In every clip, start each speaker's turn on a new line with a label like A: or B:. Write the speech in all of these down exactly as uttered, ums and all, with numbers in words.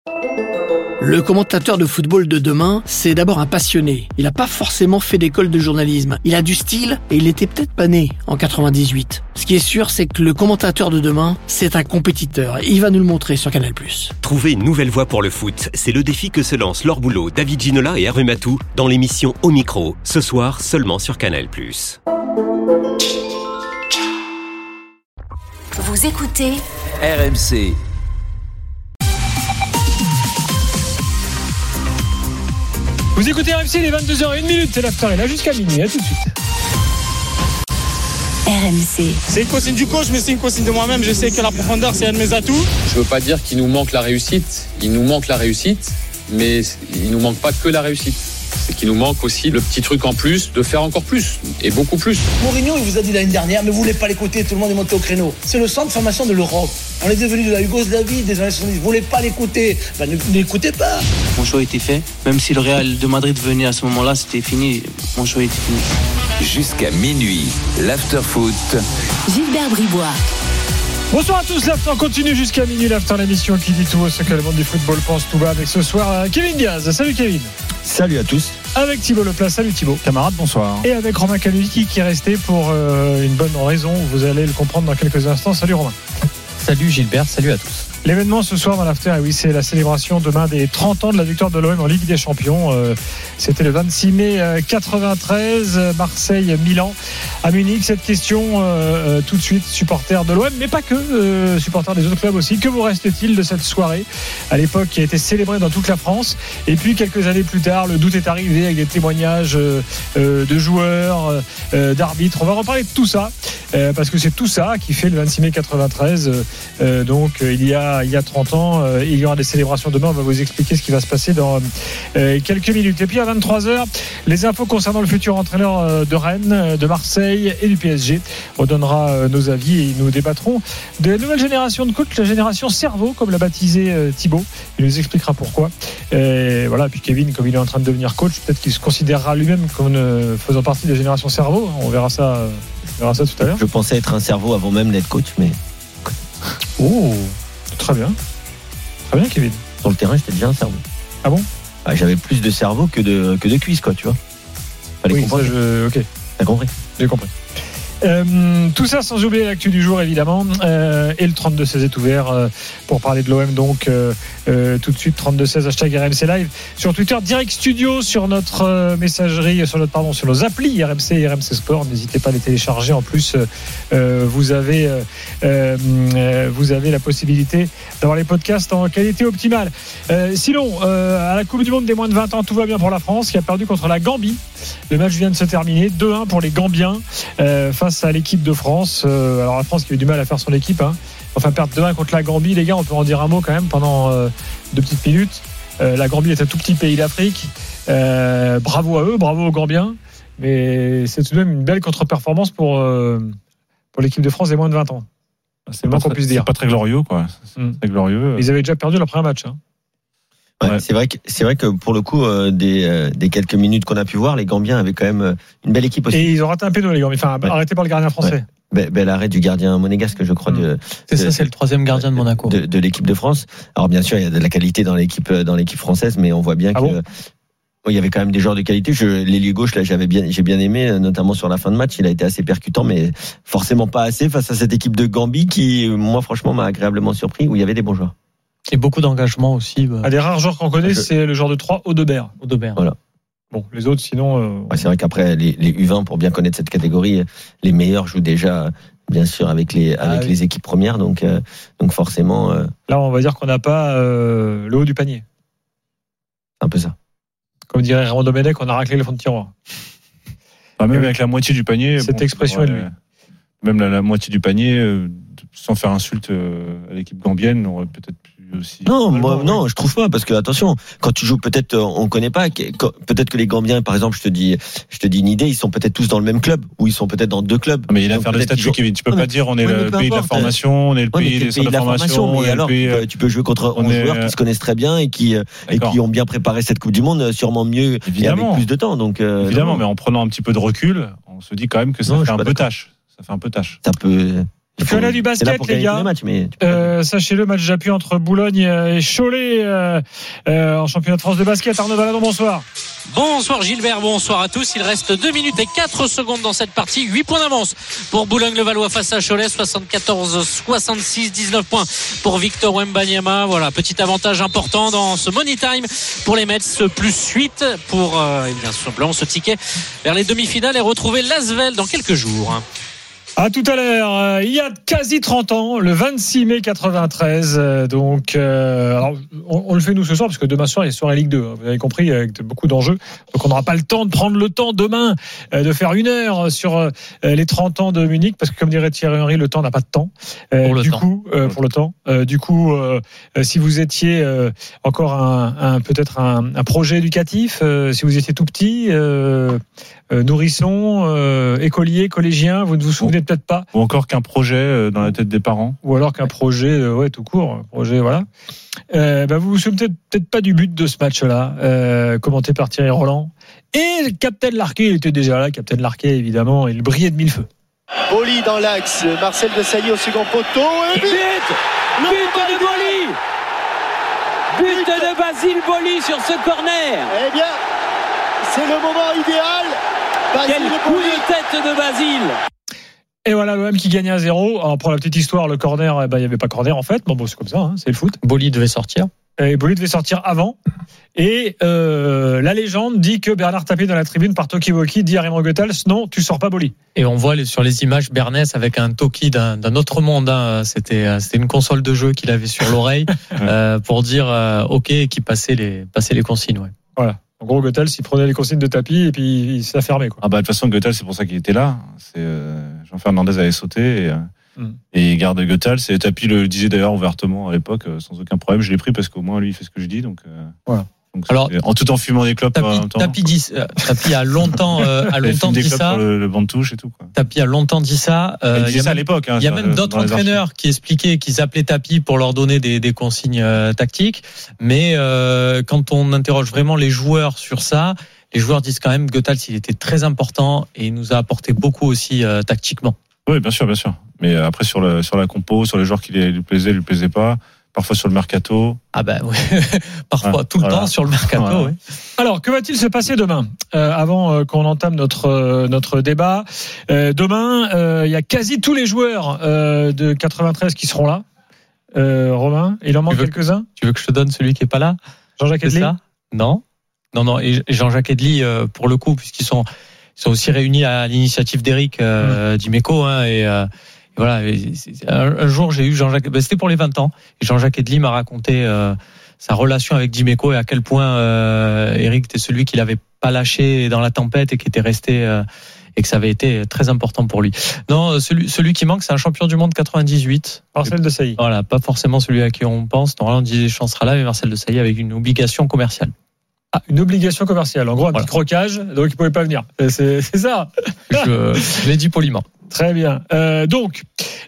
A: Le commentateur de football de demain, c'est d'abord un passionné. Il n'a pas forcément fait d'école de journalisme. Il a du style et il était peut-être pas né en quatre-vingt-dix-huit. Ce qui est sûr, c'est que le commentateur de demain, c'est un compétiteur. Et il va nous le montrer sur Canal plus.
B: Trouver une nouvelle voie pour le foot, c'est le défi que se lancent Laure Boulot, David Ginola et Hervé Matou dans l'émission Au Micro, ce soir seulement sur Canal plus.
C: Vous écoutez
D: R M C.
E: Vous écoutez R M C, il est vingt-deux heures zéro un, c'est l'after est là jusqu'à minuit, à tout de suite.
C: R M C.
F: C'est une consigne du coach, mais c'est une consigne de moi-même. Je sais que la profondeur, c'est un de mes atouts.
G: Je veux pas dire qu'il nous manque la réussite. Il nous manque la réussite, mais il nous manque pas que la réussite. C'est qu'il nous manque aussi le petit truc en plus de faire encore plus et beaucoup plus.
H: Mourinho, il vous a dit l'année dernière, mais vous voulez pas l'écouter, tout le monde est monté au créneau. C'est le centre de formation de l'Europe. On est devenu de la Yougoslavie des années soixante-dix. Vous voulez pas l'écouter, ben ne l'écoutez pas.
I: Mon choix était fait. Même si le Real de Madrid venait à ce moment-là, c'était fini. Mon choix était fini.
D: Jusqu'à minuit, l'after-foot.
C: Gilbert Bribois.
E: Bonsoir à tous, l'after continue jusqu'à minuit, l'after, l'émission qui dit tout ce que le monde du football pense tout bas, avec ce soir Kevin Diaz. Salut Kevin.
J: Salut à tous.
E: Avec Thibaut Leplace, salut Thibaut.
J: Camarade, bonsoir.
E: Et avec Romain Calucchi qui est resté pour euh, une bonne raison, vous allez le comprendre dans quelques instants. Salut Romain.
J: Salut Gilbert, salut à tous.
E: L'événement ce soir dans l'after, oui, c'est la célébration demain des trente ans de la victoire de l'O M en Ligue des Champions. Euh, c'était le vingt-six mai quatre-vingt-treize, Marseille-Milan à Munich. Cette question euh, tout de suite, supporters de l'O M, mais pas que, euh, supporters des autres clubs aussi. Que vous reste-t-il de cette soirée à l'époque qui a été célébrée dans toute la France? Et puis quelques années plus tard, le doute est arrivé avec des témoignages euh, euh, de joueurs, euh, d'arbitres. On va reparler de tout ça euh, parce que c'est tout ça qui fait le vingt-six mai quatre-vingt-treize. Euh, donc euh, il y a il y a trente ans, euh, il y aura des célébrations demain. On va vous expliquer ce qui va se passer dans euh, quelques minutes. Et puis à vingt-trois heures, les infos concernant le futur entraîneur euh, de Rennes, de Marseille et du P S G. On donnera euh, nos avis et nous débattrons de la nouvelle génération de coachs, la génération cerveau, comme l'a baptisé euh, Thibaut. Il nous expliquera pourquoi. Et voilà. Puis Kevin, comme il est en train de devenir coach, peut-être qu'il se considérera lui-même comme euh, faisant partie de la génération cerveau. On verra ça, euh, on verra ça tout à l'heure.
J: Je pensais être un cerveau avant même d'être coach, mais.
E: Oh. Très bien. Très bien, Kevin.
J: Sur le terrain, j'étais déjà un cerveau.
E: Ah bon?
J: Ah, j'avais plus de cerveau que de, que de cuisses, quoi, tu vois. Fallait
E: oui,
J: comprendre.
E: Ça, je... Ok.
J: T'as compris?
E: J'ai compris. Euh, tout ça sans oublier l'actu du jour évidemment euh, et le trente-deux seize est ouvert euh, pour parler de l'O M donc euh, euh, tout de suite trente-deux seize hashtag R M C Live sur Twitter, direct studio sur notre euh, messagerie sur notre pardon sur nos applis R M C et R M C Sport, n'hésitez pas à les télécharger. En plus euh, vous avez euh, euh, vous avez la possibilité d'avoir les podcasts en qualité optimale. Euh, sinon euh, à la Coupe du Monde des moins de vingt ans, tout va bien pour la France qui a perdu contre la Gambie. Le match vient de se terminer, deux un pour les Gambiens euh, face à l'équipe de France. Euh, alors la France qui a eu du mal à faire son équipe, hein. Enfin perdre deux un contre la Gambie, les gars, on peut en dire un mot quand même pendant euh, deux petites minutes. Euh, la Gambie est un tout petit pays d'Afrique. Euh, bravo à eux, bravo aux Gambiens. Mais c'est tout de même une belle contre-performance pour, euh, pour l'équipe de France des moins de vingt ans. C'est le moins qu'on puisse dire.
K: C'est pas très glorieux, quoi. C'est
E: mmh.
K: très glorieux.
E: Ils avaient déjà perdu leur premier match. Hein.
J: Ouais, ouais. C'est vrai que c'est vrai que pour le coup euh, des euh, des quelques minutes qu'on a pu voir, les Gambiens avaient quand même euh, une belle équipe aussi.
E: Et ils ont raté un péno, les Gambiens. Enfin, ouais. Arrêté par le gardien français.
J: Ouais. Bel arrêt du gardien monégasque, je crois. Mmh. De,
I: c'est
J: de,
I: ça, c'est le troisième gardien de Monaco.
J: De, de l'équipe de France. Alors bien sûr, il y a de la qualité dans l'équipe dans l'équipe française, mais on voit bien ah que bon il y avait quand même des joueurs de qualité. Je, l'ailier gauche, là, j'avais bien, j'ai bien aimé, notamment sur la fin de match. Il a été assez percutant, mais forcément pas assez face à cette équipe de Gambie qui, moi, franchement, m'a agréablement surpris. Où il y avait des bons joueurs.
I: Et beaucoup d'engagement aussi. Bah.
E: Un des rares joueurs qu'on connaît, je... c'est le joueur de trois, Audebert.
I: Audebert.
J: Voilà.
E: Bon, les autres, sinon. Euh...
J: Ouais, c'est vrai qu'après, les, les U vingt, pour bien connaître cette catégorie, les meilleurs jouent déjà, bien sûr, avec les, avec ah, les oui. équipes premières. Donc, euh, donc forcément. Euh...
E: Là, on va dire qu'on n'a pas euh, le haut du panier.
J: C'est un peu ça.
E: Comme dirait Raymond Domenech, on a raclé le fond de tiroir.
K: Enfin, même avec la moitié du panier.
E: Cette bon, expression est de lui.
K: Même la, la moitié du panier, euh, sans faire insulte euh, à l'équipe gambienne, on aurait peut-être pu aussi.
J: Non, moi, oui. non, je trouve pas, parce que attention, quand tu joues, peut-être, on connaît pas, peut-être que les Gambiens, par exemple, je te dis, je te dis une idée, ils sont peut-être tous dans le même club, ou ils sont peut-être dans deux clubs.
K: Mais il a affaire de statut, jouent... Kevin. Tu peux non, pas dire, on est ouais, le pays de la formation, on est le pays des centres de formation.
J: Mais alors,
K: pays,
J: tu peux jouer contre onze joueurs qui se connaissent très bien et qui, et qui ont bien préparé cette Coupe du Monde, sûrement mieux et avec plus de temps. Donc,
K: évidemment, mais en prenant un petit peu de recul, on se dit quand même que ça fait un peu tâche. Ça fait un peu tâche.
J: Ça peut.
E: Il y en a du basket, les gars.
J: Matchs, mais
E: euh, sachez-le, match d'appui entre Boulogne et Cholet euh, euh, en championnat de France de basket. Arnaud Valadon, bonsoir.
L: Bonsoir Gilbert, bonsoir à tous. Il reste deux minutes et quatre secondes dans cette partie. huit points d'avance pour Boulogne-le-Valois face à Cholet. soixante-quatorze soixante-six, dix-neuf points pour Victor Wembanyama. Voilà, petit avantage important dans ce money time pour les Mets. Plus huit pour euh, eh bien, simplement ce ticket vers les demi-finales et retrouver l'Asvel dans quelques jours.
E: À tout à l'heure. Il y a quasi trente ans, le vingt-six mai quatre-vingt-treize. Donc, euh, alors, on, on le fait nous ce soir parce que demain soir il y a soirée Ligue deux. Vous avez compris, avec beaucoup d'enjeux. Donc, on n'aura pas le temps de prendre le temps demain euh, de faire une heure sur euh, les trente ans de Munich parce que, comme dirait Thierry Henry, le temps n'a pas de temps. Euh,
M: pour le
E: du
M: temps.
E: coup, euh, pour le temps. Euh, du coup, euh, si vous étiez euh, encore un, un peut-être un, un projet éducatif, euh, si vous étiez tout petit. Euh, Euh, nourrisson, euh, écolier, collégien, vous ne vous souvenez peut-être pas.
K: Ou encore qu'un projet euh, dans la tête des parents.
E: Ou alors qu'un projet, euh, ouais, tout court, un projet, voilà. Euh, bah, vous vous souvenez peut-être, peut-être pas du but de ce match-là, euh, commenté par Thierry Roland. Et le capitaine Larquet, il était déjà là, capitaine Larquet, évidemment, il brillait de mille feux.
N: Boli dans l'axe, Marcel Desailly au second poteau, et but
O: But, but de Boli But de Basile Boli sur ce corner.
N: Eh bien, c'est le moment idéal. Basile
O: Quel coup de tête de Basile.
E: Et voilà l'O M qui gagnait à zéro. Alors pour la petite histoire, le corner, eh ben, il n'y avait pas corner en fait. Bon, bon c'est comme ça, hein, c'est le foot.
M: Boli devait sortir.
E: Et Boli devait sortir avant. Et euh, la légende dit que Bernard tapé dans la tribune par Tokiwoki dit à Raymond Goethals, non, tu sors pas Boli.
M: Et on voit les, sur les images Bernès avec un Toki d'un, d'un autre monde. Hein. C'était, c'était une console de jeu qu'il avait sur l'oreille euh, pour dire euh, OK et qui passait les, passait les consignes. Ouais.
E: Voilà. En gros, Goethals, il prenait les consignes de tapis et puis il s'est fermé. Quoi.
K: Ah bah de toute façon, Goethals, c'est pour ça qu'il était là. C'est euh, Jean Fernandez avait sauté et, euh, mm. et il garde Goethals. Et Tapi le disait d'ailleurs ouvertement à l'époque, euh, sans aucun problème. Je l'ai pris parce qu'au moins lui, il fait ce que je dis. Donc, euh,
E: voilà.
K: Donc, alors, en tout en fumant des clopes.
M: Tapi, Tapi, dit, euh, Tapi a longtemps, euh, a longtemps dit ça.
K: Le, le banc de touche et tout. Quoi.
M: Tapi a longtemps dit ça.
K: Euh, il disait ça
M: même,
K: à l'époque. Hein,
M: il y a même d'autres entraîneurs qui expliquaient qu'ils appelaient Tapi pour leur donner des, des consignes euh, tactiques. Mais euh, quand on interroge vraiment les joueurs sur ça, les joueurs disent quand même que Goethals, il était très important et il nous a apporté beaucoup aussi euh, tactiquement.
K: Oui, bien sûr, bien sûr. Mais après sur le sur la compo, sur les joueurs qui lui plaisaient, lui plaisaient pas. Parfois sur le mercato.
M: Ah ben oui, parfois
K: ah,
M: tout le
K: voilà.
M: temps sur le mercato.
K: Voilà.
M: Oui.
E: Alors que va-t-il se passer demain euh, avant euh, qu'on entame notre euh, notre débat euh, demain, il euh, y a quasi tous les joueurs euh, de quatre-vingt-treize qui seront là. Euh, Romain, il en manque
M: tu veux,
E: quelques-uns.
M: Tu veux que je te donne celui qui est pas là?
E: Jean-Jacques Edli.
M: Non, non, non. Et Jean-Jacques Edli, euh, pour le coup, puisqu'ils sont ils sont aussi réunis à l'initiative d'Éric euh, mmh. Dimeco, hein, et euh, voilà, un jour j'ai eu Jean-Jacques, ben c'était pour les vingt ans, et Jean-Jacques Edli m'a raconté euh, sa relation avec Dimeco et à quel point euh, Eric était celui qui l'avait pas lâché dans la tempête et qui était resté euh, et que ça avait été très important pour lui. Non, celui, celui qui manque, c'est un champion du monde quatre-vingt-dix-huit.
E: Marcel Desailly.
M: Voilà, pas forcément celui à qui on pense. Normalement, on dit Deschamps sera là, mais Marcel Desailly avec une obligation commerciale.
E: Ah, une obligation commerciale. En gros, un voilà. petit croquage, donc il pouvait pas venir. C'est, c'est ça.
M: Je, je l'ai dit poliment.
E: Très bien. Euh, donc,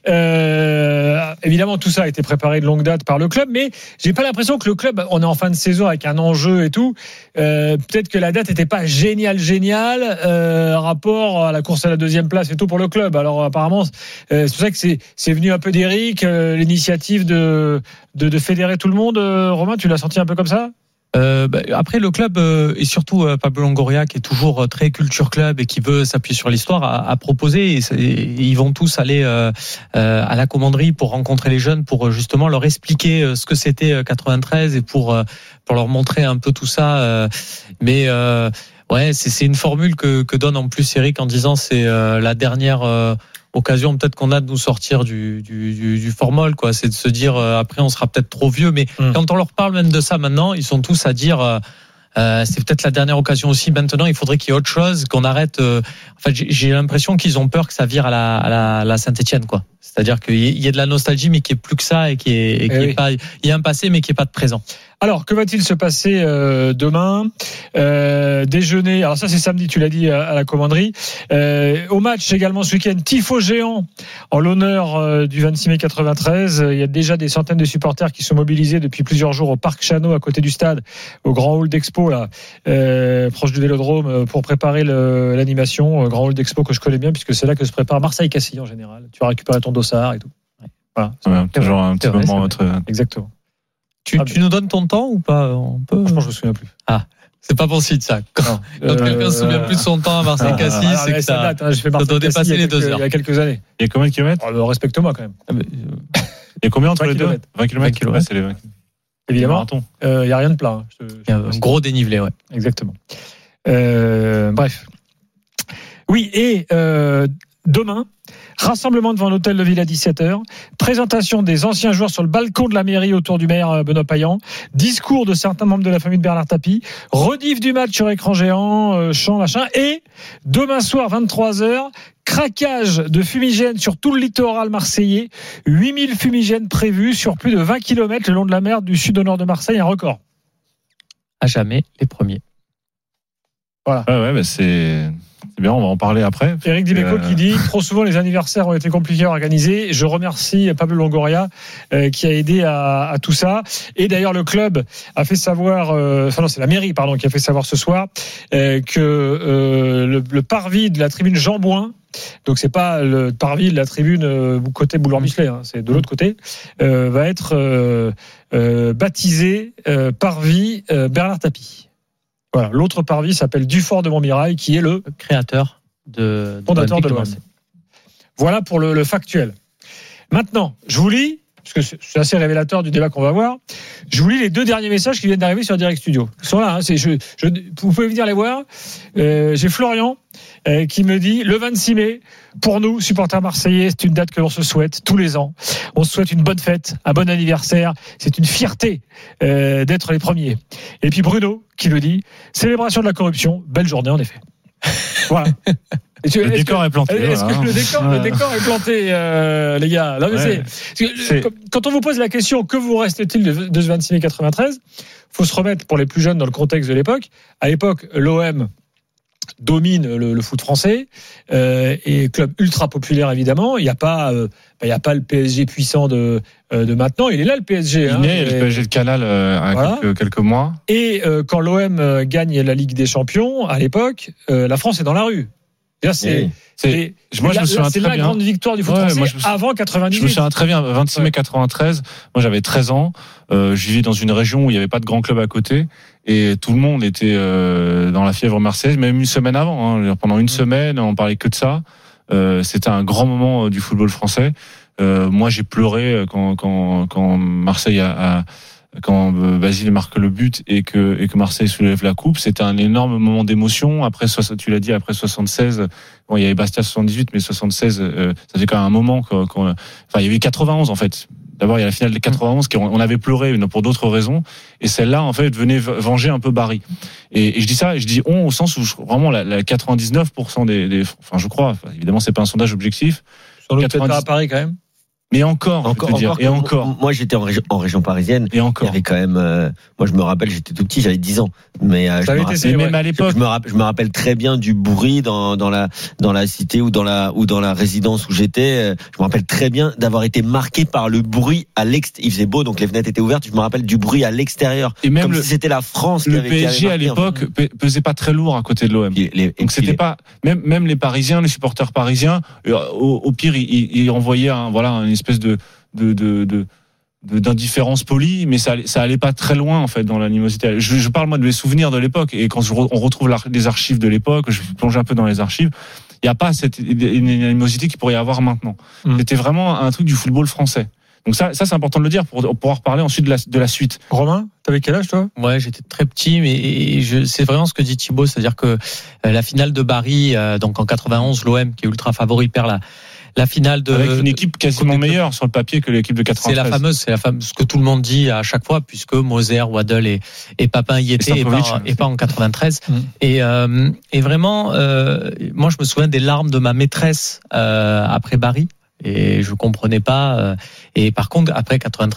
E: euh, évidemment, tout ça a été préparé de longue date par le club, mais j'ai pas l'impression que le club, on est en fin de saison avec un enjeu et tout. Euh, peut-être que la date n'était pas géniale, géniale, euh, rapport à la course à la deuxième place et tout pour le club. Alors apparemment, euh, c'est pour ça que c'est, c'est venu un peu d'Éric, euh, l'initiative de, de de fédérer tout le monde. Euh, Romain, tu l'as senti un peu comme ça?
M: Euh, bah, après le club euh, et surtout euh, Pablo Longoria qui est toujours euh, très culture club et qui veut s'appuyer sur l'histoire a, a proposé et, et ils vont tous aller euh, euh, à la commanderie pour rencontrer les jeunes pour justement leur expliquer euh, ce que c'était euh, quatre-vingt-treize et pour euh, pour leur montrer un peu tout ça euh, mais euh, ouais c'est c'est une formule que que donne en plus Eric en disant c'est euh, la dernière euh, occasion peut-être qu'on a de nous sortir du du du, du formol quoi, c'est de se dire euh, après on sera peut-être trop vieux mais mmh. quand on leur parle même de ça maintenant, ils sont tous à dire euh, euh, c'est peut-être la dernière occasion aussi maintenant, il faudrait qu'il y ait autre chose, qu'on arrête euh, en fait j'ai, j'ai l'impression qu'ils ont peur que ça vire à la à la, à la Saint-Étienne quoi. C'est-à-dire qu'il y ait de la nostalgie mais qui est plus que ça et qui est, et qui eh est oui. pas il y a un passé mais qui est pas de présent.
E: Alors, que va-t-il se passer euh, demain euh, Déjeuner, alors ça c'est samedi, tu l'as dit, à, à la commanderie. Euh, au match également ce week-end, tifo géant en l'honneur euh, du vingt-six mai quatre-vingt-treize. Il y a déjà des centaines de supporters qui sont mobilisés depuis plusieurs jours au Parc Chano, à côté du stade, au Grand Hall d'Expo, là, euh, proche du Vélodrome, pour préparer le, l'animation. Grand Hall d'Expo que je connais bien, puisque c'est là que se prépare Marseille-Cassis en général. Tu vas récupérer ton dossard et tout. Voilà.
K: Ouais, toujours un petit moment entre...
E: Exactement.
M: Tu, ah, tu nous donnes ton temps ou pas? On peut...
E: Franchement, je me souviens plus.
M: Ah, c'est pas bon signe ça. Quand, quand euh... quelqu'un se souvient plus de son temps à Marseille-Cassis, ah, c'est que ça,
E: date, hein, je fais
M: ça doit dépasser les deux heures.
E: Il y a quelques années.
K: Il y a combien de kilomètres?
E: oh, Respecte-moi quand même.
K: Ah, mais, euh... Il y a combien entre les deux? vingt kilomètres. Ouais, c'est les vingt.
E: Évidemment. Il euh, n'y a rien de plat. Hein. Je, je,
M: il y a un gros dénivelé, ouais.
E: Exactement. Euh, bref. Oui, et euh, demain, rassemblement devant l'hôtel de ville à dix-sept heures, présentation des anciens joueurs sur le balcon de la mairie autour du maire Benoît Payan, discours de certains membres de la famille de Bernard Tapie, rediff du match sur écran géant, euh, chant, machin, et demain soir, vingt-trois heures, craquage de fumigènes sur tout le littoral marseillais, huit mille fumigènes prévus sur plus de vingt kilomètres le long de la mer du sud au nord de Marseille, un record.
M: À jamais les premiers.
E: Voilà.
K: Ouais, ouais, bah c'est... C'est bien, on va en parler après.
E: Éric Dimeco euh... qui dit trop souvent les anniversaires ont été compliqués à organiser. Je remercie Pablo Longoria euh, qui a aidé à, à tout ça. Et d'ailleurs le club a fait savoir, euh, enfin non c'est la mairie pardon qui a fait savoir ce soir euh, que euh, le, le parvis de la tribune Jean Bouin, donc c'est pas le parvis de la tribune euh, côté boulevard Michelet, hein, c'est de l'autre côté, euh, va être euh, euh, baptisé euh, parvis euh, Bernard Tapie. Voilà, l'autre parvis s'appelle Dufort de Montmirail, qui est le
M: créateur de, de
E: fondateur de l'O M. Voilà pour le, le factuel. Maintenant, je vous lis, parce que c'est assez révélateur du débat qu'on va avoir, je vous lis les deux derniers messages qui viennent d'arriver sur Direct Studio. Ils sont là, hein, c'est, je, je, vous pouvez venir les voir. Euh, j'ai Florian euh, qui me dit, le vingt-six mai, pour nous, supporters marseillais, c'est une date que l'on se souhaite tous les ans. On se souhaite une bonne fête, un bon anniversaire. C'est une fierté euh, d'être les premiers. Et puis Bruno qui le dit, célébration de la corruption, belle journée en effet. Voilà.
K: Tu, le décor
E: que,
K: est planté.
E: Est-ce
K: voilà.
E: que le décor, ouais. le décor est planté, euh, les gars? Là, mais ouais. c'est, c'est... Quand on vous pose la question, que vous reste-t-il de, de ce vingt-six mai quatre-vingt-treize, faut se remettre pour les plus jeunes dans le contexte de l'époque. À l'époque, l'O M domine le, le foot français euh, et club ultra populaire évidemment. Il n'y a pas, euh, bah, il y a pas le P S G puissant de euh, de maintenant. Il est là le P S G.
K: Il
E: hein,
K: est et... le P S G de Canal euh, à voilà. quelques, quelques mois.
E: Et euh, quand l'O M gagne la Ligue des Champions à l'époque, euh, la France est dans la rue. Là, c'est,
K: oui. c'est,
E: c'est,
K: moi, je me souviens
E: c'est
K: très
E: la
K: bien.
E: grande victoire du foot ouais, français moi, je avant quatre-vingt-dix-huit.
K: Je me souviens très bien, vingt-six mai quatre-vingt-treize. Moi, j'avais treize ans. Euh, je vivais dans une région où il n'y avait pas de grand club à côté. Et tout le monde était euh, dans la fièvre marseillaise, même une semaine avant. Hein. Pendant une mmh. semaine, on parlait que de ça. Euh, c'était un grand moment du football français. Euh, moi, j'ai pleuré quand, quand, quand Marseille a... a quand Basile marque le but et que, et que Marseille soulève la coupe, c'était un énorme moment d'émotion. Après, tu l'as dit, après soixante-seize, bon, il y avait Bastia soixante-dix-huit, mais soixante-seize, euh, ça fait quand même un moment qu'on, qu'on, enfin, il y avait eu quatre-vingt-onze, en fait. D'abord, il y a la finale de quatre-vingt-onze, on avait pleuré pour d'autres raisons, et celle-là, en fait, venait venger un peu Barry. Et, et je dis ça, et je dis on, au sens où je, vraiment, la, la quatre-vingt-dix-neuf pour cent des, des, enfin, je crois, enfin, évidemment, c'est pas un sondage objectif.
E: Sur le peut-être pas à Paris, quand même.
K: Mais encore,
J: encore,
K: je peux
J: encore
K: dire, et encore.
J: Moi, j'étais en région, en région parisienne.
K: Et encore.
J: Il y avait quand même, euh, moi, je me rappelle, j'étais tout petit, j'avais dix ans. Mais, euh, je, me rappelle,
K: été, même ouais. à l'époque.
J: Je, je, me rappelle, je me rappelle très bien du bruit dans, dans la, dans la cité ou dans la, ou dans la résidence où j'étais. Je me rappelle très bien d'avoir été marqué par le bruit à l'extérieur. Il faisait beau, donc les fenêtres étaient ouvertes. Je me rappelle du bruit à l'extérieur. Et même comme le, si c'était la France
K: le
J: qui avait
K: P S G à l'époque pesait pas très lourd à côté de l'O M. Les, les, donc c'était les... pas, même, même les Parisiens, les supporters parisiens, au, au pire, ils, ils envoyaient un, voilà, une espèce de, De, de, de, de, d'indifférence polie, mais ça, ça allait pas très loin en fait dans l'animosité. Je, je parle moi de mes souvenirs de l'époque, et quand je, on retrouve les archives de l'époque, je plonge un peu dans les archives. Il y a pas cette une animosité qu'il pourrait y avoir maintenant. Mmh. C'était vraiment un truc du football français. Donc ça, ça c'est important de le dire pour, pour pouvoir parler ensuite de la, de la suite.
E: Romain, t'avais quel âge toi ?
M: Ouais, j'étais très petit, mais je, c'est vraiment ce que dit Thibaut, c'est-à-dire que la finale de Barry, donc en quatre-vingt-onze, l'O M qui est ultra favori perd la La finale de
K: avec une équipe quasiment meilleure sur le papier que l'équipe de quatre-vingt-treize.
M: C'est la fameuse, c'est la fameuse, ce que tout le monde dit à chaque fois, puisque Moser, Waddle et, et Papin y étaient, et, et, pas, et pas en quatre-vingt-treize. Mmh. Et, euh, et vraiment, euh, moi je me souviens des larmes de ma maîtresse euh, après Barry, et je comprenais pas. Euh, et par contre, après quatre-vingt-treize, c'est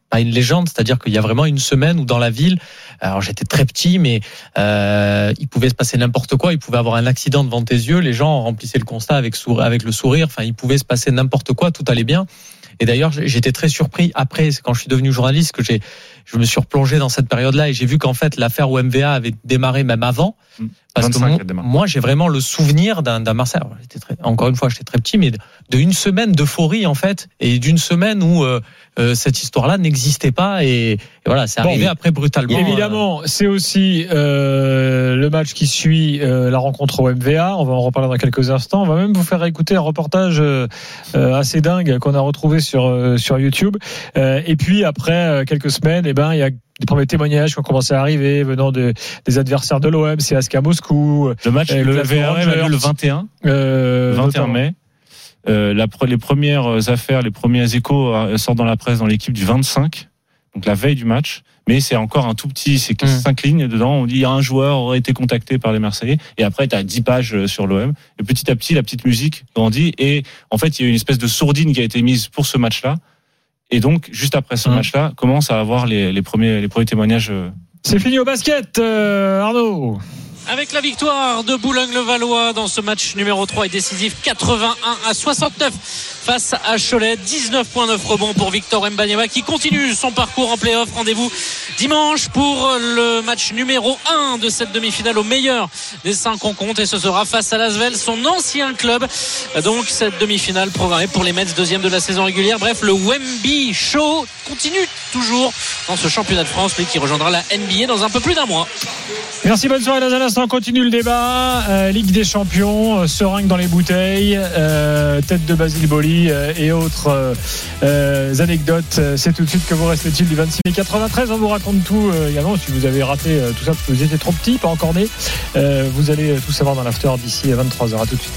M: pas une légende, c'est-à-dire qu'il y a vraiment une semaine où dans la ville, alors j'étais très petit, mais euh, il pouvait se passer n'importe quoi, il pouvait avoir un accident devant tes yeux, les gens remplissaient le constat avec, sour- avec le sourire, enfin il pouvait se passer n'importe quoi, tout allait bien. Et d'ailleurs, j'étais très surpris après, quand je suis devenu journaliste, que j'ai, je me suis replongé dans cette période-là et j'ai vu qu'en fait l'affaire O M V A avait démarré même avant. Parce que mon, moi, j'ai vraiment le souvenir d'un, d'un Marseille. Alors, j'étais très, encore une fois, j'étais très petit, mais de, de une semaine d'euphorie en fait, et d'une semaine où euh, euh, cette histoire-là n'existait pas. Et, et voilà, c'est arrivé bon, après brutalement.
E: Évidemment, euh... c'est aussi euh, le match qui suit euh, la rencontre au M V A. On va en reparler dans quelques instants. On va même vous faire écouter un reportage euh, assez dingue qu'on a retrouvé sur euh, sur YouTube. Euh, et puis après euh, quelques semaines, et eh ben il y a des premiers témoignages qui ont commencé à arriver venant de, des adversaires de l'O M, C S K à Moscou.
K: Le match, euh, le V A R a lieu le vingt et un, euh, vingt et un mai. Euh, la, les premières affaires, les premiers échos sortent dans la presse dans l'équipe du vingt-cinq, donc la veille du match. Mais c'est encore un tout petit, c'est mmh. cinq lignes dedans. On dit un joueur aurait été contacté par les Marseillais. Et après, tu as dix pages sur l'O M. Et petit à petit, la petite musique grandit. Et en fait, il y a une espèce de sourdine qui a été mise pour ce match-là. Et donc, juste après ce mmh. match-là, commence à avoir les, les premiers, les premiers témoignages.
E: C'est fini au basket, euh, Arnaud.
L: Avec la victoire de Boulogne-le-Valois dans ce match numéro trois et décisif, quatre-vingt-un à soixante-neuf face à Cholet. dix-neuf virgule neuf rebonds pour Victor Wembanyama qui continue son parcours en play-off. Rendez-vous dimanche pour le match numéro un de cette demi-finale au meilleur des cinq rencontres, et ce sera face à l'Asvel, son ancien club. Donc cette demi-finale programmée pour les Mets, deuxième de la saison régulière. Bref, le Wemby Show continue toujours dans ce championnat de France, lui qui rejoindra la N B A dans un peu plus d'un mois.
E: Merci, bonne soirée. Dans un instant, on continue le débat. Euh, Ligue des Champions, euh, seringue dans les bouteilles, euh, tête de Basile Boli euh, et autres euh, euh, anecdotes. C'est tout de suite que vous restez-il du vingt-six mai quatre-vingt-treize. On vous raconte tout euh, également. Si vous avez raté euh, tout ça parce que vous étiez trop petit, pas encore né, euh, vous allez tout savoir dans l'after d'ici vingt-trois heures. À tout de suite.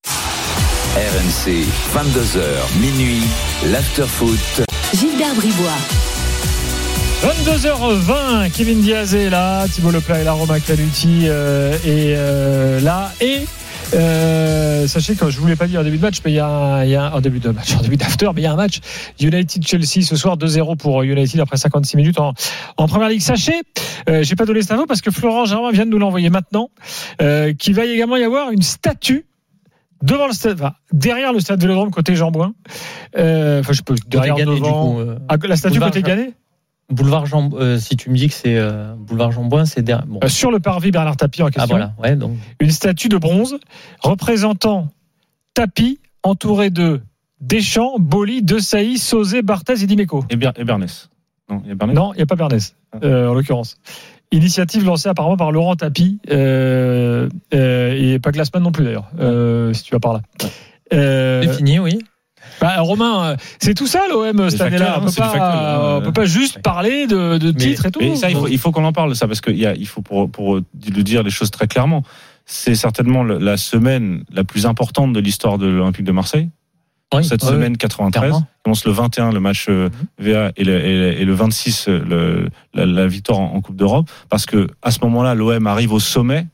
D: R M C, vingt-deux heures, minuit, l'after foot.
C: Gilbert Bribois.
E: vingt-deux heures vingt, Kevin Diaz est là, Thibaut Leplat est là, Romain Canuti euh, est euh, là. Et euh, sachez que je ne vous l'ai pas dit en début de match, mais il y a un, il y a un, en début de match, en début d'after, mais il y a un match United-Chelsea ce soir, deux zéro pour United après cinquante-six minutes en, en Première Ligue. Sachez, euh, j'ai pas donné cette info parce que Florent Germain vient de nous l'envoyer maintenant, euh, qu'il va également y avoir une statue devant le stade, enfin, derrière le stade Vélodrome côté Jean-Bouin. Euh, enfin, je peux derrière
M: Gagné,
E: devant.
M: Du coup, euh,
E: ah, la statue côté Gagné.
M: Boulevard Jean, euh, si tu me dis que c'est euh, Boulevard Jean-Bouin, c'est derrière. Bon.
E: Euh, sur le parvis Bernard Tapie en question.
M: Ah voilà, ouais, donc.
E: Une statue de bronze représentant Tapie entouré de Deschamps, Boli, Desailly, Sauzet, Barthez et Dimeco.
K: Et, Ber- et Bernès. Non, il y a Bernès.
E: Non, il n'y a pas Bernès, euh, en l'occurrence. Initiative lancée apparemment par Laurent Tapie euh, euh, et pas Glassman non plus d'ailleurs, euh, si tu vas par là.
M: Euh, c'est fini, oui.
E: Bah, Romain, c'est tout ça l'O M cette année-là. On peut pas, on peut pas juste parler de, de titres et tout.
K: Mais ça, il faut, il faut qu'on en parle ça, parce qu'il y a, il faut pour, pour le dire les choses très clairement. C'est certainement la semaine la plus importante de l'histoire de l'Olympique de Marseille. Oui, cette oui, semaine quatre-vingt-treize, clairement. Commence le vingt et un le match euh, V A et le, et, et le vingt-six le, la, la victoire en, en Coupe d'Europe, parce que à ce moment-là, l'O M arrive au sommet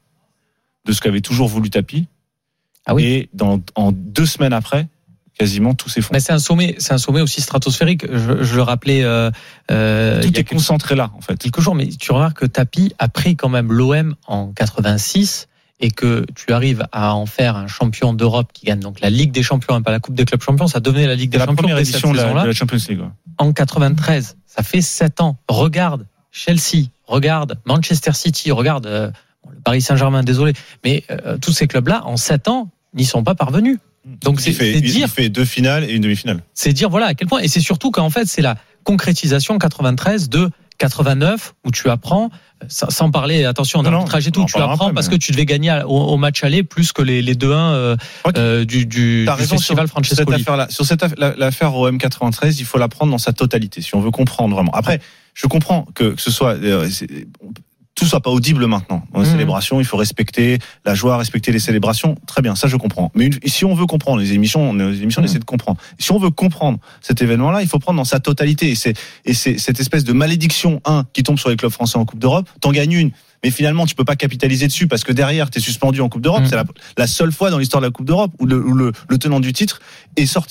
K: de ce qu'avait toujours voulu Tapie. Ah oui. Et dans, en deux semaines après, quasiment tout s'effondre.
M: Mais c'est un sommet, c'est un sommet aussi stratosphérique. Je, je le rappelais. Euh, euh,
K: tout est concentré là, en fait.
M: Quelques jours, mais tu remarques que Tapie a pris quand même l'O M en quatre-vingt-six. Et que tu arrives à en faire un champion d'Europe qui gagne donc la Ligue des Champions et pas la Coupe des clubs champions, ça devenait la Ligue des
K: la
M: Champions.
K: La première édition de la, de la Champions League. Ouais.
M: En quatre-vingt-treize, ça fait sept ans. Regarde Chelsea, regarde Manchester City, regarde euh, le Paris Saint-Germain, désolé, mais euh, tous ces clubs-là, en sept ans, n'y sont pas parvenus.
K: Donc c'est, fait, c'est dire, il fait deux finales et une demi-finale.
M: C'est dire voilà à quel point, et c'est surtout qu'en fait c'est la concrétisation en quatre-vingt-treize de quatre-vingt-neuf où tu apprends, sans parler, attention, en arbitrage et tout, tu apprends après, parce mais... que tu devais gagner au, au match aller plus que les, les deux un euh, okay. euh, du, du, du festival
K: sur
M: Francescoli.
K: Cette affaire-là, sur cette affaire, l'affaire O M quatre-vingt-treize, il faut la prendre dans sa totalité, si on veut comprendre vraiment. Après, je comprends que, que ce soit... Euh, tout soit pas audible maintenant. Dans les mmh. célébrations, il faut respecter la joie, respecter les célébrations. Très bien, ça je comprends. Mais une, si on veut comprendre les émissions, les émissions mmh. on essaie de comprendre. Si on veut comprendre cet événement-là, il faut prendre dans sa totalité. Et c'est, et c'est cette espèce de malédiction, un, qui tombe sur les clubs français en Coupe d'Europe. T'en gagnes une, mais finalement tu peux pas capitaliser dessus parce que derrière t'es suspendu en Coupe d'Europe. Mmh. C'est la, la seule fois dans l'histoire de la Coupe d'Europe où le, où le, le tenant du titre est sorti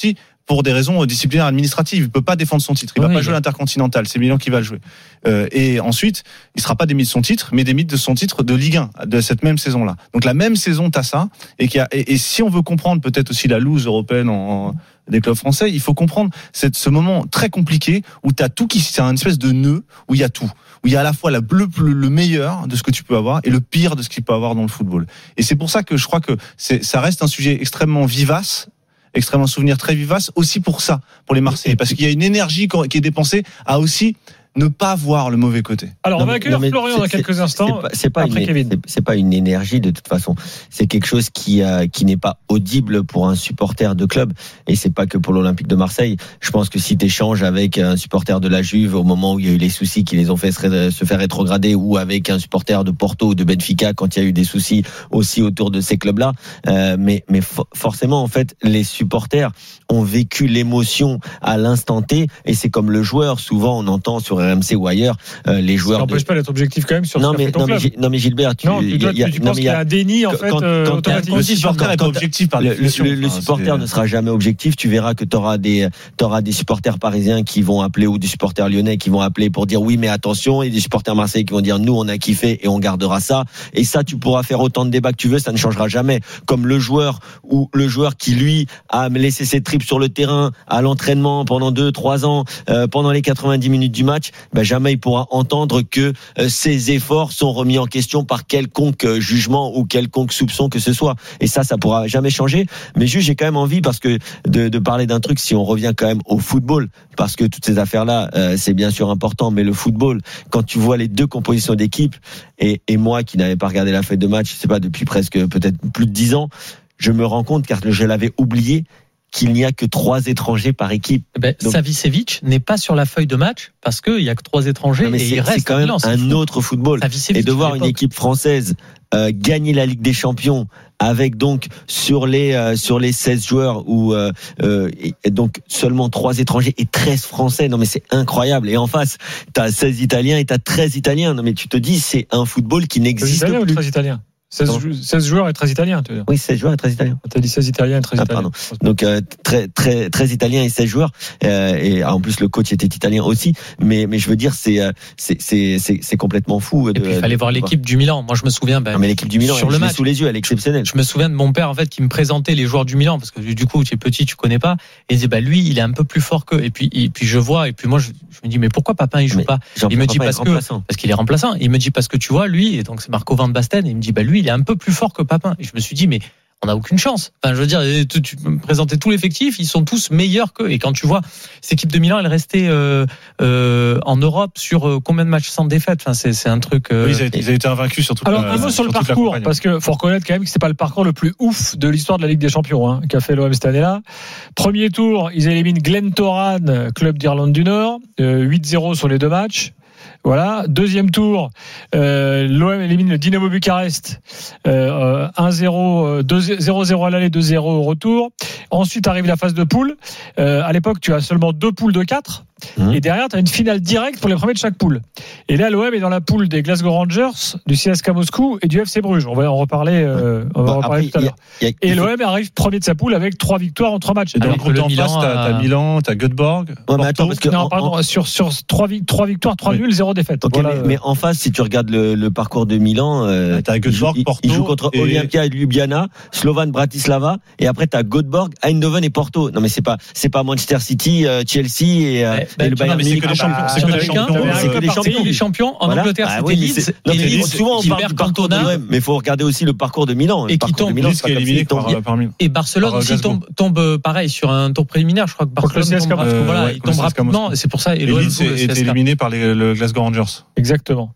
P: pour des raisons disciplinaires administratives. Il peut pas défendre son titre. Il oui, va pas jouer l'Intercontinental. C'est Milan qui va le jouer. Euh, et ensuite, il sera pas démis de son titre, mais démis de son titre de Ligue un de cette même saison-là. Donc la même saison, t'as ça. Et, qui a, et, et si on veut comprendre peut-être aussi la loose européenne en, en des clubs français, il faut comprendre cette, ce moment très compliqué où t'as tout qui, c'est un espèce de nœud où il y a tout. Où il y a à la fois la, le, le meilleur de ce que tu peux avoir et le pire de ce qu'il peut avoir dans le football. Et c'est pour ça que je crois que c'est, ça reste un sujet extrêmement vivace, extrêmement souvenir très vivace, aussi pour ça, pour les Marseillais. Parce qu'il y a une énergie qui est dépensée à aussi ne pas voir le mauvais côté.
E: Alors, non, on va accueillir Florian dans quelques instants.
J: C'est pas, c'est pas,
E: après
J: une,
E: Kevin.
J: C'est, c'est pas une énergie de toute façon. C'est quelque chose qui, euh, qui n'est pas audible pour un supporter de club. Et c'est pas que pour l'Olympique de Marseille. Je pense que si tu échanges avec un supporter de la Juve au moment où il y a eu les soucis qui les ont fait se, se faire rétrograder, ou avec un supporter de Porto ou de Benfica quand il y a eu des soucis aussi autour de ces clubs-là. Euh, mais, mais fo- forcément, en fait, les supporters ont vécu l'émotion à l'instant T. Et c'est comme le joueur. Souvent, on entend sur R M C ou ailleurs, euh, les joueurs.
E: Ça n'empêche de... pas d'être objectif quand même sur
J: non,
E: ce
J: mais,
E: qu'a fait ton
J: non,
E: club.
J: mais, non, mais Gilbert, tu,
E: non, tu, toi, y a, tu, tu non, penses qu'il y a un déni en fait
J: quand,
E: euh,
J: quand,
E: automatique.
P: Le supporter n'est pas objectif par définition.
J: Le, le, le supporter enfin, ne sera jamais objectif. Tu verras que tu auras des, t'auras des supporters parisiens qui vont appeler, ou des supporters lyonnais qui vont appeler pour dire oui, mais attention, et des supporters marseillais qui vont dire nous, on a kiffé et on gardera ça. Et ça, tu pourras faire autant de débats que tu veux, ça ne changera jamais. Comme le joueur, ou le joueur qui lui a laissé ses tripes sur le terrain, à l'entraînement pendant deux, trois ans, euh, pendant les quatre-vingt-dix minutes du match, ben jamais il pourra entendre que euh, ses efforts sont remis en question par quelconque euh, jugement ou quelconque soupçon que ce soit. Et ça, ça pourra jamais changer. Mais juste, j'ai quand même envie, parce que de, de parler d'un truc, si on revient quand même au football, parce que toutes ces affaires-là, euh, c'est bien sûr important, mais le football, quand tu vois les deux compositions d'équipe, et, et moi qui n'avais pas regardé la feuille de match, je sais pas, depuis presque peut-être plus de dix ans, je me rends compte, car je l'avais oublié, qu'il n'y a que trois étrangers par équipe.
M: Ben, Donc, Savicevic n'est pas sur la feuille de match parce qu'il n'y a que trois étrangers. Non, mais et
J: c'est,
M: il reste
J: c'est quand même
M: Milan, c'est
J: un
M: fou.
J: autre football.
M: Savicevic,
J: et de voir une équipe française euh, gagner la Ligue des Champions avec donc sur les euh, sur les seize joueurs ou euh, euh, et, et donc seulement trois étrangers et treize Français. Non mais c'est incroyable. Et en face, t'as seize Italiens et t'as treize Italiens. Non mais tu te dis, c'est un football qui n'existe
E: plus.
J: Ou
E: treize Italiens. seize, seize joueurs et treize Italiens, tu veux dire.
J: Oui, seize joueurs et treize Italiens.
E: Tu as dit seize Italiens et treize
J: ah,
E: Italiens.
J: Pardon. Donc, euh, treize, treize, treize Italiens et seize joueurs. Euh, et en plus, le coach était italien aussi. Mais, mais je veux dire, c'est, c'est, c'est, c'est, c'est complètement fou. De,
M: et puis, il fallait voir l'équipe du Milan. Moi, je me souviens, ben,
J: non, mais l'équipe du Milan,
M: sur
J: elle,
M: le match,
J: sous les yeux, elle est exceptionnelle.
M: Je me souviens de mon père, en fait, qui me présentait les joueurs du Milan, parce que du coup, tu es petit, tu connais pas. Et il disait, bah, lui, il est un peu plus fort qu'eux. Et puis, et puis, je vois, et puis moi, je, je me dis, mais pourquoi Papin, il joue mais pas? Il me dit, parce que, parce qu'il est remplaçant. Il me dit, parce que tu vois, lui, et donc c'est Marco Van Basten, et il me dit, bah, lui, il est un peu plus fort que Papin. Et je me suis dit, mais on n'a aucune chance. Enfin, je veux dire, tu, tu me présentais tout l'effectif, ils sont tous meilleurs qu'eux. Et quand tu vois, cette équipe de Milan, elle restait euh, euh, en Europe sur euh, combien de matchs sans défaite. Enfin, c'est, c'est un truc. Euh...
P: Oui, ils, avaient, ils avaient été invaincus sur toute
E: Alors,
P: la.
E: Alors, un mot sur, sur le parcours, parce que faut reconnaître quand même que c'est pas le parcours le plus ouf de l'histoire de la Ligue des Champions, hein, qu'a fait l'O M cette année-là. Premier tour, ils éliminent Glentoran, club d'Irlande du Nord, euh, huit zéro sur les deux matchs. Voilà. Deuxième tour, euh, l'O M élimine le Dynamo Bucarest, euh, un zéro, zéro zéro à l'aller, deux zéro au retour. Ensuite arrive la phase de poule. Euh, à l'époque, tu as seulement deux poules de quatre. Mmh. Et derrière, tu as une finale directe pour les premiers de chaque poule. Et là, l'O M est dans la poule des Glasgow Rangers, du C S K a Moscou et du F C Bruges. On va en reparler, euh, on va bon, en reparler après, tout à l'heure. Y a, y a, et l'O M arrive premier de sa poule avec trois victoires en trois matchs.
P: Et dans le groupe d'en face, t'as, t'as Milan, t'as Göteborg.
J: Ouais, mais attends, parce que
E: non,
J: en,
E: pardon,
J: en...
E: sur, sur trois, trois victoires, trois oui. nuls, zéro défaite.
J: Okay,
E: voilà.
J: mais, mais en face, si tu regardes le, le parcours de Milan, euh,
P: t'as Göteborg, Porto.
J: Il joue contre et... Olympia et Ljubljana, Slovan Bratislava, et après t'as Göteborg, Eindhoven et Porto. Non, mais c'est pas, c'est pas Manchester City, euh, Chelsea et, euh,
M: bah,
J: et le Bayern Munich.
P: Les champions, c'est que les champions,
J: c'est que les champions.
M: Les champions en
J: voilà.
M: Angleterre,
J: ah,
M: c'était
J: oui,
M: Leeds.
J: Non,
M: et Leeds,
J: souvent on parle du parcours de l'O M, mais il faut regarder aussi le parcours de Milan.
M: Et qui tombe,
J: Milan,
P: qui est éliminé par, par Milan.
M: Et Barcelone
P: par,
M: aussi tombe, tombe pareil sur un tour préliminaire. Je crois que Barcelone tombe, euh, voilà, ouais, il tombe rapidement. C'est pour ça.
P: Et Leeds est éliminé par les, le Glasgow Rangers.
E: Exactement.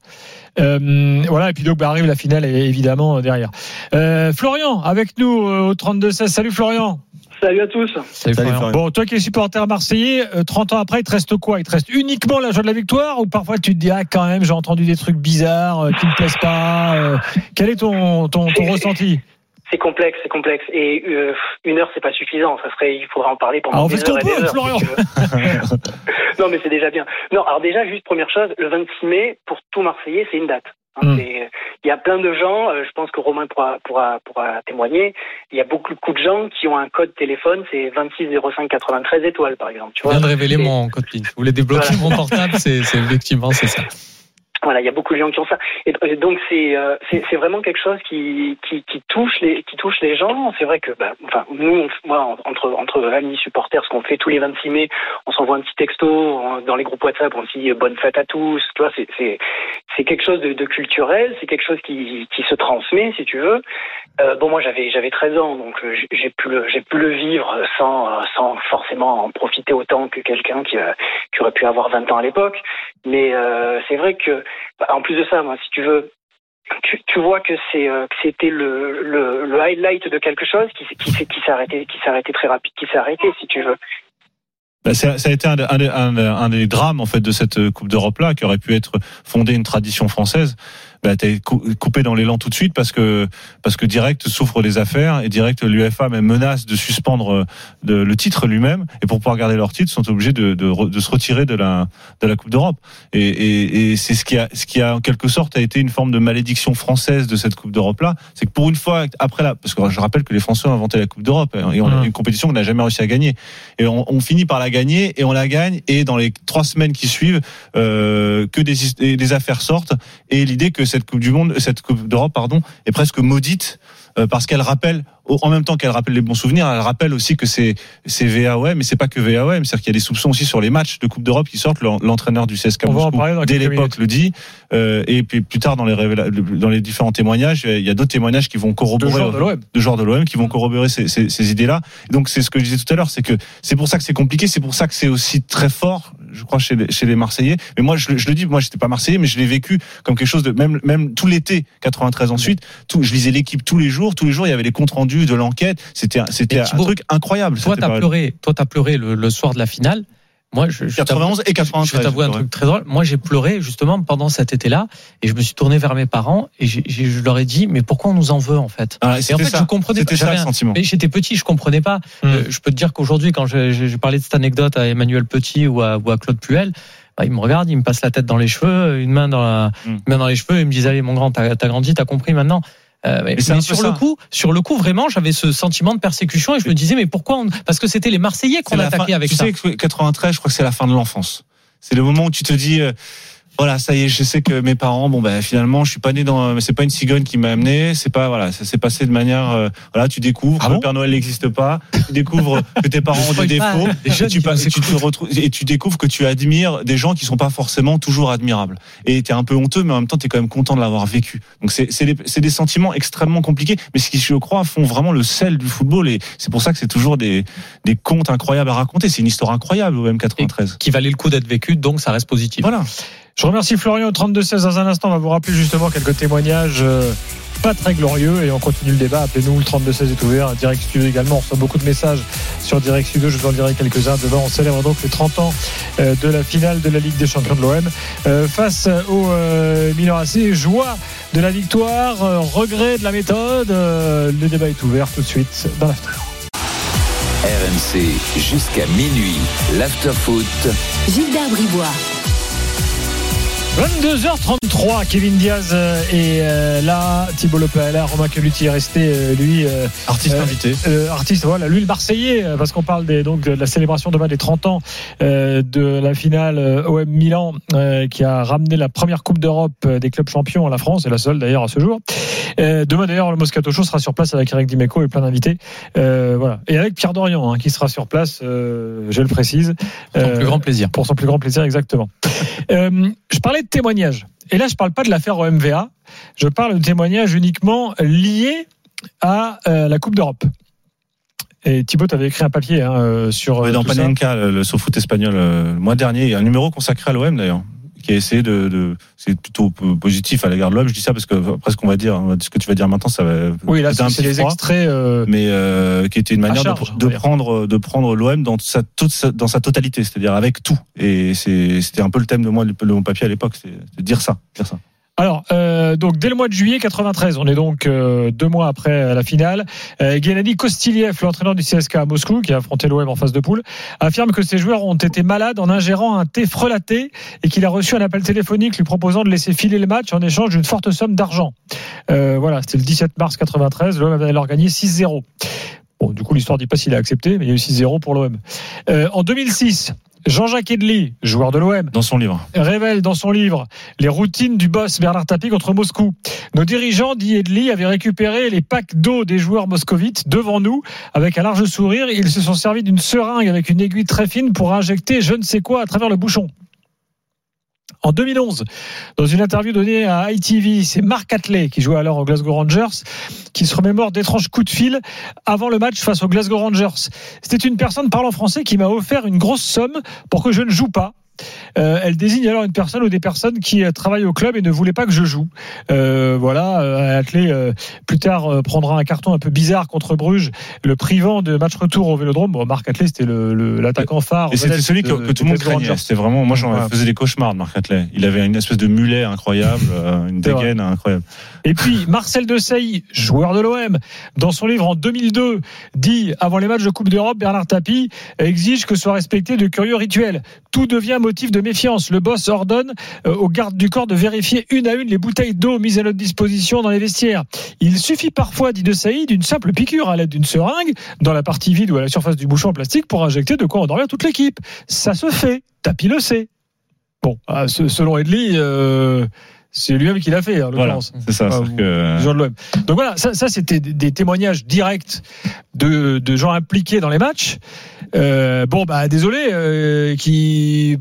E: Euh, voilà, et puis donc bah, arrive la finale évidemment derrière. Euh, Florian avec nous au trente-deux seize. Salut Florian.
Q: Salut à tous.
E: Salut, Salut Florian. Bon, toi qui es supporter marseillais, trente ans après, il te reste quoi? Il te reste uniquement la joie de la victoire, ou parfois tu te dis ah quand même j'ai entendu des trucs bizarres euh, qui me plaisent pas. Euh, quel est ton ton, ton ressenti?
Q: C'est complexe, c'est complexe. Et euh, une heure, c'est pas suffisant. Ça serait, il faudra en parler pendant
E: alors,
Q: des heures et des heures.
E: Florian.
Q: Non, mais c'est déjà bien. Non, alors déjà, juste première chose, le vingt-six mai, pour tout Marseillais, c'est une date. Hein, mm. Il y a plein de gens, euh, je pense que Romain pourra, pourra, pourra témoigner, il y a beaucoup, beaucoup de gens qui ont un code téléphone, c'est vingt-six zéro cinq quatre-vingt-treize étoiles par exemple. Tu vois,
M: je viens de révéler c'est... mon code PIN. Vous voulez débloquer voilà. mon portable, c'est, c'est effectivement c'est ça.
Q: Voilà, il y a beaucoup de gens qui ont ça. Et donc c'est euh, c'est, c'est vraiment quelque chose qui, qui qui touche les qui touche les gens. C'est vrai que bah, enfin nous, on, moi entre entre amis supporters, ce qu'on fait tous les vingt-six mai, on s'envoie un petit texto on, dans les groupes WhatsApp, on dit bonne fête à tous. Tu vois, c'est c'est c'est quelque chose de, de culturel, c'est quelque chose qui qui se transmet, si tu veux. Euh, bon, moi j'avais j'avais treize ans, donc j'ai pu le j'ai pu le vivre sans sans forcément en profiter autant que quelqu'un qui qui aurait pu avoir vingt ans à l'époque. Mais euh, c'est vrai que en plus de ça, moi, si tu veux, tu, tu vois que c'est euh, que c'était le, le le highlight de quelque chose qui qui qui s'est arrêté qui s'est arrêté très rapide, qui s'est arrêté, si tu veux.
P: Ben, ça, ça a été un, un, un, un des drames en fait de cette Coupe d'Europe là, qui aurait pu être fondée une tradition française. Ben, t'as été coupé dans l'élan tout de suite parce que parce que direct souffre des affaires et direct l'UEFA même menace de suspendre de, le titre lui-même, et pour pouvoir garder leur titre sont obligés de, de, de se retirer de la de la Coupe d'Europe, et, et, et c'est ce qui a ce qui a en quelque sorte a été une forme de malédiction française de cette Coupe d'Europe là, c'est que pour une fois après la, parce que je rappelle que les Français ont inventé la Coupe d'Europe et on a une compétition qu'on n'a jamais réussi à gagner, et on, on finit par la gagner et on la gagne, et dans les trois semaines qui suivent euh, que des des affaires sortent, et l'idée que cette Coupe du Monde, cette Coupe d'Europe, pardon, est presque maudite euh, parce qu'elle rappelle, en même temps qu'elle rappelle les bons souvenirs, elle rappelle aussi que c'est c'est V A O M, mais c'est pas que V A O M, c'est-à-dire qu'il y a des soupçons aussi sur les matchs de Coupe d'Europe qui sortent. L'entraîneur du C S K A Moscou dès l'époque minutes. le dit, euh, et puis plus tard dans les révéla- dans les différents témoignages, il y a d'autres témoignages qui vont corroborer de joueurs de, de joueurs de l'O M qui vont corroborer ces, ces, ces idées-là. Donc c'est ce que je disais tout à l'heure, c'est que c'est pour ça que c'est compliqué, c'est pour ça que c'est aussi très fort, je crois, chez les, chez les Marseillais. Mais moi, je, je le dis, moi, j'étais pas Marseillais, mais je l'ai vécu comme quelque chose de même, même tout l'été quatre-vingt-treize ensuite. Tout, je lisais l'équipe tous les jours, tous les jours, il y avait les comptes rendus de l'enquête. C'était, c'était Thibaut, un truc incroyable.
M: Toi, t'as pleuré, toi, t'as pleuré le, le soir de la finale. Moi, je, je
P: quatre-vingt-onze et quatre-vingt-treize.
M: Je vais t'avouer un truc très drôle. Moi, j'ai pleuré justement pendant cet été-là, et je me suis tourné vers mes parents et j'ai, j'ai, je leur ai dit, mais pourquoi on nous en veut en fait?
P: Ah,
M: et en fait,
P: ça.
M: je comprenais
P: c'était
M: pas.
P: Ça, le sentiment.
M: Mais j'étais petit, je comprenais pas. Mmh. Euh, je peux te dire qu'aujourd'hui, quand j'ai, j'ai parlé de cette anecdote à Emmanuel Petit ou à, ou à Claude Puel, bah, il me regarde, il me passe la tête dans les cheveux, une main dans la, mmh. une main dans les cheveux, et il me disent, allez, mon grand, t'as, t'as grandi, t'as compris maintenant. Euh, mais mais sur ça. le coup, sur le coup, vraiment, j'avais ce sentiment de persécution et je me disais, mais pourquoi on... Parce que c'était les Marseillais qu'on attaquait avec
P: tu
M: ça.
P: Tu sais que quatre-vingt-treize, je crois que c'est la fin de l'enfance. C'est le moment où tu te dis, euh, voilà, ça y est, je sais que mes parents, bon ben finalement, je suis pas né dans, c'est pas une cigogne qui m'a amené, c'est pas, voilà, ça s'est passé de manière, euh, voilà, tu découvres ah que bon le Père Noël n'existe pas, tu découvres que tes parents ont des défauts, et tu, et tu te retrouves, et tu découvres que tu admires des gens qui sont pas forcément toujours admirables. Et t'es un peu honteux, mais en même temps, t'es quand même content de l'avoir vécu. Donc c'est, c'est des, c'est des sentiments extrêmement compliqués, mais ce qui, je crois, font vraiment le sel du football, et c'est pour ça que c'est toujours des, des contes incroyables à raconter. C'est une histoire incroyable, au M quatre-vingt-treize.
M: Et qui valait le coup d'être vécu, donc ça reste positif.
P: Voilà.
E: Je remercie Florian au trente-deux seize. Dans un instant, on va vous rappeler justement quelques témoignages euh, pas très glorieux, et on continue le débat. Appelez-nous, le trente-deux seize est ouvert. Direct Studio également, on reçoit beaucoup de messages sur Direct Studio. Je vous en dirai quelques-uns. Demain, on célèbre donc les trente ans euh, de la finale de la Ligue des Champions de l'O M euh, face au euh, Milan A C. Joie de la victoire, euh, regret de la méthode. Euh, le débat est ouvert tout de suite dans l'after.
D: R M C jusqu'à minuit, l'after-foot.
C: Gilbert Bribois.
E: vingt-deux heures trente-trois, Kevin Diaz est là, Thibaut Lepeu est là, Romain Caluti est resté, lui euh,
P: artiste euh, invité,
E: euh, artiste, voilà, lui le Marseillais, parce qu'on parle des, donc de la célébration demain des trente ans euh, de la finale O M Milan, euh, qui a ramené la première Coupe d'Europe des clubs champions à la France, et la seule d'ailleurs à ce jour. Euh, demain d'ailleurs, le Moscato Show sera sur place avec Eric Dimeco et plein d'invités, euh, voilà, et avec Pierre Dorian hein, qui sera sur place, euh, je le précise,
M: pour son euh, plus grand plaisir,
E: pour son plus grand plaisir, exactement. euh, je parlais de témoignages. Et là, je ne parle pas de l'affaire O M V A. Je parle de témoignages uniquement liés à euh, la Coupe d'Europe. Et Thibaut, tu avais écrit un papier hein, sur.
P: Oui, dans Panenka, le, le SoFoot espagnol, le mois dernier, il y a un numéro consacré à l'O M d'ailleurs, qui a essayé de, de c'est plutôt positif à l'égard de l'O M. Je dis ça parce que après ce qu'on va dire, ce que tu vas dire maintenant, ça va.
E: Oui, là, c'est, c'est les extraits, euh,
P: mais euh, qui était une manière charge, de, de prendre, de prendre l'O M dans sa toute sa, dans sa totalité, c'est-à-dire avec tout. Et c'est, c'était un peu le thème de moi de mon papier à l'époque, c'est de dire ça, dire ça.
E: Alors, euh, donc dès le mois de juillet quatre-vingt-treize, on est donc euh, deux mois après la finale. Euh, Gennady Kostiliev, l'entraîneur du C S K à Moscou, qui a affronté l'O M en phase de poule, affirme que ses joueurs ont été malades en ingérant un thé frelaté et qu'il a reçu un appel téléphonique lui proposant de laisser filer le match en échange d'une forte somme d'argent. Euh, voilà, c'était le dix-sept mars quatre-vingt-treize. L'O M avait alors gagné six zéro. Bon, du coup, l'histoire ne dit pas s'il a accepté, mais il y a eu six zéro pour l'O M. Euh, en deux mille six, Jean-Jacques Edli, joueur de l'O M,
K: dans son livre,
E: révèle dans son livre les routines du boss Bernard Tapie contre Moscou. Nos dirigeants, dit Edli, avaient récupéré les packs d'eau des joueurs moscovites devant nous avec un large sourire. Ils se sont servis d'une seringue avec une aiguille très fine pour injecter je ne sais quoi à travers le bouchon. En deux mille onze, dans une interview donnée à I T V, c'est Mark Hatley, qui jouait alors aux Glasgow Rangers, qui se remémore d'étranges coups de fil avant le match face aux Glasgow Rangers. C'était une personne parlant français qui m'a offert une grosse somme pour que je ne joue pas. Euh, elle désigne alors une personne ou des personnes qui euh, travaillent au club et ne voulaient pas que je joue. Euh, voilà, euh, Hatley euh, plus tard euh, prendra un carton un peu bizarre contre Bruges, le privant de match retour au Vélodrome. Bon, Mark Hatley, c'était le, le, l'attaquant phare.
K: Et c'était celui que, que tout le monde craignait. C'était vraiment, moi, j'en faisais des cauchemars de Mark Hatley. Il avait une espèce de mulet incroyable, euh, une dégaine incroyable.
E: Et puis Marcel Desailly, joueur de l'O M, dans son livre en deux mille deux, dit avant les matchs de Coupe d'Europe, Bernard Tapie exige que soient respectés de curieux rituels. Tout devient motif de méfiance. Le boss ordonne euh, aux gardes du corps de vérifier une à une les bouteilles d'eau mises à notre disposition dans les vestiaires. Il suffit parfois, dit Desailly, d'une simple piqûre à l'aide d'une seringue dans la partie vide ou à la surface du bouchon en plastique pour injecter de quoi endormir toute l'équipe. Ça se fait. Tapie le sait. Bon, euh, selon Edli, euh, c'est lui-même qui l'a fait, en l'occurrence.
K: Voilà, c'est ça.
E: Enfin,
K: c'est que...
E: Jean de l'O M. Donc voilà, ça, ça c'était des témoignages directs de, de gens impliqués dans les matchs. Euh, bon, bah désolé, euh, qui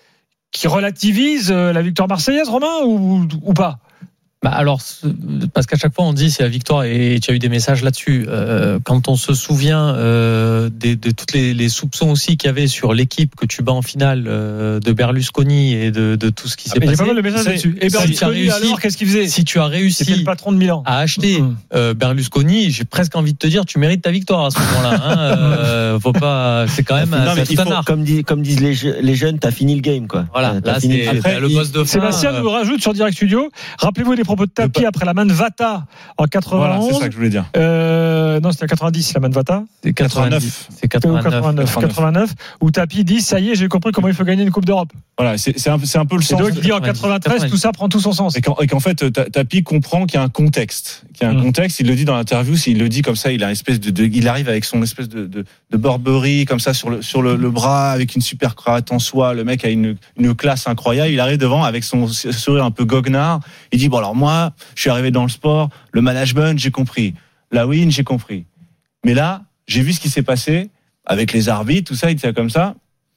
E: qui relativisent la victoire marseillaise, Romain, ou, ou pas?
M: Bah alors, parce qu'à chaque fois on dit c'est la victoire et tu as eu des messages là-dessus. Euh, quand on se souvient euh, de, de tous les, les soupçons aussi qu'il y avait sur l'équipe que tu bats en finale euh, de Berlusconi et de, de tout ce qui
E: ah,
M: s'est passé.
E: Il y a pas mal de messages là-dessus. Et Berlusconi, si alors, qu'est-ce qu'il faisait?
M: Si tu as réussi
E: C'était le patron de Milan
M: à acheter euh, Berlusconi, j'ai presque envie de te dire, tu mérites ta victoire à ce moment-là. Hein, euh, faut pas, c'est quand même
J: non,
M: un, c'est
J: faut,
M: un art.
J: Comme, dis, comme disent les, les jeunes, t'as fini le game, quoi.
M: Voilà.
J: T'as
M: là,
J: fini
M: c'est,
E: après,
M: le boss de fin.
E: Sébastien
M: euh...
E: nous rajoute sur Direct Studio. Rappelez-vous des propos de Tapie après la main de Vata en quatre-vingt-onze.
K: Voilà, c'est ça que je voulais dire.
E: Euh, non, c'était en quatre-vingt-dix, la main de Vata.
M: C'est quatre-vingt-neuf. C'est
E: quatre-vingt-neuf. quatre-vingt-neuf. quatre-vingt-neuf. Où Tapie dit, ça y est, j'ai compris comment il faut gagner une Coupe d'Europe.
K: Voilà, c'est, c'est, un, c'est un peu le sens.
E: Et donc, il dit en quatre-vingt-treize, tout ça prend tout son sens.
K: Et qu'en, et qu'en fait, Tapie comprend qu'il y a un contexte. Qu'il y a un mmh. contexte, il le dit dans l'interview, il le dit comme ça, il a une espèce de, de il arrive avec son espèce de, de, de Burberry, comme ça, sur le, sur le, le bras, avec une super cravate en soie. Le mec a une, une classe incroyable. Il arrive devant avec son sourire un peu goguenard. Il dit, bon, alors moi, je suis arrivé dans le sport, le management, j'ai compris. La win, j'ai compris. Mais là, j'ai vu ce qui s'est passé avec les arbitres, tout ça, il était comme ça.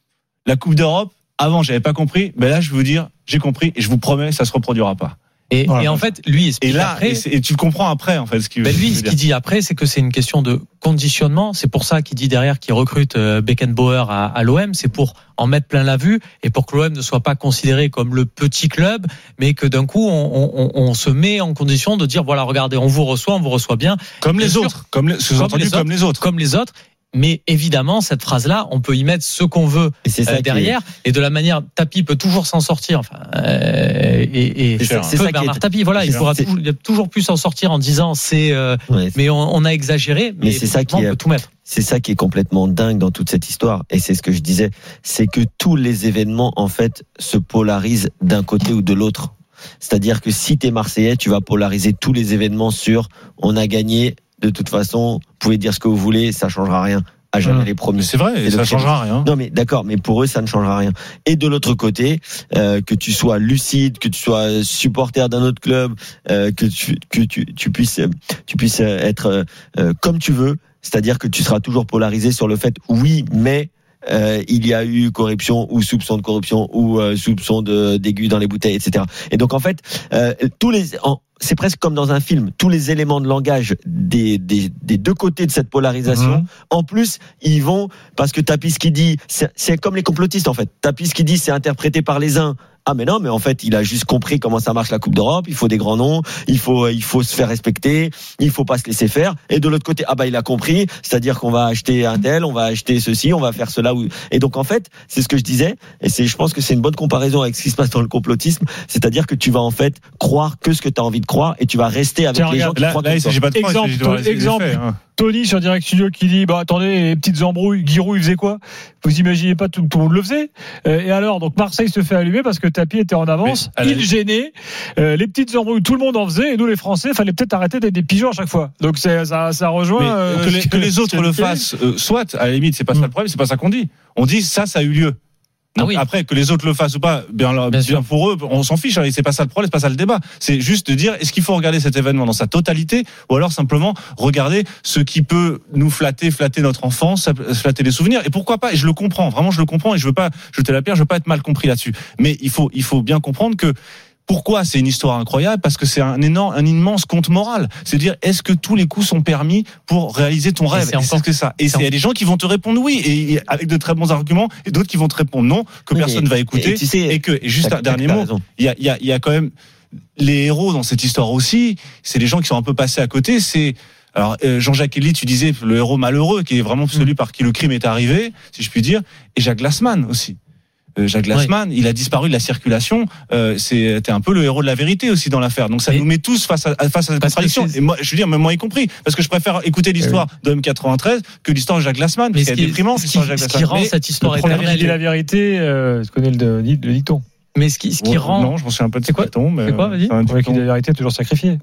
K: La Coupe d'Europe, avant, j'avais pas compris. Mais là, je vais vous dire, j'ai compris et je vous promets, ça se reproduira pas.
M: Et, voilà. et en fait, lui,
K: et là,
M: après,
K: et, et tu le comprends après, en fait, ce qu'il
M: ben lui,
K: ce
M: qu'il dit après, c'est que c'est une question de conditionnement. C'est pour ça qu'il dit derrière qu'il recrute Beckenbauer à, à l'O M. C'est pour en mettre plein la vue et pour que l'O M ne soit pas considéré comme le petit club, mais que d'un coup, on, on, on se met en condition de dire, voilà, regardez, on vous reçoit, on vous reçoit bien.
K: Comme
M: bien
K: les
M: sûr,
K: autres. Comme les, comme les, comme les autres.
M: Comme les autres. Mais évidemment, cette phrase-là, on peut y mettre ce qu'on veut et c'est ça euh, derrière. Est... Et de la manière, Tapie peut toujours s'en sortir. Enfin, euh, et, et
J: c'est, c'est, c'est
M: peu
J: ça
M: Bernard
J: est...
M: Tapie, voilà, il pourra toujours, il a toujours pu s'en sortir en disant c'est. Euh, ouais, c'est... Mais on, on a exagéré. Mais,
J: mais c'est ça qui
M: on
J: est...
M: peut tout mettre.
J: C'est ça qui est complètement dingue dans toute cette histoire. Et c'est ce que je disais, c'est que tous les événements en fait se polarisent d'un côté ou de l'autre. C'est-à-dire que si t'es Marseillais, tu vas polariser tous les événements sur on a gagné. De toute façon, vous pouvez dire ce que vous voulez, ça changera rien. À jamais mmh. les premiers.
K: C'est vrai, et ça ne changera rien.
J: Non, mais d'accord, mais pour eux, ça ne changera rien. Et de l'autre côté, euh, que tu sois lucide, que tu sois supporter d'un autre club, euh, que tu que tu tu puisses tu puisses être euh, comme tu veux, c'est-à-dire que tu seras toujours polarisé sur le fait, oui, mais Euh, il y a eu corruption ou soupçon de corruption ou euh, soupçon de d'aiguille dans les bouteilles, et cetera. Et donc en fait, euh, tous les, en, c'est presque comme dans un film, tous les éléments de langage des des, des deux côtés de cette polarisation. Mmh. En plus, ils vont parce que Tapie ce qui dit, c'est, c'est comme les complotistes en fait. Tapie ce qui dit, c'est interprété par les uns ah mais non, mais en fait il a juste compris comment ça marche la Coupe d'Europe, il faut des grands noms, il faut il faut se faire respecter, il faut pas se laisser faire. Et de l'autre côté, ah bah il a compris, c'est-à-dire qu'on va acheter un tel, on va acheter ceci, on va faire cela. Et donc en fait, c'est ce que je disais, et c'est je pense que c'est une bonne comparaison avec ce qui se passe dans le complotisme, c'est-à-dire que tu vas en fait croire que ce que tu as envie de croire et tu vas rester avec Tiens, les regarde, gens qui
P: là,
J: croient
P: là,
J: comme toi.
P: Pas de
E: exemple,
P: croire,
E: to- exemple
P: faits, hein.
E: Tony sur Direct Studio qui dit bah attendez, les petites embrouilles, Giroud il faisait quoi? Vous imaginez pas, tout, tout le monde le faisait. Euh, et alors donc Marseille se fait allumer parce que Tapi était en avance, il la... gênait, euh, les petites embrouilles tout le monde en faisait, et nous les Français fallait peut-être arrêter d'être des pigeons à chaque fois. Donc c'est, ça, ça rejoint euh,
P: que, les, que les autres le fassent, euh, soit à la limite c'est pas ça le problème, c'est pas ça qu'on dit. On dit ça ça a eu lieu. Donc ah oui. Après que les autres le fassent ou pas, bien, bien, bien pour eux, on s'en fiche. C'est pas ça le problème, c'est pas ça le débat. C'est juste de dire est-ce qu'il faut regarder cet événement dans sa totalité ou alors simplement regarder ce qui peut nous flatter, flatter notre enfance, flatter les souvenirs. Et pourquoi pas ? Et je le comprends, vraiment je le comprends et je veux pas jeter la pierre, je veux pas être mal compris là-dessus. Mais il faut, il faut bien comprendre que. Pourquoi c'est une histoire incroyable ? Parce que c'est un énorme, un immense compte moral. C'est-à-dire, est-ce que tous les coups sont permis pour réaliser ton rêve ? Et c'est, et c'est ce que ça. Et il y a des gens qui vont te répondre oui, et, et avec de très bons arguments, et d'autres qui vont te répondre non, que oui, personne ne va écouter. Et, tu sais, et que, et juste un dernier mot, il y a, il y a, il y a quand même les héros dans cette histoire aussi. C'est les gens qui sont un peu passés à côté. C'est alors euh, Jean-Jacques Elie, tu disais le héros malheureux, qui est vraiment celui par qui le crime est arrivé, si je puis dire, et Jacques Glassman aussi. Euh, Jacques Glassman, oui. Il a disparu de la circulation. Euh, c'était un peu le héros de la vérité aussi dans l'affaire. Donc ça et nous met tous face à face à cette contradiction. Et moi, je veux dire, même moi y compris, parce que je préfère écouter l'histoire oui. de M quatre-vingt-treize que l'histoire de Jacques Glassman.
M: Mais ce qui, déprimant, ce, qui, ce qui rend cette histoire éternelle,
E: la vérité, euh, je connais le, le dicton.
M: Mais ce qui, ce qui
E: ouais,
M: rend,
E: non, je m'en souviens un peu de ce dicton, mais
M: c'est quoi, vas-y.
E: Celui qui dit la vérité est toujours sacrifié.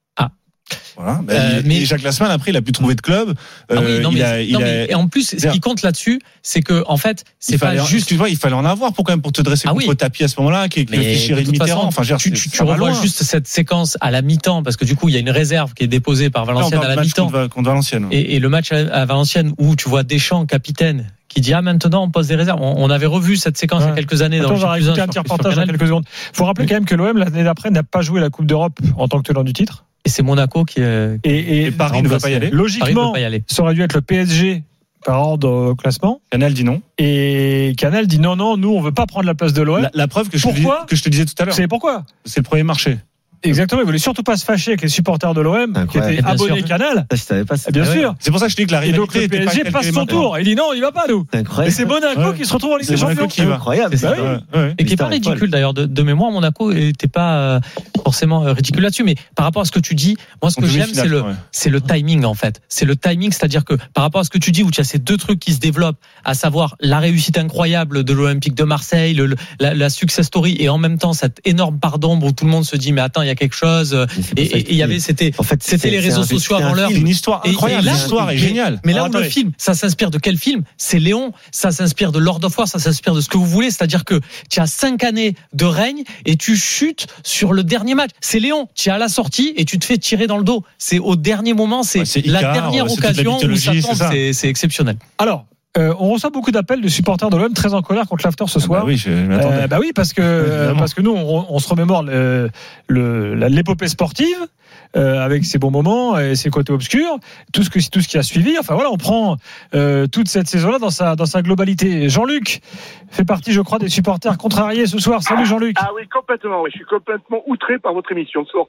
P: Voilà. Ben, euh, mais Jacques Glassman après il a pu trouver de club.
M: Euh, ah oui, non,
P: il
M: mais,
P: a, il
M: non,
P: a...
M: mais et en plus ce qui compte là-dessus, c'est que en fait c'est pas
P: fallait,
M: juste.
P: Tu vois, il fallait en avoir pour quand même pour te dresser ah contre oui. Tapis à ce moment-là, qui est le fichier de Mitterrand. Enfin,
M: tu, tu, tu revois juste cette séquence à la mi-temps parce que du coup il y a une réserve qui est déposée par Valenciennes non, à la mi-temps.
P: Contre, contre Valenciennes. Ouais.
M: Et, et le match à Valenciennes où tu vois Deschamps capitaine qui dit ah maintenant on pose des réserves. On, on avait revu cette séquence ouais. il y a quelques années.
E: Attends,
M: dans
E: le un petit reportage dans quelques secondes. Il faut rappeler quand même que l'O M l'année d'après n'a pas joué la Coupe d'Europe en tant que tenant du titre.
M: Et c'est Monaco qui est.
E: Et, et,
P: et Paris ne va pas y aller.
E: Logiquement, y aller. Ça aurait dû être le P S G par ordre au classement.
P: Canal dit non.
E: Et Canal dit non, non, nous on veut pas prendre la place de l'O M.
P: La, la preuve que je, pourquoi te dis, que je te disais tout à l'heure.
E: C'est pourquoi ?
P: C'est le premier marché.
E: Exactement, ils voulaient surtout pas se fâcher avec les supporters de l'O M incroyable. Qui étaient abonnés sûr. Canal.
J: Ça, je savais pas.
E: Bien sûr.
P: Ouais. C'est pour ça que je dis que la rivalité.
E: Et donc le P S G passe son tour. Il dit non, on y va pas nous. Et c'est Monaco ouais. qui se retrouve en Ligue des Champions.
J: C'est incroyable.
E: Bah oui.
M: ouais. Ouais. Et qui est pas ridicule d'ailleurs de, de mémoire. Monaco était pas euh, forcément euh, ridicule là-dessus. Mais par rapport à ce que tu dis, moi ce que j'aime c'est le c'est le timing en fait. C'est le timing, c'est-à-dire que par rapport à ce que tu dis où tu as ces deux trucs qui se développent, à savoir la réussite incroyable de l'Olympique de Marseille, le, la, la success story, et en même temps cette énorme part d'ombre où tout le monde se dit mais attends il y a quelque chose. Et il y avait c'était
J: en fait,
M: c'était les réseaux sociaux avant l'heure.
P: C'est une histoire incroyable. L'histoire est géniale.
M: Mais là où le film, ça s'inspire de quel film ? C'est Léon. Ça s'inspire de Lord of War. Ça s'inspire de ce que vous voulez. C'est-à-dire que tu as cinq années de règne et tu chutes sur le dernier match. C'est Léon. Tu es à la sortie et tu te fais tirer dans le dos. C'est au dernier moment. C'est, ouais, c'est la Icar, dernière ouais, occasion où ça tombe. C'est, c'est, c'est exceptionnel.
E: Alors. Euh, on reçoit beaucoup d'appels de supporters de l'O M très en colère contre l'after ce soir.
P: Ah bah oui, je m'attendais.
E: Euh, bah oui, parce que euh, parce que nous on, on se remémore le, le, l'épopée sportive euh, avec ses bons moments et ses côtés obscurs, tout ce que tout ce qui a suivi. Enfin voilà, on prend euh, toute cette saison-là dans sa dans sa globalité. Jean-Luc fait partie, je crois, des supporters contrariés ce soir. Salut Jean-Luc.
R: Ah oui, complètement. Oui, je suis complètement outré par votre émission ce soir.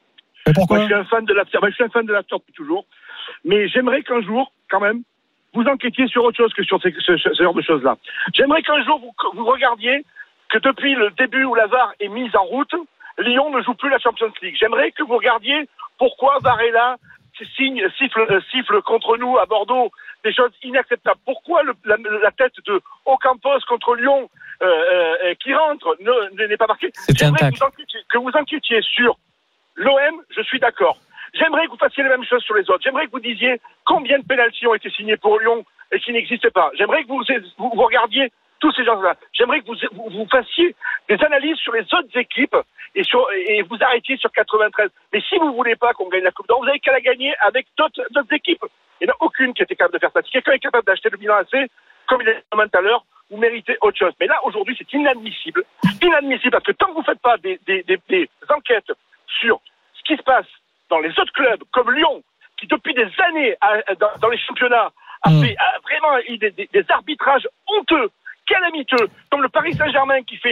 E: Et pourquoi ?
R: Moi, je suis un fan de l'after. Moi, je suis un fan de l'after depuis toujours. Mais j'aimerais qu'un jour, quand même, vous enquêtiez sur autre chose que sur ce, ce, ce genre de choses-là. J'aimerais qu'un jour, vous, vous regardiez que depuis le début où la V A R est mise en route, Lyon ne joue plus la Champions League. J'aimerais que vous regardiez pourquoi Varela signe, siffle, euh, siffle contre nous à Bordeaux des choses inacceptables. Pourquoi le, la, la tête de Ocampos contre Lyon euh, euh, qui rentre ne, n'est pas marquée. J'aimerais que vous, enquêtiez, que vous enquêtiez sur l'O M, je suis d'accord. J'aimerais que vous fassiez les mêmes choses sur les autres. J'aimerais que vous disiez combien de pénaltys ont été signés pour Lyon et qui n'existaient pas. J'aimerais que vous, vous, vous regardiez tous ces gens-là. J'aimerais que vous, vous, vous fassiez des analyses sur les autres équipes et, sur, et vous arrêtiez sur quatre-vingt-treize. Mais si vous ne voulez pas qu'on gagne la Coupe d'Or, vous n'avez qu'à la gagner avec d'autres, d'autres équipes. Il n'y en a aucune qui était capable de faire ça. Si quelqu'un est capable d'acheter le bilan A C, comme il a dit tout à l'heure, vous méritez autre chose. Mais là, aujourd'hui, c'est inadmissible. Inadmissible parce que tant que vous ne faites pas des, des, des, des enquêtes sur ce qui se passe dans les autres clubs, comme Lyon, qui depuis des années, a, dans, dans les championnats, a mmh. fait a vraiment des, des, des arbitrages honteux, calamiteux, comme le Paris Saint-Germain qui fait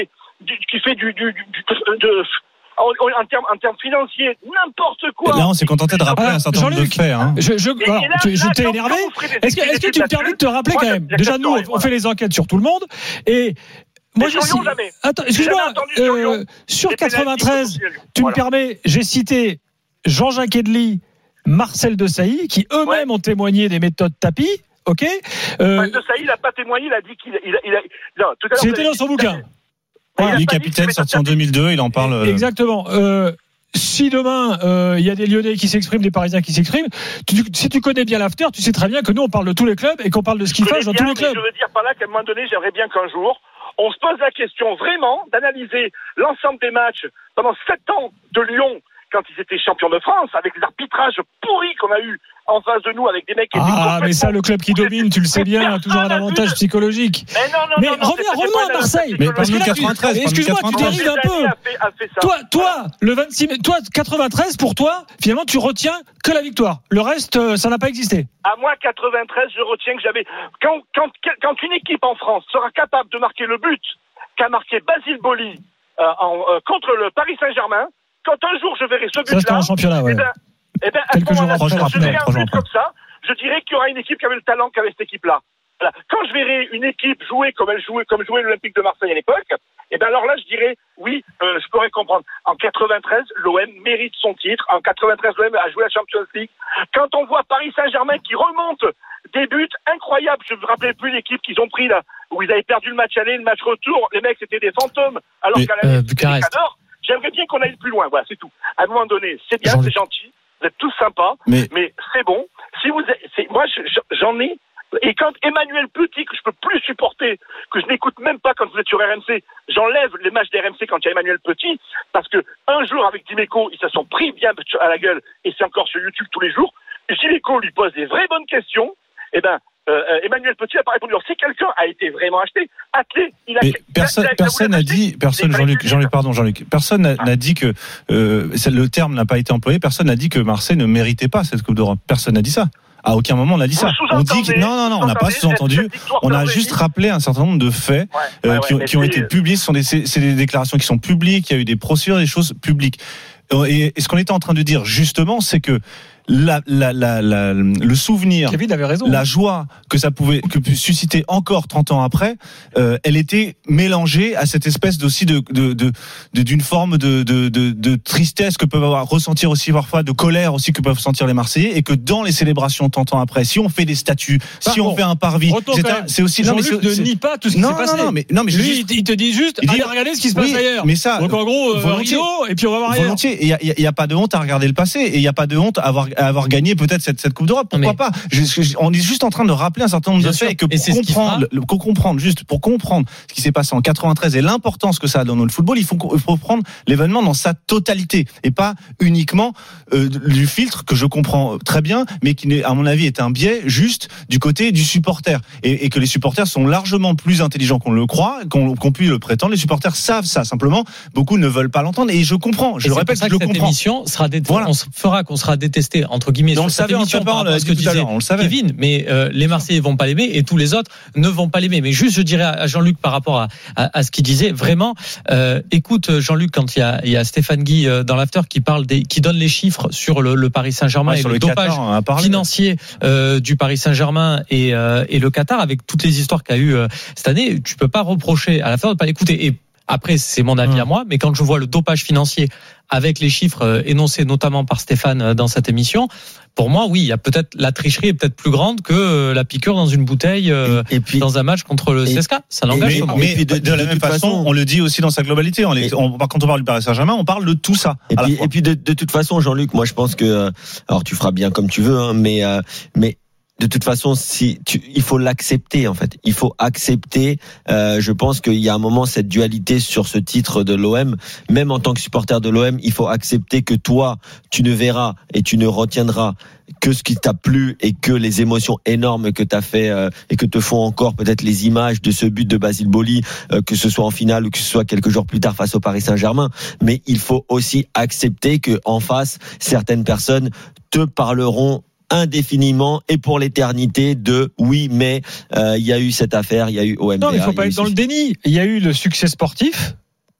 R: du, qui fait du, du, du, du de, en, en termes en termes financiers, n'importe quoi.
P: Là, on s'est contenté de rappeler ah, un certain nombre de faits. Hein.
E: Je, je, alors, là, tu, je t'ai énervé. Est-ce que, est-ce que tu me permets de te rappeler moi, quand même? Déjà, nous, on, on fait les enquêtes sur tout le monde. Et moi, j'ai cité. Attends, excuse-moi. Euh, sur quatre-vingt-treize, tu voilà. me permets, j'ai cité Jean-Jacques Edli, Marcel Desailly, qui eux-mêmes ouais. ont témoigné des méthodes tapis. Ok.
R: Euh, Desailly, il n'a pas témoigné. Il a dit qu'il. Il a, il a, non, tout à l'heure,
E: c'était dans son bouquin.
P: Voilà. Il est capitaine, sorti en deux mille deux, il en parle.
E: Exactement. Euh, si demain il euh, y a des Lyonnais qui s'expriment, des Parisiens qui s'expriment, tu, si tu connais bien l'after, tu sais très bien que nous on parle de tous les clubs et qu'on parle de ce qu'ils font dans tous les clubs.
R: Je veux dire par là qu'à un moment donné, j'aimerais bien qu'un jour on se pose la question vraiment d'analyser l'ensemble des matchs pendant sept ans de Lyon quand ils étaient champions de France, avec l'arbitrage pourri qu'on a eu en face de nous, avec des mecs qui étaient
E: ah, mais ça, le club qui domine, tu le sais bien, a toujours un avantage psychologique.
R: Mais non, non,
E: mais
R: non, non,
E: reviens, revenons à Marseille.
P: Mais parmi quatre-vingt-treize,
E: excuse-moi, tu dérives un peu.
R: A fait, a fait ça.
E: Toi, toi, le vingt-six mai, toi, quatre-vingt-treize, pour toi, finalement, tu retiens que la victoire. Le reste, ça n'a pas existé.
R: À moi, quatre-vingt-treize, je retiens que j'avais, quand, quand, quand une équipe en France sera capable de marquer le but qu'a marqué Basile Boli, euh, en, euh, contre le Paris Saint-Germain, quand un jour je verrai ce but-là,
E: ça, en championnat, ouais.
R: eh ben, eh ben, à ce moment-là, je verrai un but comme ça, je dirais qu'il y aura une équipe qui avait le talent qu'avait cette équipe-là. Voilà. Quand je verrai une équipe jouer comme elle jouait, comme jouait l'Olympique de Marseille à l'époque, eh ben alors là, je dirais, oui, euh, je pourrais comprendre. En quatre-vingt-treize, l'O M mérite son titre. En quatre-vingt-treize, l'O M a joué la Champions League. Quand on voit Paris Saint-Germain qui remonte des buts incroyables, je ne me rappelais plus l'équipe qu'ils ont pris là, où ils avaient perdu le match aller, le match retour, les mecs c'était des fantômes, alors
M: Mais,
R: qu'à la
M: euh, Bucarest.
R: J'aimerais bien qu'on aille plus loin, voilà, c'est tout. À un moment donné, c'est bien, c'est gentil, vous êtes tous sympas, mais, mais c'est bon. Si vous, c'est, moi, j'en ai, et quand Emmanuel Petit, que je peux plus supporter, que je n'écoute même pas quand vous êtes sur R M C, j'enlève les matchs d'R M C quand il y a Emmanuel Petit, parce que un jour avec Dimeco, ils se sont pris bien à la gueule, et c'est encore sur YouTube tous les jours. Dimeco lui pose des vraies bonnes questions, et ben, Euh, Emmanuel Petit n'a pas répondu. Alors, si quelqu'un a été vraiment acheté, attelé, il a.
P: Mais personne, personne n'a dit, personne, Jean-Luc, Jean-Luc, pardon, Jean-Luc, personne n'a, n'a dit que euh, le terme n'a pas été employé. Personne n'a dit que Marseille ne méritait pas cette Coupe d'Europe. Personne n'a dit ça. À aucun moment on a dit ça. On dit que non, non, non, on n'a pas sous-entendu. On a juste rappelé un certain nombre de faits ouais, euh, ouais, qui, ouais, qui ont été publiés. Ce sont des, c'est, c'est des déclarations qui sont publiques. Il y a eu des procédures, des choses publiques. Et, et ce qu'on était en train de dire justement, c'est que La, la, la, la, le souvenir,
E: Kevin avait raison,
P: la joie que ça pouvait que puisse susciter encore trente ans après, euh, elle était mélangée à cette espèce d'aussi de, de, de, de d'une forme de, de, de, de tristesse que peuvent avoir, ressentir aussi parfois, de colère aussi que peuvent sentir les Marseillais, et que dans les célébrations trente ans après, si on fait des statues, Par si bon, on fait un parvis, c'est aussi
E: Jean-Luc
P: non, mais
E: ne nie pas tout ce qui
P: non,
E: s'est passé.
P: Non, non, mais non, mais
E: lui,
P: juste,
E: il te dit juste, il allez dit, regarder ce qui se passe oui, ailleurs.
P: Mais ça,
E: donc en gros, euh, Rio, et puis on va voir ailleurs.
P: Volontiers. Et il y, y a pas de honte à regarder le passé, et il y a pas de honte à avoir à avoir gagné peut-être cette, cette Coupe d'Europe. Pourquoi mais... pas je, je, On est juste en train de rappeler un certain nombre Bien de faits et que pour et comprendre, le, pour comprendre, juste pour comprendre ce qui s'est passé en quatre-vingt-treize et l'importance que ça a dans notre football, il faut, il faut prendre l'événement dans sa totalité et pas uniquement euh, du filtre que je comprends très bien, mais qui, à mon avis, est un biais juste du côté du supporter et, et que les supporters sont largement plus intelligents qu'on le croit, qu'on, qu'on puisse le prétendre. Les supporters savent ça. Simplement, beaucoup ne veulent pas l'entendre et je comprends. Je
M: et
P: le répète,
M: je
P: le comprends.
M: Cette émission sera dé... voilà. On fera qu'on sera détesté entre guillemets.
P: Donc, cette émission par rapport à ce que disait
M: Kevin, mais euh, les Marseillais vont pas l'aimer et tous les autres ne vont pas l'aimer. Mais juste, je dirais à Jean-Luc par rapport à, à, à ce qu'il disait, vraiment, euh, écoute Jean-Luc quand il y a, il y a Stéphane Guy euh, dans l'after qui parle des, qui donne les chiffres sur le, le Paris Saint-Germain ouais, et le, le dopage Qatar, financier euh, du Paris Saint-Germain et, euh, et le Qatar avec toutes les histoires qu'il y a eu euh, cette année. Tu peux pas reprocher à l'after de pas l'écouter. Et après, c'est mon avis mmh. à moi, mais quand je vois le dopage financier avec les chiffres énoncés notamment par Stéphane dans cette émission, pour moi, oui, il y a peut-être la tricherie est peut-être plus grande que la piqûre dans une bouteille et, et puis, dans un match contre le C S K. Ça l'engage.
P: Mais, mais, mais de, de, de la même façon, façon, on le dit aussi dans sa globalité. On les, on, quand on parle du Paris Saint-Germain, on parle de tout ça.
J: Et puis, et puis de, de toute façon, Jean-Luc, moi, je pense que, alors tu feras bien comme tu veux, hein, mais, euh, mais de toute façon, si tu, il faut l'accepter en fait. Il faut accepter. Euh, je pense qu'il y a un moment cette dualité sur ce titre de l'O M. Même en tant que supporter de l'O M, il faut accepter que toi, tu ne verras et tu ne retiendras que ce qui t'a plu et que les émotions énormes que t'as fait euh, et que te font encore peut-être les images de ce but de Basile Boli, euh, que ce soit en finale ou que ce soit quelques jours plus tard face au Paris Saint-Germain. Mais il faut aussi accepter que en face, certaines personnes te parleront indéfiniment et pour l'éternité de oui mais il euh, y a eu cette affaire, il y a eu O M B A.
E: Non, il faut pas être dans le déni. Il y a eu le succès sportif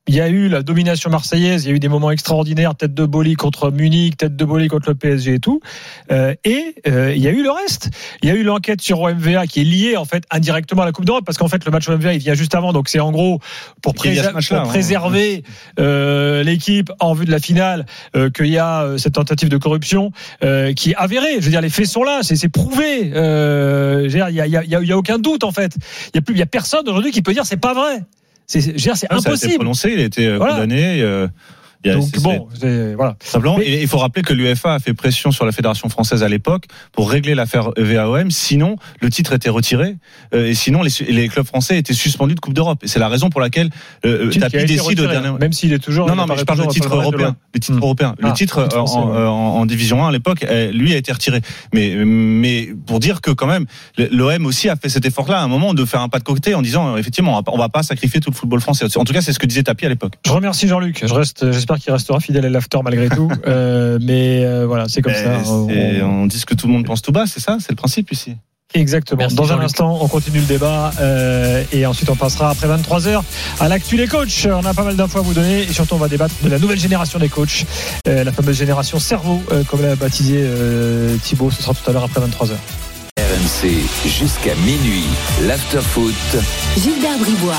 E: il y a eu la domination marseillaise, il y a eu des moments extraordinaires, tête de Boli contre Munich, tête de Boli contre le P S G et tout. Euh, et euh, il y a eu le reste. Il y a eu l'enquête sur O M V A qui est liée en fait indirectement à la Coupe d'Europe, parce qu'en fait le match O M V A il vient juste avant, donc c'est en gros pour, préser- pour hein, préserver euh, l'équipe en vue de la finale euh, qu'il y a euh, cette tentative de corruption euh, qui est avérée. Je veux dire, les faits sont là, c'est, c'est prouvé. Euh, il y a, il y a, il y a, il y a aucun doute en fait. Il y a plus, il y a personne aujourd'hui qui peut dire c'est pas vrai. C'est, je veux dire, c'est
P: ah,
E: impossible.
P: Ça a été prononcé, il a été
E: voilà.
P: condamné. Euh, il y a,
E: Donc
P: c'est,
E: bon, c'est, voilà.
P: Simplement,
E: Mais,
P: et il faut rappeler que l'UEFA a fait pression sur la fédération française à l'époque pour régler l'affaire V A O M. Sinon, le titre était retiré euh, et sinon les, les clubs français étaient suspendus de Coupe d'Europe. Et c'est la raison pour laquelle euh, Tapi décide au dernier.
E: Même s'il est toujours.
P: Non, non, mais je parle de titre européen. Le titre mmh. européen. Le ah, titre en, en, en, en Division un à l'époque, lui a été retiré. Mais, mais pour dire que quand même, l'O M aussi a fait cet effort-là à un moment de faire un pas de côté en disant effectivement, on va, on va pas sacrifier tout le football français. En tout cas, c'est ce que disait Tapi à l'époque.
E: Je remercie Jean-Luc. Je reste, j'espère qu'il restera fidèle à l'after malgré tout. Euh, mais euh, voilà, c'est comme mais ça.
P: C'est, on... on dit ce que tout le monde pense tout bas, c'est ça, c'est le principe ici.
E: Exactement. Merci Dans Jean-Luc. Un instant, on continue le débat euh, et ensuite on passera après vingt-trois heures à l'actu des coachs. On a pas mal d'infos à vous donner et surtout on va débattre de la nouvelle génération des coachs, euh, la fameuse génération cerveau, euh, comme l'a baptisé euh, Thibaut. Ce sera tout à l'heure après vingt-trois heures.
D: R M C jusqu'à minuit, l'after-foot.
C: Gilbert Bribois.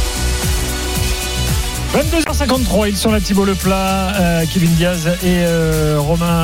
E: vingt-deux heures cinquante-trois, ils sont là, Thibaut Leplat, euh, Kevin Diaz et euh, Romain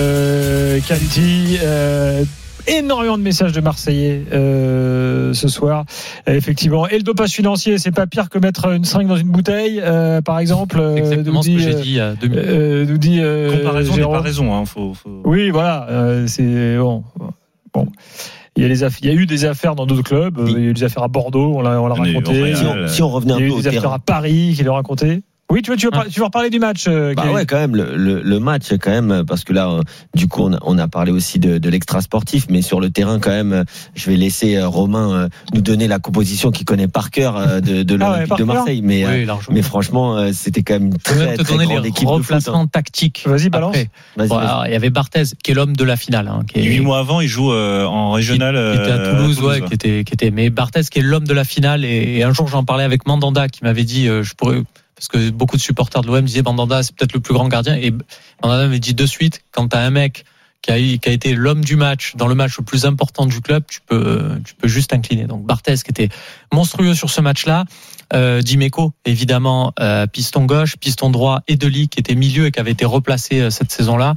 E: euh, Canty. Euh, énormément de messages de Marseillais euh, ce soir, euh, effectivement. Et le dopage financier, c'est pas pire que mettre une seringue dans une bouteille, euh, par exemple.
M: C'est exactement ce que j'ai dit il y a deux minutes.
E: Euh, nous dit, euh,
P: comparaison n'est pas raison. Hein, faut, faut...
E: Oui, voilà. Euh, c'est bon. bon. Il y, a les affaires, il y a eu des affaires dans d'autres clubs. Oui. Il y a eu des affaires à Bordeaux, on l'a, on l'a raconté.
J: Si on, si on revenait un peu au terrain.
E: Il y a eu des affaires à Paris, qui l'ont raconté. Oui, tu veux, tu veux, ah. tu veux reparler du match euh,
J: Bah ouais, quand même, le, le, le match, quand même, parce que là, euh, du coup, on a, on a parlé aussi de, de l'extra sportif, mais sur le terrain, quand même, euh, je vais laisser euh, Romain euh, nous donner la composition qu'il connaît par cœur euh, de, de l'Olympique ah ouais, de Marseille. Mais, oui, euh, mais franchement, euh, c'était quand même une très,
M: même te
J: très
M: donner
J: grande
M: les
J: équipe de foot.
M: Replacements tactiques.
E: Vas-y, balance.
J: Vas-y,
M: bon,
J: vas-y.
M: alors, il y avait Barthez, qui est l'homme de la finale. Hein, qui est,
P: Huit mois avant, il joue euh, en régional.
M: Qui était à Toulouse, ouais, qui était, qui était. Mais Barthez, qui est l'homme de la finale. Et, et un jour, j'en parlais avec Mandanda, qui m'avait dit, euh, je pourrais. Parce que beaucoup de supporters de l'O M disaient Mandanda c'est peut-être le plus grand gardien, et Mandanda m'avait dit de suite, quand t'as un mec qui a, eu, qui a été l'homme du match dans le match le plus important du club, tu peux tu peux juste t'incliner. Donc Barthez qui était monstrueux sur ce match-là, euh, Dimeco évidemment euh, piston gauche, piston droit, et Deli qui était milieu et qui avait été replacé euh, cette saison-là.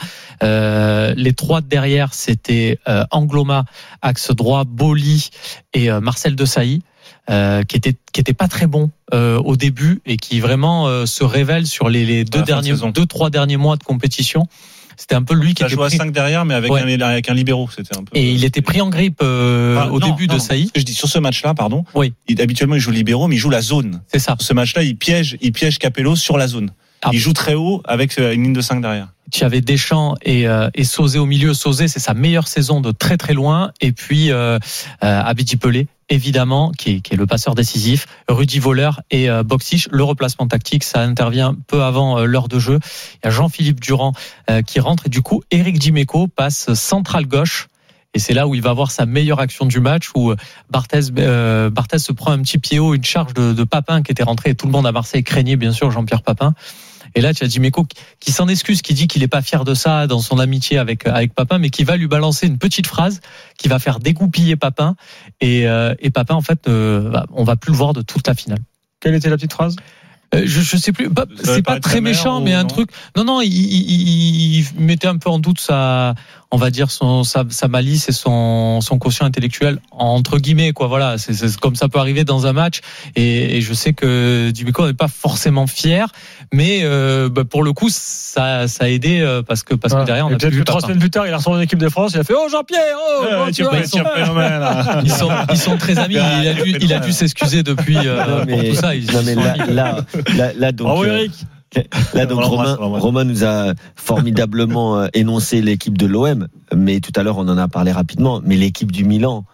M: Euh, les trois de derrière c'était euh, Angloma axe droit, Boli et euh, Marcel Desailly. Euh, qui était qui était pas très bon euh, au début et qui vraiment euh, se révèle sur les, les deux derniers de deux trois derniers mois de compétition. C'était un peu lui qui
P: a
M: était
P: joué
M: pris...
P: à cinq derrière, mais avec, ouais. un, avec un libéro. C'était un peu...
M: Et il était pris en grippe euh, ah, au
P: non,
M: début
P: non,
M: de Saï.
P: Ce que je dis sur ce match-là, pardon.
M: Oui.
P: Il, habituellement, il joue libéro, mais il joue la zone.
M: C'est ça.
P: Sur ce match-là, il piège, il piège Capello sur la zone. Ah, il joue très haut avec une ligne de cinq derrière.
M: Tu avais Deschamps et, euh, et Sauzé au milieu. Sauzé, c'est sa meilleure saison de très très loin. Et puis euh, euh, Abidi Pelé, évidemment, qui est, qui est le passeur décisif. Rudy Voleur et euh, Boxic. Le replacement tactique, ça intervient peu avant euh, l'heure de jeu. Il y a Jean-Philippe Durand euh, qui rentre. Et du coup, Eric Dimeco passe central gauche. Et c'est là où il va avoir sa meilleure action du match, où Barthez, euh, Barthez se prend un petit pied haut, une charge de, de Papin qui était rentré. Et tout le monde à Marseille craignait bien sûr Jean-Pierre Papin. Et là, tu as Dimeco qui s'en excuse, qui dit qu'il n'est pas fier de ça dans son amitié avec avec Papin, mais qui va lui balancer une petite phrase qui va faire dégoupiller Papin. Et, euh, et Papin, en fait, euh, on va plus le voir de toute la finale.
E: Quelle était la petite phrase ?
M: Euh, je, je sais plus. Bah, c'est pas très méchant, mais un non. truc. Non, non, il, il, il mettait un peu en doute sa, on va dire son sa, sa malice et son son quotient intellectuel entre guillemets quoi. Voilà, c'est, c'est comme ça peut arriver dans un match. Et, et je sais que Dimeco n'est pas forcément fier, mais euh, bah, pour le coup, ça ça a aidé parce que parce que derrière on a
E: peut-être que trois semaines plus tard, il a reçu l'équipe de France, il a fait oh Jean-Pierre, oh,
P: euh,
E: oh
P: tu vois, ils sont
M: ils sont ils sont très amis. Il a dû il a dû s'excuser depuis euh,
J: mais,
M: pour tout ça. Ils
J: non mais là, là Là, là, donc,
E: oh, Eric.
J: euh, là, donc Romain, Romain nous a formidablement euh, énoncé l'équipe de l'O M, mais tout à l'heure, on en a parlé rapidement. Mais l'équipe du Milan,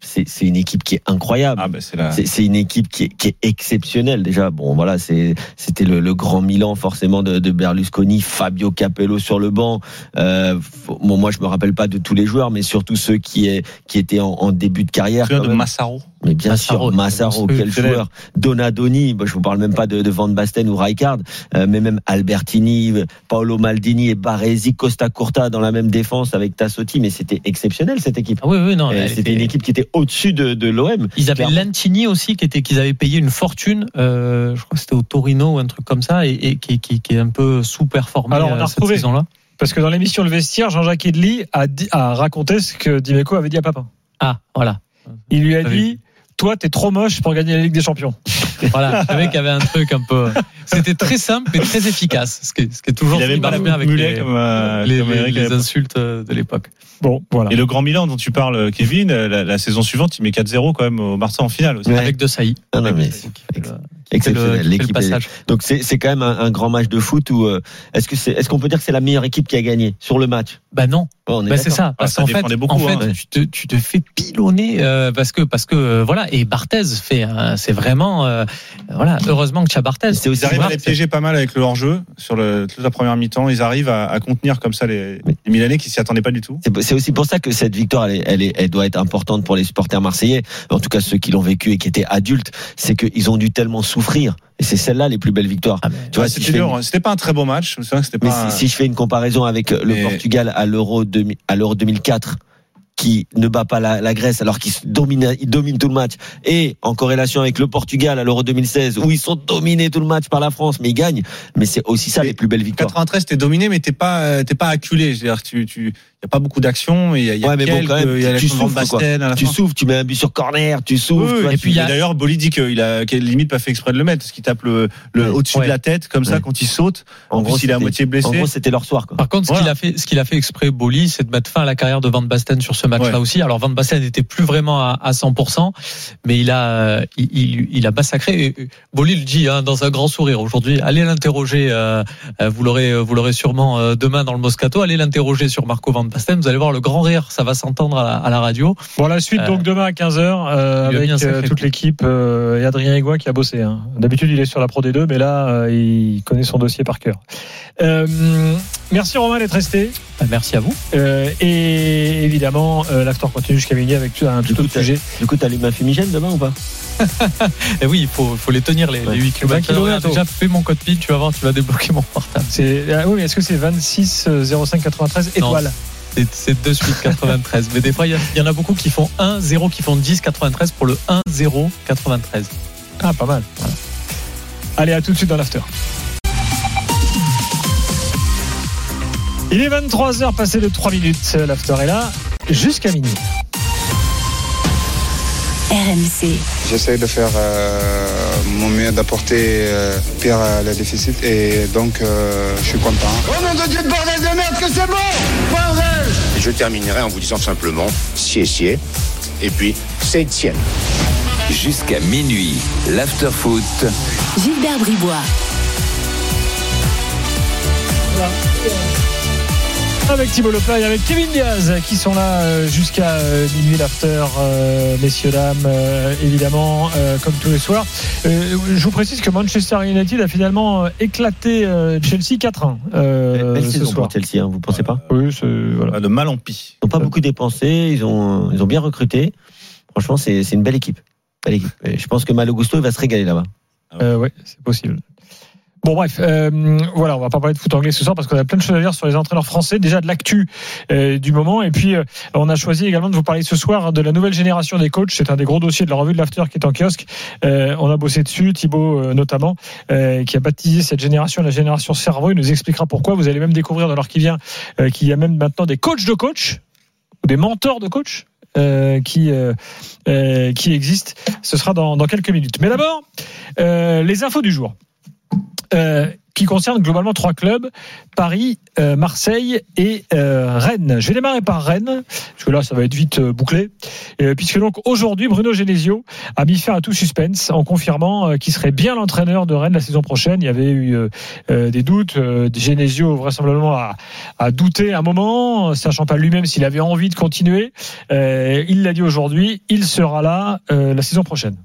J: c'est, c'est une équipe qui est incroyable.
P: Ah ben c'est, la...
J: c'est, c'est une équipe qui est, qui est exceptionnelle déjà. Bon voilà, c'est, c'était le, le grand Milan forcément de, de Berlusconi, Fabio Capello sur le banc. Euh, bon, moi je me rappelle pas de tous les joueurs, mais surtout ceux qui, est, qui étaient en, en début de carrière.
P: Tu de Massaro.
J: Mais bien Massaro, sûr, Massaro, quel joueur. Donadoni, bah, je vous parle même pas de, de Van Basten ou Rijkaard, euh, mais même Albertini, Paolo Maldini et Baresi, Costa Curta dans la même défense avec Tassotti, mais c'était exceptionnel cette équipe.
M: Ah oui, oui, non.
J: C'était
M: était...
J: une équipe qui était au-dessus de, de l'O M.
M: Ils avaient Lentini aussi, qui était, qu'ils avaient payé une fortune, euh, je crois que c'était au Torino ou un truc comme ça, et, et qui, qui, qui est un peu sous-performé.
E: Alors, on a
M: cette saison-là.
E: Parce que dans l'émission Le Vestiaire, Jean-Jacques Edli a, dit, a raconté ce que Dimeco avait dit à Papin.
M: Ah, voilà.
E: Il lui a dit, toi, t'es trop moche pour gagner la Ligue des Champions.
M: Voilà, je savais qu'il y avait un truc un peu. C'était très simple mais très efficace, ce qui est, ce qui est toujours
P: bien
M: avec les,
P: comme, euh,
M: les,
P: comme
M: les, les insultes de l'époque.
E: Bon, voilà.
P: Et le Grand Milan dont tu parles, Kevin, la, la saison suivante, il met quatre zéro quand même au Barça en finale aussi.
M: Ouais. Avec De Sailly.
J: Ah non, mais c'est exceptionnel.
M: Le,
J: l'équipe est... Donc c'est, c'est quand même un, un grand match de foot où euh, est-ce que c'est, est-ce qu'on peut dire que c'est la meilleure équipe qui a gagné sur le match?
M: Bah non.
J: Oh,
M: bah c'est ça. Parce
P: ah,
M: qu'en fait,
P: beaucoup,
M: en fait
P: hein.
M: tu, te, tu te fais pilonner euh, parce que parce que euh, voilà. Et Barthez fait, un, c'est vraiment euh, voilà. Heureusement que tu as Barthez.
P: C'est aussi ils arrivent à les piéger pas mal avec le hors-jeu sur le, toute la première mi-temps. Ils arrivent à, à contenir comme ça les, les Milanais qui s'y attendaient pas du tout.
J: C'est, c'est aussi pour ça que cette victoire, elle, est, elle, est, elle doit être importante pour les supporters marseillais. En tout cas, ceux qui l'ont vécu et qui étaient adultes, c'est qu'ils ont dû tellement souffrir. Et c'est celle-là les plus belles victoires. Ah
P: tu vois, c'était, si dur, une... c'était pas un très beau match. Je me souviens que c'était pas.
J: Mais si, si je fais une comparaison avec le mais... Portugal à l'Euro, à l'Euro deux mille quatre, qui ne bat pas la, la Grèce alors qu'ils dominent, ils dominent tout le match, et en corrélation avec le Portugal à l'Euro deux mille seize où ils sont dominés tout le match par la France, mais ils gagnent. Mais c'est aussi ça mais les plus belles victoires.
P: quatre-vingt-treize, t'es dominé, mais t'es pas, t'es pas acculé. Je veux dire, tu, tu, y a pas beaucoup d'action, et il y a, y a
J: ouais, mais
P: quelques,
J: bon, quand même,
P: y a la
J: tu souffres, quoi. Tu souffres, tu mets un but sur corner, tu souffres.
P: Oui,
J: tu vois,
P: et puis
J: tu...
P: y a... d'ailleurs, Boli dit qu'il a, qu'il a limite pas fait exprès de le mettre, parce qu'il tape le, le ouais. au-dessus ouais. de la tête, comme ouais. ça, quand il saute. En, en plus, gros, il est à moitié blessé.
J: En gros, c'était leur soir, quoi.
M: Par contre, ce
P: voilà.
M: qu'il a fait, ce qu'il a fait exprès, Boli, c'est de mettre fin à la carrière de Van Basten sur ce match-là ouais. aussi. Alors, Van Basten n'était plus vraiment à, à cent pour cent, mais il a, il, il, il a massacré. Et Boli le dit, hein, dans un grand sourire aujourd'hui. Allez l'interroger, euh, vous l'aurez, vous l'aurez sûrement euh, demain dans le Moscato. Allez l'interroger sur Marco Van Basten. Vous allez voir le grand rire, ça va s'entendre à la, à la radio.
E: Bon, la suite, euh, donc demain à quinze heures, euh, avec euh, toute l'équipe, euh, et Adrien Higuain qui a bossé. Hein. D'habitude, il est sur la Pro D deux, mais là, euh, il connaît son dossier par cœur. Euh, merci Romain d'être resté.
M: Merci à vous.
E: Euh, et évidemment, euh, l'after continue jusqu'à midi avec un tout autre sujet.
J: Du coup, t'as les mains fumigènes demain ou pas?
M: Et oui, il faut, faut les tenir, les, ouais. les huit kilomètres. J'ai déjà fait mon code P I N, tu vas voir, tu vas débloquer mon portable.
E: C'est, ah oui, mais est-ce que c'est vingt-six zéro cinq quatre-vingt-treize étoiles?
M: C'est, c'est de suite quatre-vingt-treize. Mais des fois, il y, y en a beaucoup qui font un zéro, qui font dix quatre-vingt-treize pour le un zéro quatre-vingt-treize.
E: Ah, pas mal. Voilà. Allez, à tout de suite dans l'after. Il est vingt-trois heures passées de trois minutes. L'after est là jusqu'à minuit.
C: R M C.
S: J'essaie de faire euh, mon mieux, d'apporter euh, pire à la déficit, et donc euh, je suis content.
T: Oh nom de Dieu de bordel de merde que c'est bon, bordel.
U: Je terminerai en vous disant simplement sié sié, et puis c'est Etienne.
D: Jusqu'à minuit, l'after foot.
C: Gilbert Bribois.
E: Voilà. Avec Thibaut Lepage, avec Kevin Diaz qui sont là jusqu'à minuit l'after, euh, messieurs, dames, euh, évidemment, euh, comme tous les soirs. Euh, je vous précise que Manchester United a finalement éclaté euh, Chelsea quatre un. Euh,
J: Belle saison pour Chelsea, hein, vous pensez pas?
E: Oui, c'est, voilà.
P: De mal en pis.
J: Ils n'ont pas beaucoup dépensé, ils ont, ils ont bien recruté. Franchement, c'est, c'est une belle équipe. Belle équipe. Et je pense que Malo Gusto va se régaler là-bas.
E: Euh, oui, c'est possible. Bon bref, euh, voilà, on va pas parler de foot anglais ce soir parce qu'on a plein de choses à dire sur les entraîneurs français, déjà de l'actu euh, du moment, et puis euh, on a choisi également de vous parler ce soir de la nouvelle génération des coachs. C'est un des gros dossiers de la revue de l'After qui est en kiosque. Euh, on a bossé dessus, Thibaut euh, notamment, euh, qui a baptisé cette génération la génération cerveau. Il nous expliquera pourquoi. Vous allez même découvrir dans l'heure qui vient euh, qu'il y a même maintenant des coachs de coachs ou des mentors de coachs. Euh, qui euh, euh, qui existent. Ce sera dans, dans quelques minutes. Mais d'abord, euh, les infos du jour. Euh, qui concerne globalement trois clubs, Paris, euh, Marseille et euh, Rennes. Je vais démarrer par Rennes, parce que là ça va être vite euh, bouclé, euh, puisque donc aujourd'hui Bruno Genesio a mis fin à tout suspense en confirmant euh, qu'il serait bien l'entraîneur de Rennes la saison prochaine. Il y avait eu euh, euh, des doutes, euh, Genesio vraisemblablement a, a douté un moment, sachant pas lui-même s'il avait envie de continuer. Euh, il l'a dit aujourd'hui, il sera là euh, la saison prochaine.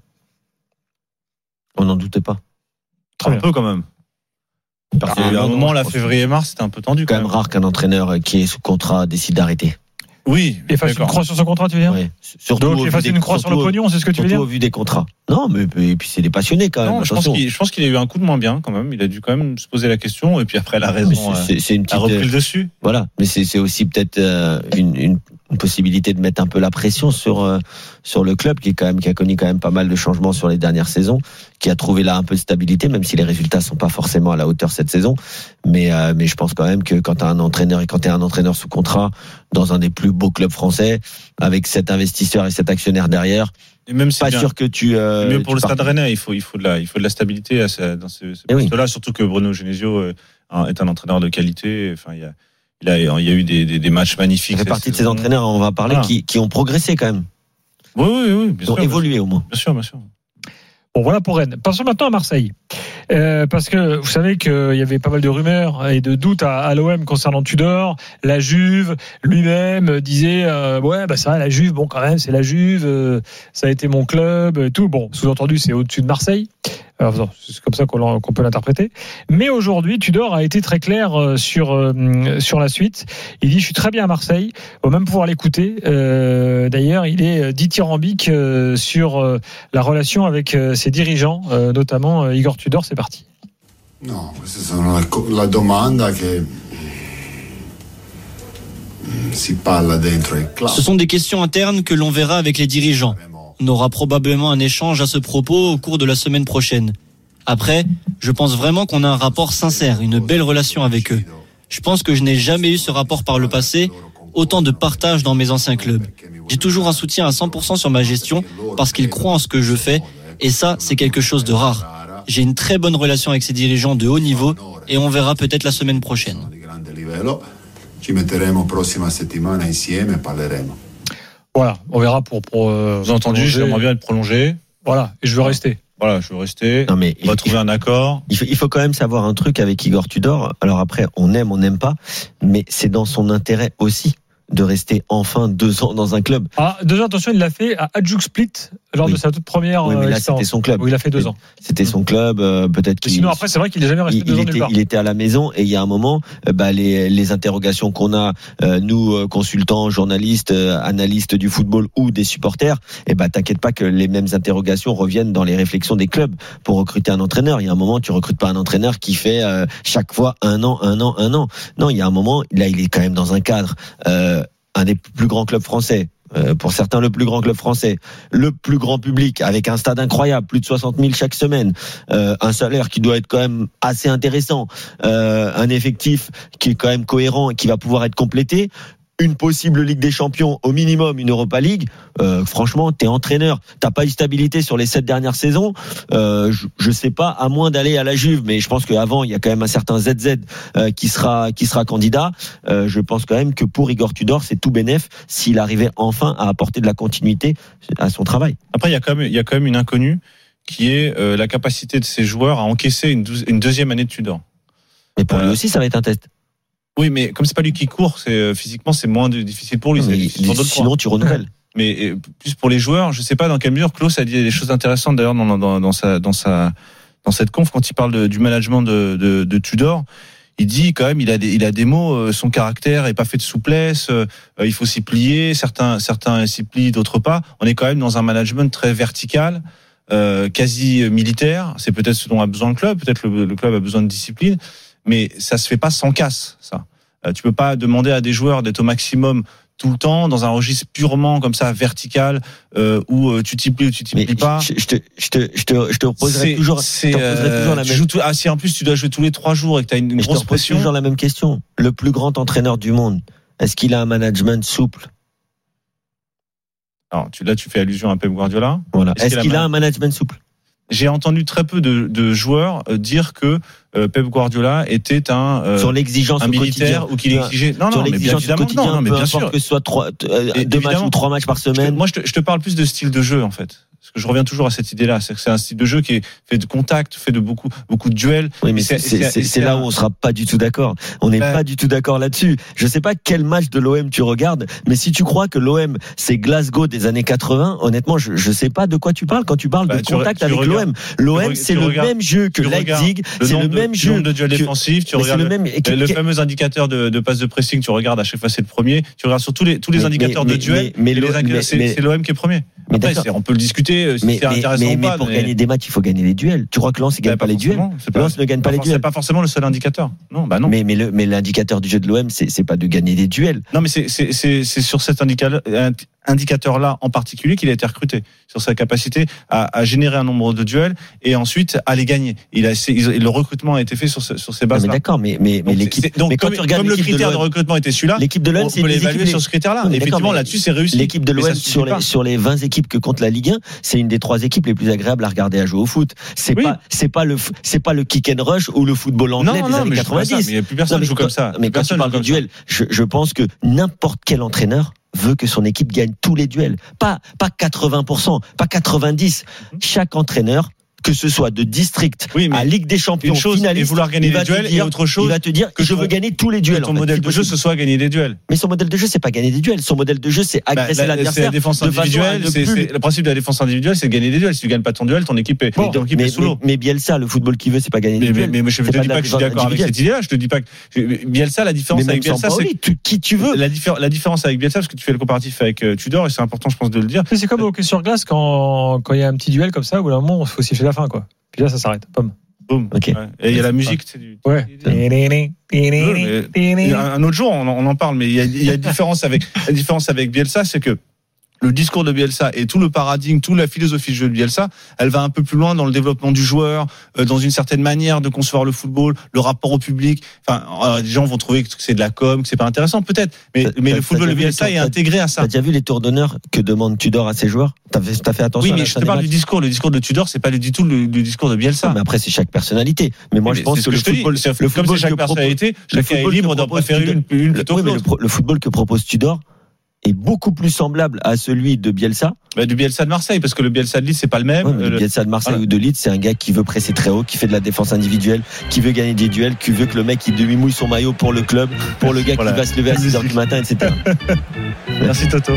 J: On n'en doutait pas.
P: Très un bien. Peu quand même. Parce qu'à un moment, là, février-mars, c'était un peu tendu.
J: Quand, quand même rare qu'un entraîneur qui est sous contrat décide d'arrêter.
P: Oui.
E: Et fasse une croix sur son contrat, tu veux dire? Oui.
J: Surtout
E: Donc, il fasse une croix sur le pognon, c'est ce que tu veux dire?
J: Surtout au vu des contrats. Non, mais et puis c'est des passionnés quand même.
P: Non, je pense, qu'il, je pense qu'il a eu un coup de moins bien quand même. Il a dû quand même se poser la question et puis après la raison c'est, c'est, c'est une petite, a repris le dessus.
J: Voilà, mais c'est, c'est aussi peut-être euh, une, une, une possibilité de mettre un peu la pression sur euh, sur le club qui est quand même qui a connu quand même pas mal de changements sur les dernières saisons, qui a trouvé là un peu de stabilité, même si les résultats sont pas forcément à la hauteur cette saison. Mais euh, mais je pense quand même que quand t'as un entraîneur et quand t'es un entraîneur sous contrat dans un des plus beaux clubs français, avec cet investisseur et cet actionnaire derrière.
P: Et même
J: pas
P: bien.
J: sûr que tu. Euh,
P: mieux pour
J: tu
P: le Stade Rennais, il faut il faut de la il faut de la stabilité à ce, dans ce, ce poste-là, oui. Surtout que Bruno Genesio est un entraîneur de qualité. Enfin, il y a il a il y a eu des des, des matchs magnifiques.
J: Ça fait partie de ces entraîneurs, on va parler, voilà. qui qui ont progressé quand même.
P: Oui oui oui. Bien
J: Ils ont
P: sûr,
J: évolué
P: bien
J: au moins.
P: Bien sûr bien sûr.
E: Bon, voilà pour Rennes. Passons maintenant à Marseille. Euh, parce que vous savez qu'il y avait pas mal de rumeurs et de doutes à, à l'O M concernant Tudor. La Juve lui-même disait euh, ouais bah ça la Juve, bon quand même c'est la Juve, euh, ça a été mon club et tout. Bon, sous-entendu c'est au-dessus de Marseille. Alors, c'est comme ça qu'on, qu'on peut l'interpréter. Mais aujourd'hui, Tudor a été très clair sur euh, sur la suite. Il dit je suis très bien à Marseille. On va même pouvoir l'écouter. Euh, d'ailleurs, il est dithyrambique euh, sur euh, la relation avec euh, ses dirigeants, euh, notamment euh, Igor Tudor. C'est parti.
A: No, questa sono la, la domanda che si parla dentro il club.
V: Ce sont des questions internes que l'on verra avec les dirigeants. On aura probablement un échange à ce propos au cours de la semaine prochaine. Après, je pense vraiment qu'on a un rapport sincère, une belle relation avec eux. Je pense que je n'ai jamais eu ce rapport par le passé, autant de partage dans mes anciens clubs. J'ai toujours un soutien à cent pour cent sur ma gestion parce qu'ils croient en ce que je fais et ça, c'est quelque chose de rare. J'ai une très bonne relation avec ces dirigeants de haut niveau et on verra peut-être la semaine prochaine.
A: Ci metteremo prossima settimana insieme e parleremo.
E: Voilà, on verra pour. pour euh,
P: Vous avez entendu, j'aimerais bien être prolongé.
E: Voilà, et je veux rester.
P: Voilà, je veux rester.
J: Non mais
P: on va trouver un accord.
J: Il faut, il faut quand même savoir un truc avec Igor Tudor. Alors après, on aime, on n'aime pas, mais c'est dans son intérêt aussi de rester enfin deux ans dans un club.
E: Ah, deux ans, attention, il l'a fait à Hajduk Split lors oui. de sa toute première.
J: Oui, mais là,
E: expérience.
J: C'était son club.
E: Où il a fait deux ans.
J: C'était son club, euh, peut-être.
E: Qu'il... Sinon, après, c'est vrai qu'il n'est jamais resté
J: il,
E: deux
J: il
E: ans
J: était,
E: nulle part.
J: Il était à la maison et il y a un moment, euh, bah, les, les interrogations qu'on a, euh, nous, euh, consultants, journalistes, euh, analystes du football ou des supporters, et bah, t'inquiète pas que les mêmes interrogations reviennent dans les réflexions des clubs pour recruter un entraîneur. Il y a un moment, tu recrutes pas un entraîneur qui fait euh, chaque fois un an, un an, un an. Non, il y a un moment, là, il est quand même dans un cadre. Euh, un des plus grands clubs français, euh, pour certains le plus grand club français, le plus grand public, avec un stade incroyable, plus de soixante mille chaque semaine, euh, un salaire qui doit être quand même assez intéressant, euh, un effectif qui est quand même cohérent et qui va pouvoir être complété, une possible Ligue des Champions, au minimum une Europa League, euh, franchement, t'es entraîneur, t'as pas eu stabilité sur les sept dernières saisons, euh, je, je sais pas, à moins d'aller à la Juve, mais je pense qu'avant, il y a quand même un certain Z Z euh, qui sera qui sera candidat, euh, je pense quand même que pour Igor Tudor, c'est tout bénef s'il arrivait enfin à apporter de la continuité à son travail.
P: Après, il y a quand même, il y a quand même une inconnue qui est euh, la capacité de ces joueurs à encaisser une, douze, une deuxième année de Tudor.
J: Mais pour euh, lui aussi, ça va être un test.
P: Oui, mais comme c'est pas lui qui court, c'est euh, physiquement c'est moins de, difficile pour lui.
J: Non,
P: c'est
J: mais
P: difficile pour
J: sinon, tu renouvelles.
P: Mais euh, plus pour les joueurs, je sais pas dans quelle mesure Klaus a dit des choses intéressantes d'ailleurs dans, dans, dans sa dans sa dans cette conf quand il parle de, du management de, de, de Tudor. Il dit quand même il a des il a des mots, euh, son caractère est pas fait de souplesse, euh, il faut s'y plier. Certains certains s'y plient, d'autres pas. On est quand même dans un management très vertical. Euh, quasi militaire, c'est peut-être ce dont a besoin le club, peut-être le, le club a besoin de discipline, mais ça se fait pas sans casse, ça. Euh, tu peux pas demander à des joueurs d'être au maximum tout le temps dans un registre purement comme ça vertical euh, où euh, tu t'y plies ou tu t'y plies pas.
J: Je, je te je te je te je te reposerai toujours
P: c'est euh, toujours la même. Tout, ah si en plus tu dois jouer tous les trois jours et que tu as une, une grosse pression.
J: Toujours la même question. Le plus grand entraîneur du monde, est-ce qu'il a un management souple?
P: Alors tu, là tu fais allusion à Pep Guardiola.
J: Voilà. Est-ce, Est-ce qu'il, qu'il a, a un management souple?
P: j'ai entendu très peu de, de joueurs dire que euh, Pep Guardiola était un euh,
J: sur l'exigence
P: un militaire
J: quotidien.
P: ou qu'il exigeait. Non,
J: sur
P: non, mais bien évidemment,
J: quotidien,
P: non, mais
J: peu
P: bien
J: importe
P: sûr
J: que ce soit trois, euh, deux matchs ou trois matchs par semaine.
P: Je te, moi, je te, je te parle plus de style de jeu en fait. Parce que je reviens toujours à cette idée-là, c'est que c'est un style de jeu qui est fait de contact, fait de beaucoup, beaucoup de duels.
J: Oui, mais c'est, c'est, c'est, c'est là où on sera pas du tout d'accord. On n'est ben... pas du tout d'accord là-dessus. Je sais pas quel match de l'O M tu regardes, mais si tu crois que l'O M c'est Glasgow des années quatre-vingts, honnêtement, je, je sais pas de quoi tu parles quand tu parles ben, de tu contact re, avec
P: regardes,
J: l'O M. L'O M c'est le
P: regardes,
J: même jeu que Leipzig, c'est le même
P: de,
J: jeu.
P: Le nombre de duels défensifs, tu regardes le, même, le, le fameux indicateur de, de passe de pressing, tu regardes à chaque fois c'est le premier. Tu regardes sur tous les tous les mais, indicateurs
J: mais,
P: de duel,
J: mais, mais,
P: mais,
J: mais,
P: c'est,
J: mais,
P: c'est l'O M qui est premier.
J: Mais
P: Après, c'est, on peut le discuter si
J: mais,
P: c'est intéressant
J: mais,
P: ou pas.
J: Mais pour
P: mais...
J: gagner des matchs, il faut gagner les duels. Tu crois que Lens ne gagne
P: bah,
J: pas, pas les duels Lens ne gagne pas, pas les duels.
P: C'est pas forcément le seul indicateur. Non, bah non.
J: Mais, mais, le, mais l'indicateur du jeu de l'O M, c'est, c'est pas de gagner des duels.
P: Non, mais c'est, c'est, c'est, c'est sur cet indicateur, indicateur-là en particulier qu'il a été recruté, sur sa capacité à, à générer un nombre de duels et ensuite à les gagner. Il a, c'est, le recrutement a été fait sur, ce, sur ces bases-là.
J: Mais d'accord, mais, mais, mais
P: donc,
J: l'équipe.
P: Donc,
J: mais
P: comme, quand tu comme le critère de, de recrutement était celui-là,
J: l'équipe de l'O M,
P: on peut l'évaluer sur ce critère-là.
J: Oui,
P: effectivement, là-dessus, c'est réussi.
J: L'équipe de l'O M sur les, sur les vingt équipes que compte la Ligue un, c'est une des trois équipes les plus agréables à regarder à jouer au foot. C'est oui. pas, c'est pas le, c'est pas le kick and rush ou le football anglais
P: non,
J: des
P: non,
J: années quatre-vingt-dix.
P: Mais il n'y a plus personne qui joue comme ça.
J: Mais quand tu parles de duel, je, je pense que n'importe quel entraîneur veut que son équipe gagne tous les duels. Pas, pas quatre-vingts pour cent, pas quatre-vingt-dix. Chaque entraîneur, que ce soit de district oui, à Ligue des Champions,
P: une chose
J: finaliste,
P: et vouloir gagner les duels,
J: dire,
P: et autre chose,
J: il va te dire que je veux gagner tous les duels.
P: Que ton en fait, modèle de jeu, ce soit gagner des duels.
J: Mais son modèle de jeu, c'est pas gagner des duels. Son modèle de jeu, c'est agresser
P: bah, la,
J: l'adversaire.
P: C'est la défense individuelle. C'est, c'est, le principe de la défense individuelle, c'est de gagner des duels. Si tu gagnes pas ton duel, ton équipe est,
J: bon,
P: ton équipe
J: mais,
P: est sous l'eau.
J: Mais, mais Bielsa, le football qu'il veut, c'est pas gagner
P: mais,
J: des duels.
P: Mais, mais je te dis pas que je suis d'accord avec cette idée-là. Je te dis pas que Bielsa, la différence avec Bielsa, c'est
J: qui tu veux.
P: La différence avec Bielsa, parce que tu fais le comparatif avec Tudor, et c'est important, je pense, de le dire.
E: C'est comme au hockey sur glace quand il y a un petit duel comme ça, où à un moment, il faut siffler la fin, quoi. Puis là, ça s'arrête. Pomme.
P: Boom.
J: Okay.
P: Ouais. Et il y a la musique, c'est du.
E: Ouais.
P: Un autre jour, on en parle, mais il y a, il y a une différence avec, la différence avec Bielsa, c'est que le discours de Bielsa et tout le paradigme, toute la philosophie de jeu de Bielsa, elle va un peu plus loin dans le développement du joueur, euh, dans une certaine manière de concevoir le football, le rapport au public. Enfin, alors, les gens vont trouver que c'est de la com, que c'est pas intéressant, peut-être. Mais, t'as, mais le football de Bielsa tours, est intégré à ça.
J: T'as déjà vu les tours d'honneur que demande Tudor à ses joueurs? T'as fait, t'as fait attention.
P: Oui, mais je te parle du discours. Le discours de Tudor, c'est pas du tout le, le discours de Bielsa.
J: Non, mais après, c'est chaque personnalité. Mais moi, mais je pense que, que le football,
P: c'est, le comme c'est chaque personnalité, chacun est libre d'en préférer une, une plutôt que l'autre.
J: Le football que propose Tudor est beaucoup plus semblable à celui de Bielsa.
P: Bah, du Bielsa de Marseille, parce que le Bielsa de Leeds, c'est pas le même.
J: Ouais, mais le Bielsa de Marseille voilà. ou de Leeds, c'est un gars qui veut presser très haut, qui fait de la défense individuelle, qui veut gagner des duels, qui veut que le mec il demi-mouille son maillot pour le club, pour le gars voilà. qui va se lever à six heures du matin, et cetera.
P: Merci Toto.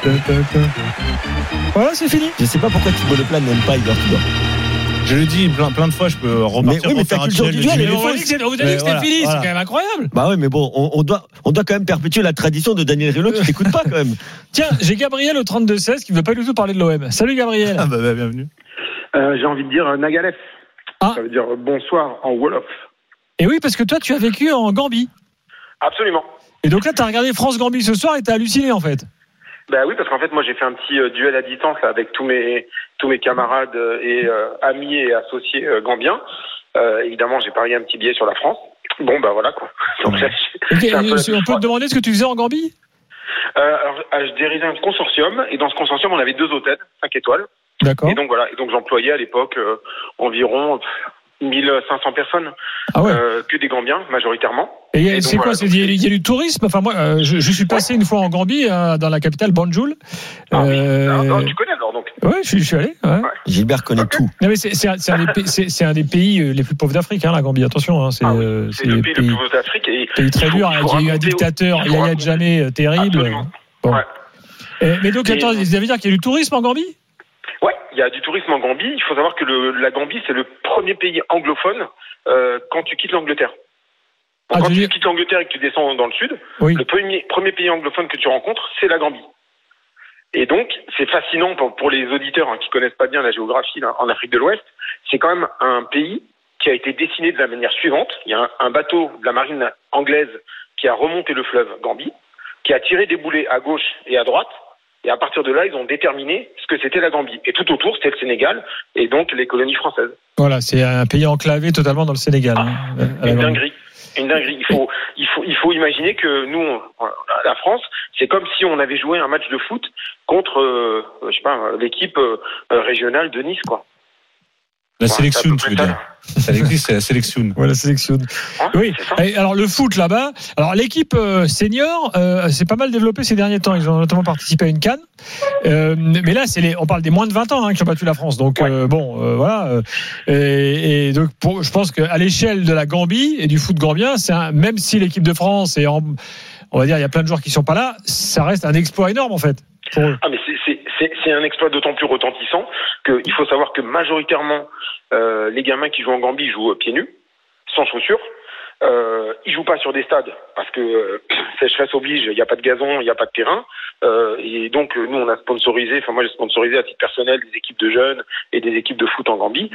E: Voilà, c'est fini.
J: Je sais pas pourquoi Thibaut Leplat n'aime pas Igor Tudor.
P: Je le dis plein, plein de fois, je peux repartir
J: mais, oui, mais
P: faire un
J: tunnel.
E: Du duel, vous avez dit que c'était voilà, fini, voilà. C'est quand même incroyable.
J: Bah ouais, mais bon, on, on doit, on doit quand même perpétuer la tradition de Daniel Riolo qui t'écoute pas quand même.
E: Tiens, j'ai Gabriel au trente-deux seize qui ne veut pas du tout parler de l'O M. Salut Gabriel.
P: Ah bah, bah bienvenue.
R: Euh, j'ai envie de dire Nagalef. Ah. Ça veut dire bonsoir en Wolof.
E: Et oui, parce que toi, tu as vécu en Gambie.
R: Absolument.
E: Et donc là, tu as regardé France-Gambie ce soir et tu as halluciné en fait.
R: Bah oui, parce qu'en fait, moi, j'ai fait un petit euh, duel à distance là, avec tous mes tous mes camarades euh, et euh, amis et associés euh, gambiens. Euh, évidemment, j'ai parié un petit billet sur la France. Bon, bah voilà quoi. Donc, là,
E: okay, on peut te demander ce que tu faisais en Gambie.
R: euh, Alors, je dirigeais un consortium et dans ce consortium, on avait deux hôtels, cinq étoiles.
E: D'accord.
R: Et donc voilà. Et donc j'employais à l'époque euh, environ mille cinq cents personnes,
E: ah ouais.
R: euh, que des Gambiens majoritairement.
E: Et, et c'est donc, quoi, voilà, c'est, il y a du tourisme. Enfin moi, euh, je, je suis passé ouais. une fois en Gambie, euh, dans la capitale Banjul.
R: Ah,
E: euh...
R: oui. non, non, tu connais alors donc.
E: Ouais, je, je suis allé. Ouais. Ouais.
J: Gilbert connaît okay. tout.
E: Non mais c'est, c'est, c'est, un des, c'est, c'est un des pays les plus pauvres d'Afrique, hein, la Gambie. Attention, hein, c'est,
R: ah oui, c'est, c'est le pays, pays le plus pauvre d'Afrique. Et
E: pays très dur. Il y a eu un dictateur, Yahya Jammeh, terrible.
R: Absolument.
E: Bon.
R: Ouais.
E: Et, mais donc, et... attends, ça veut dire qu'il y a du tourisme en Gambie?
R: Ouais, il y a du tourisme en Gambie. Il faut savoir que le, la Gambie, c'est le premier pays anglophone euh, quand tu quittes l'Angleterre. Donc, ah, quand tu dis... quittes l'Angleterre et que tu descends dans le sud, oui. le premier, premier pays anglophone que tu rencontres, c'est la Gambie. Et donc, c'est fascinant pour, pour les auditeurs hein, qui connaissent pas bien la géographie là, en Afrique de l'Ouest. C'est quand même un pays qui a été dessiné de la manière suivante. Il y a un, un bateau de la marine anglaise qui a remonté le fleuve Gambie, qui a tiré des boulets à gauche et à droite. Et à partir de là, ils ont déterminé ce que c'était la Gambie. Et tout autour, c'était le Sénégal et donc les colonies françaises.
E: Voilà, c'est un pays enclavé totalement dans le Sénégal.
R: Ah, hein, une dinguerie. Une dinguerie. Il faut, il faut, il faut imaginer que nous, on, la France, c'est comme si on avait joué un match de foot contre, euh, je sais pas, l'équipe euh, régionale de Nice, quoi.
K: La
B: Ouais,
K: sélection,
B: c'est à peu
K: tu veux
B: près
K: dire. Ça existe, c'est la sélection.
E: Ouais, la sélection.
B: Hein,
E: Oui.
B: c'est ça.
E: Et alors le foot là-bas. Alors l'équipe euh, senior, euh, c'est pas mal développé ces derniers temps. Ils ont notamment participé à une CAN. Euh, mais là, c'est les, on parle des moins de vingt ans hein, qui ont battu la France. Donc euh, bon, euh, voilà. Euh, et, et donc pour, je pense qu'à l'échelle de la Gambie et du foot gambien, c'est un, même si l'équipe de France est en, on va dire, il y a plein de joueurs qui sont pas là, ça reste un exploit énorme en fait. Pour eux.
B: Ah mais c'est, c'est, c'est, c'est un exploit d'autant plus retentissant qu'il faut savoir que majoritairement euh, les gamins qui jouent en Gambie jouent pieds nus, sans chaussures. Euh, ils jouent pas sur des stades parce que euh, sécheresse oblige, il n'y a pas de gazon, il n'y a pas de terrain. Euh, et donc nous on a sponsorisé, enfin moi j'ai sponsorisé à titre personnel des équipes de jeunes et des équipes de foot en Gambie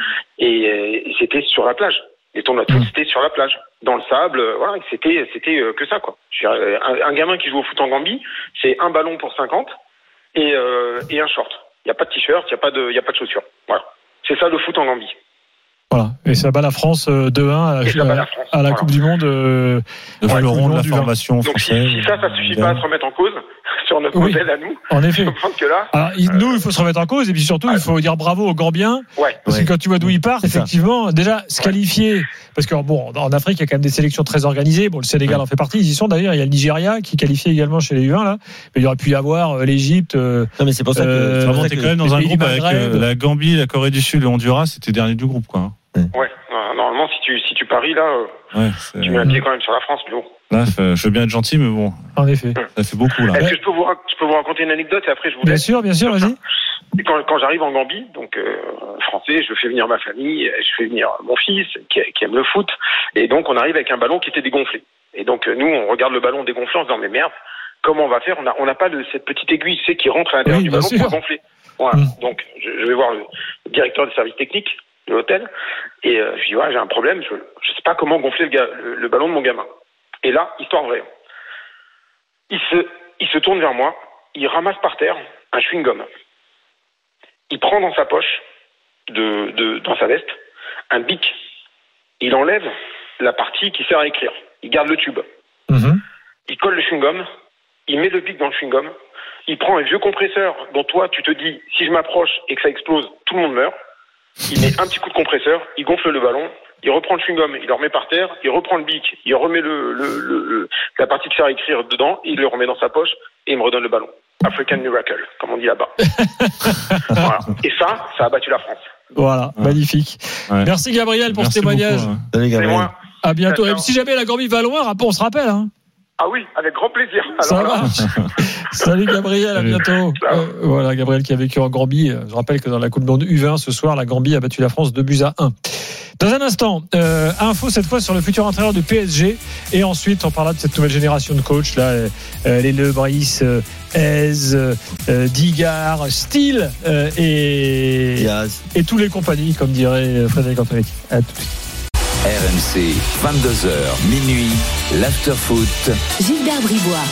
B: et, et c'était sur la plage. Les tournois de foot c'était sur la plage, dans le sable, euh, voilà, c'était c'était euh, que ça quoi. Je veux dire, un, un gamin qui joue au foot en Gambie, c'est un ballon pour cinquante et, euh, et un short. Il n'y a pas de t-shirt, il n'y a pas de il y a pas de chaussures. Voilà. C'est ça le foot en Gambie.
E: Voilà. Et ça bat la France deux un à la,
B: Et ça bat la France,
E: à la
B: voilà.
E: Coupe du Monde. Euh,
K: Le
E: ouais,
K: fleuron de la
E: du vin.
K: formation
B: Donc si,
K: française.
B: si ça, ça suffit pas à se remettre en cause sur notre
E: Oui.
B: modèle à nous,
E: En effet.
B: je pense que là,
E: Alors, il- nous, il faut se remettre en cause et puis surtout, il faut dire bravo aux Gambiens.
B: ouais.
E: Parce
J: Ouais.
E: que quand tu vois d'où ils partent,
J: C'est ça.
E: effectivement, déjà se qualifier, parce que bon, en Afrique, il y a quand même des sélections très organisées. Bon, le Sénégal
J: Ouais.
E: en fait partie, ils y sont d'ailleurs. Il y a le Nigeria qui est qualifié également chez les U un là. Mais il y aurait pu y avoir euh, l'Égypte. euh,
J: Non, mais c'est pour ça que.
E: Euh,
J: c'est pour
K: Vraiment,
J: ça
K: t'es
J: que-
K: quand même dans
E: les
K: un
E: pays
K: groupe
E: du
K: avec
E: Maghreb.
K: euh, la Gambie, la Corée du Sud, le Honduras, c'était dernier du groupe, quoi.
B: Ouais. Euh, Normalement, si tu si tu paries là, euh,
K: Ouais, c'est-
B: tu mets un pied quand même sur la France, mais bon.
K: là, ça- je veux bien être gentil, mais bon,
E: En effet.
K: ça fait beaucoup, là.
B: Est-ce que je peux vous rac- je peux vous raconter une anecdote et après je vous
E: Bien
B: laisse.
E: sûr, bien sûr, vas-y.
B: Et Quand, quand j'arrive en Gambie, donc euh, français, je fais venir ma famille, je fais venir mon fils qui, qui aime le foot, et donc on arrive avec un ballon qui était dégonflé. Et donc euh, nous, on regarde le ballon dégonflé en se disant mais merde, comment on va faire On a on n'a pas de cette petite aiguille, tu sais, qui rentre à l'intérieur
E: Oui,
B: du
E: bien
B: ballon
E: sûr.
B: pour le gonfler. Voilà.
E: Mm.
B: Donc je, je vais voir le, le directeur des services techniques de l'hôtel et euh, je dis ouais, j'ai un problème, je je sais pas comment gonfler le, ga- le, le ballon de mon gamin. Et là, histoire vraie. Il se il se tourne vers moi, il ramasse par terre un chewing-gum. Il prend dans sa poche, de, de, dans sa veste, un bic. Il enlève la partie qui sert à écrire. Il garde le tube.
E: Mhm.
B: Il colle le chewing-gum. Il met le bic dans le chewing-gum. Il prend un vieux compresseur dont toi, tu te dis, si je m'approche et que ça explose, tout le monde meurt. Il met un petit coup de compresseur. Il gonfle le ballon. Il reprend le chewing-gum. Il le remet par terre. Il reprend le bic. Il remet le, le, le, le- la partie qui sert à écrire dedans. Il le remet dans sa poche et il me redonne le ballon. African Miracle, comme on dit là-bas. Voilà. Et ça, ça a battu la France.
E: Voilà,
K: Ouais.
E: magnifique.
K: Ouais.
E: Merci Gabriel pour
K: Merci
E: ce témoignage.
K: beaucoup, ouais.
J: Salut,
B: C'est
J: Gabriel.
B: moi.
E: À bientôt.
B: Ciao,
E: Et si jamais la Gambie va loin, rappel- on se rappelle. Hein.
B: Ah oui, avec grand plaisir.
E: Ça
B: Alors là,
E: marche. Salut Gabriel, à
K: Salut.
E: bientôt.
B: Ciao.
E: Euh, voilà, Gabriel qui a vécu en Gambie. Je rappelle que dans la Coupe du Monde U vingt ce soir, la Gambie a battu la France deux buts à un. Dans un instant, euh, info cette fois sur le futur entraîneur du P S G. Et ensuite, on parlera de cette nouvelle génération de coachs, là, euh, euh, les Lebris, euh, Hez, euh, Digard, Steele euh, et,
J: Diaz.
E: et tous les compagnies, comme dirait Frédéric Antonetti. À tout de suite.
D: R M C, vingt-deux heures, minuit, l'after-foot.
C: Gilbert Bribois.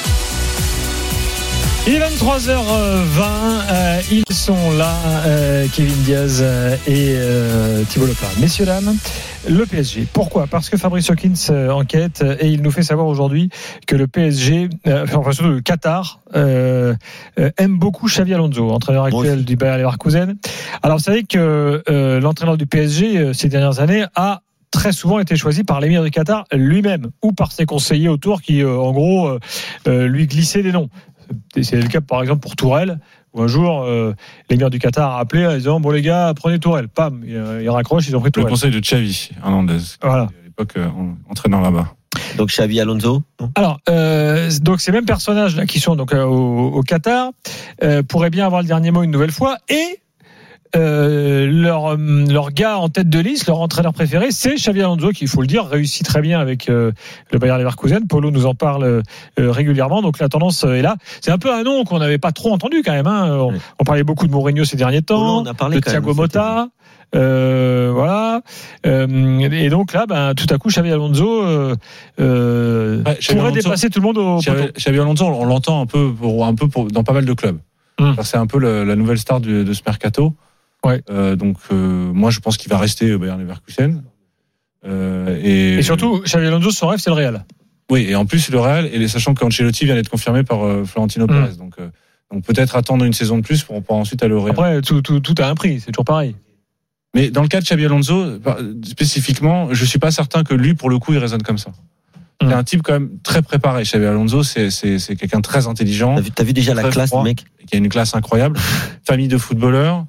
E: Il est vingt-trois heures vingt, euh, ils sont là, euh, Kevin Diaz euh, et euh, Thibaut Leplat. Messieurs, dames, le P S G. Pourquoi ? Parce que Fabrice Hawkins euh, enquête euh, et il nous fait savoir aujourd'hui que le P S G, euh, enfin surtout le Qatar, euh, euh, aime beaucoup Xavi Alonso, entraîneur actuel du Bayer Leverkusen. Alors vous savez que euh, l'entraîneur du P S G euh, ces dernières années a très souvent été choisi par l'émir du Qatar lui-même ou par ses conseillers autour qui, euh, en gros, euh, euh, lui glissaient des noms. C'est le cas, par exemple, pour Tourelle, où un jour, euh, l'émir du Qatar a appelé en disant bon les gars, prenez Tourelle. Pam, il, il raccroche, ils ont pris
K: Le
E: Tourelle.
K: conseil de Xavi Hernandez,
E: Voilà.
K: à l'époque euh, entraîneur là-bas.
J: Donc Xavi Alonso.
E: Alors, euh, donc ces mêmes personnages là qui sont donc euh, au, au Qatar euh, pourraient bien avoir le dernier mot une nouvelle fois et Euh, leur leur gars en tête de liste, leur entraîneur préféré, c'est Xavi Alonso qui, il faut le dire, réussit très bien avec euh, le Bayer Leverkusen. Polo nous en parle euh, régulièrement, donc la tendance est là. C'est un peu un nom qu'on n'avait pas trop entendu quand même. Hein. On,
J: Oui.
E: on parlait beaucoup de Mourinho ces derniers temps,
J: Polo, on a parlé
E: de
J: quand même,
E: Thiago Motta. Euh, voilà. Euh, et donc là, ben, tout à coup, Xavi Alonso euh, euh,
K: Ouais, Xavi
E: pourrait
K: Alonso-
E: dépasser tout le monde au
K: Xavi,
E: poteau.
K: Xavi Alonso, on l'entend un peu, pour, un peu pour, dans pas mal de clubs.
E: Hum.
K: C'est un peu le- la nouvelle star du- de ce mercato.
E: Ouais.
K: Euh, donc euh, moi, je pense qu'il va rester au Bayer Leverkusen. Euh, et,
E: Et surtout, Xavi Alonso, son rêve, c'est le Real.
K: oui, et en plus le Real, et sachant qu'Ancelotti vient d'être confirmé par euh, Florentino
E: Mm.
K: Pérez, donc euh, donc peut-être attendre une saison de plus pour, pour ensuite aller au Real.
E: Après, tout, tout, tout a un prix, c'est toujours pareil.
K: Mais dans le cas de Xabi Alonso, spécifiquement, je suis pas certain que lui, pour le coup, il raisonne comme ça. C'est un type quand même très préparé. Xabi Alonso, c'est, c'est, c'est quelqu'un de très intelligent.
J: T'as vu, t'as vu déjà la classe,
K: froid,
J: mec
K: qui a une classe incroyable. Famille de footballeurs,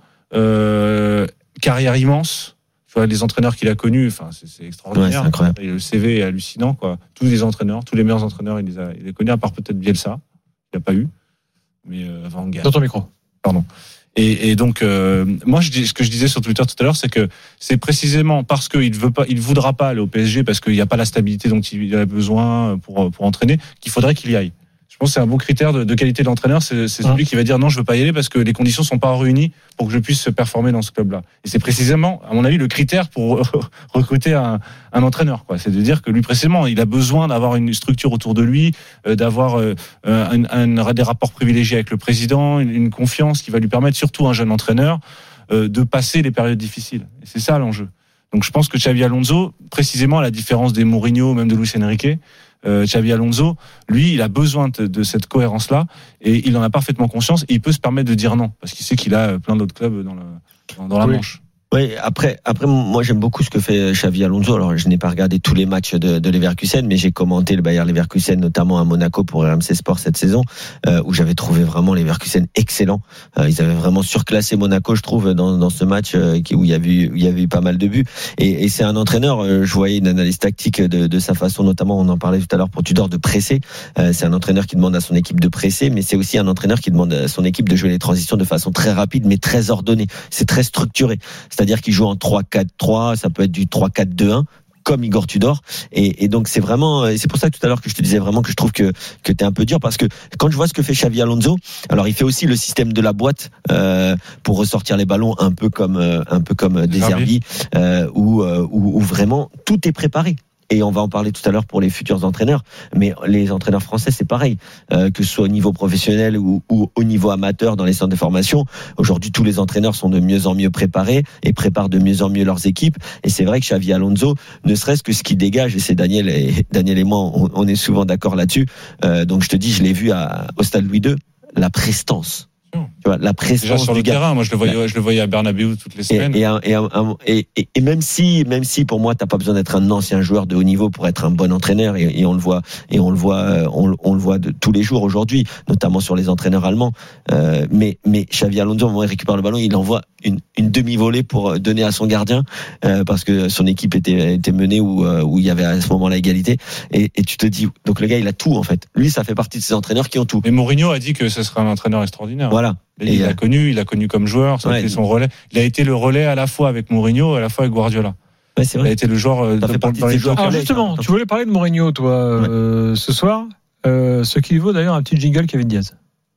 K: euh, carrière immense. Tu vois, les entraîneurs qu'il a connus, enfin, c'est, c'est extraordinaire.
J: Ouais, c'est incroyable.
K: Et le C V est hallucinant, quoi. Tous les entraîneurs, tous les meilleurs entraîneurs, il les a, il les connaît, à part peut-être Bielsa. Il n'a pas eu. Mais, euh, Van Gaal.
E: Dans ton micro.
K: Pardon. Et, et donc, euh, moi, je dis, ce que je disais sur Twitter tout à l'heure, c'est que c'est précisément parce qu'il veut pas, il voudra pas aller au P S G parce qu'il n'y a pas la stabilité dont il a besoin pour pour entraîner, qu'il faudrait qu'il y aille. Je pense que c'est un bon critère de, de qualité de l'entraîneur, c'est, c'est celui qui va dire non, je veux pas y aller parce que les conditions sont pas réunies pour que je puisse performer dans ce club-là. Et c'est précisément, à mon avis, le critère pour recruter un, un entraîneur, quoi. C'est de dire que lui, précisément, il a besoin d'avoir une structure autour de lui, euh, d'avoir euh, un, un, des rapports privilégiés avec le président, une, une confiance qui va lui permettre, surtout un jeune entraîneur, euh, de passer les périodes difficiles. Et c'est ça l'enjeu. Donc je pense que Xabi Alonso, précisément à la différence des Mourinho, même de Luis Enrique, Euh, Xabi Alonso, lui, il a besoin de, de cette cohérence-là et il en a parfaitement conscience et il peut se permettre de dire non parce qu'il sait qu'il a plein d'autres clubs dans, le, dans, dans la
J: oui.
K: Manche.
J: Oui, après, après, moi j'aime beaucoup ce que fait Xabi Alonso. Alors, je n'ai pas regardé tous les matchs de, de Leverkusen, mais j'ai commenté le Bayer Leverkusen, notamment à Monaco pour R M C Sport cette saison, euh, où j'avais trouvé vraiment Leverkusen excellent. Euh, ils avaient vraiment surclassé Monaco, je trouve, dans, dans ce match euh, où il y avait eu, où il y avait eu pas mal de buts. Et, et c'est un entraîneur. Euh, je voyais une analyse tactique de, de sa façon, notamment, on en parlait tout à l'heure pour Tudor, de presser. Euh, c'est un entraîneur qui demande à son équipe de presser, mais c'est aussi un entraîneur qui demande à son équipe de jouer les transitions de façon très rapide, mais très ordonnée. C'est très structuré. C'est-à-dire qu'il joue en trois quatre trois, ça peut être du trois quatre deux un comme Igor Tudor, et, et donc c'est vraiment, c'est pour ça que tout à l'heure que je te disais vraiment que je trouve que que t'es un peu dur, parce que quand je vois ce que fait Xabi Alonso, alors il fait aussi le système de la boîte euh, pour ressortir les ballons un peu comme euh, un peu comme des Zerbi, euh, où, euh, où où vraiment tout est préparé. Et on va en parler tout à l'heure pour les futurs entraîneurs, mais les entraîneurs français, c'est pareil, euh, que ce soit au niveau professionnel ou, ou au niveau amateur dans les centres de formation. Aujourd'hui, tous les entraîneurs sont de mieux en mieux préparés et préparent de mieux en mieux leurs équipes. Et c'est vrai que Xabi Alonso, ne serait-ce que ce qui dégage, et c'est Daniel et Daniel et moi, on, on est souvent d'accord là-dessus. Euh, donc je te dis, je l'ai vu à, au Stade Louis deux, la prestance. Tu vois, la prestance
K: déjà sur
J: du
K: le
J: gars.
K: terrain, moi je le voyais, je le voyais à Bernabéu toutes les semaines.
J: Et, et, et, et, et même si, même si pour moi t'as pas besoin d'être un ancien joueur de haut niveau pour être un bon entraîneur, et, et on le voit, et on le voit, on, on le voit de, tous les jours aujourd'hui, notamment sur les entraîneurs allemands. Euh, mais, mais Xabi Alonso, au moment où il récupère le ballon, il envoie une, une demi-volée pour donner à son gardien, euh, parce que son équipe était, était menée où, où il y avait à ce moment-là égalité. Et, et tu te dis, donc le gars il a tout en fait. Lui, ça fait partie de ces entraîneurs qui ont tout.
K: Mais Mourinho a dit que ce serait un entraîneur extraordinaire.
J: Voilà.
K: Et il l'a connu, il l'a connu comme joueur, ça a été son relais. Il a été le relais à la fois avec Mourinho et à la fois avec Guardiola.
J: Ouais, c'est vrai.
K: Il a été le joueur euh,
J: ça fait partie
K: dans
J: de
K: les
J: joueurs.
E: Alors justement, tu voulais parler de Mourinho, toi, euh, ouais. ce soir, euh, ce qui vaut d'ailleurs un petit jingle Kevin Diaz.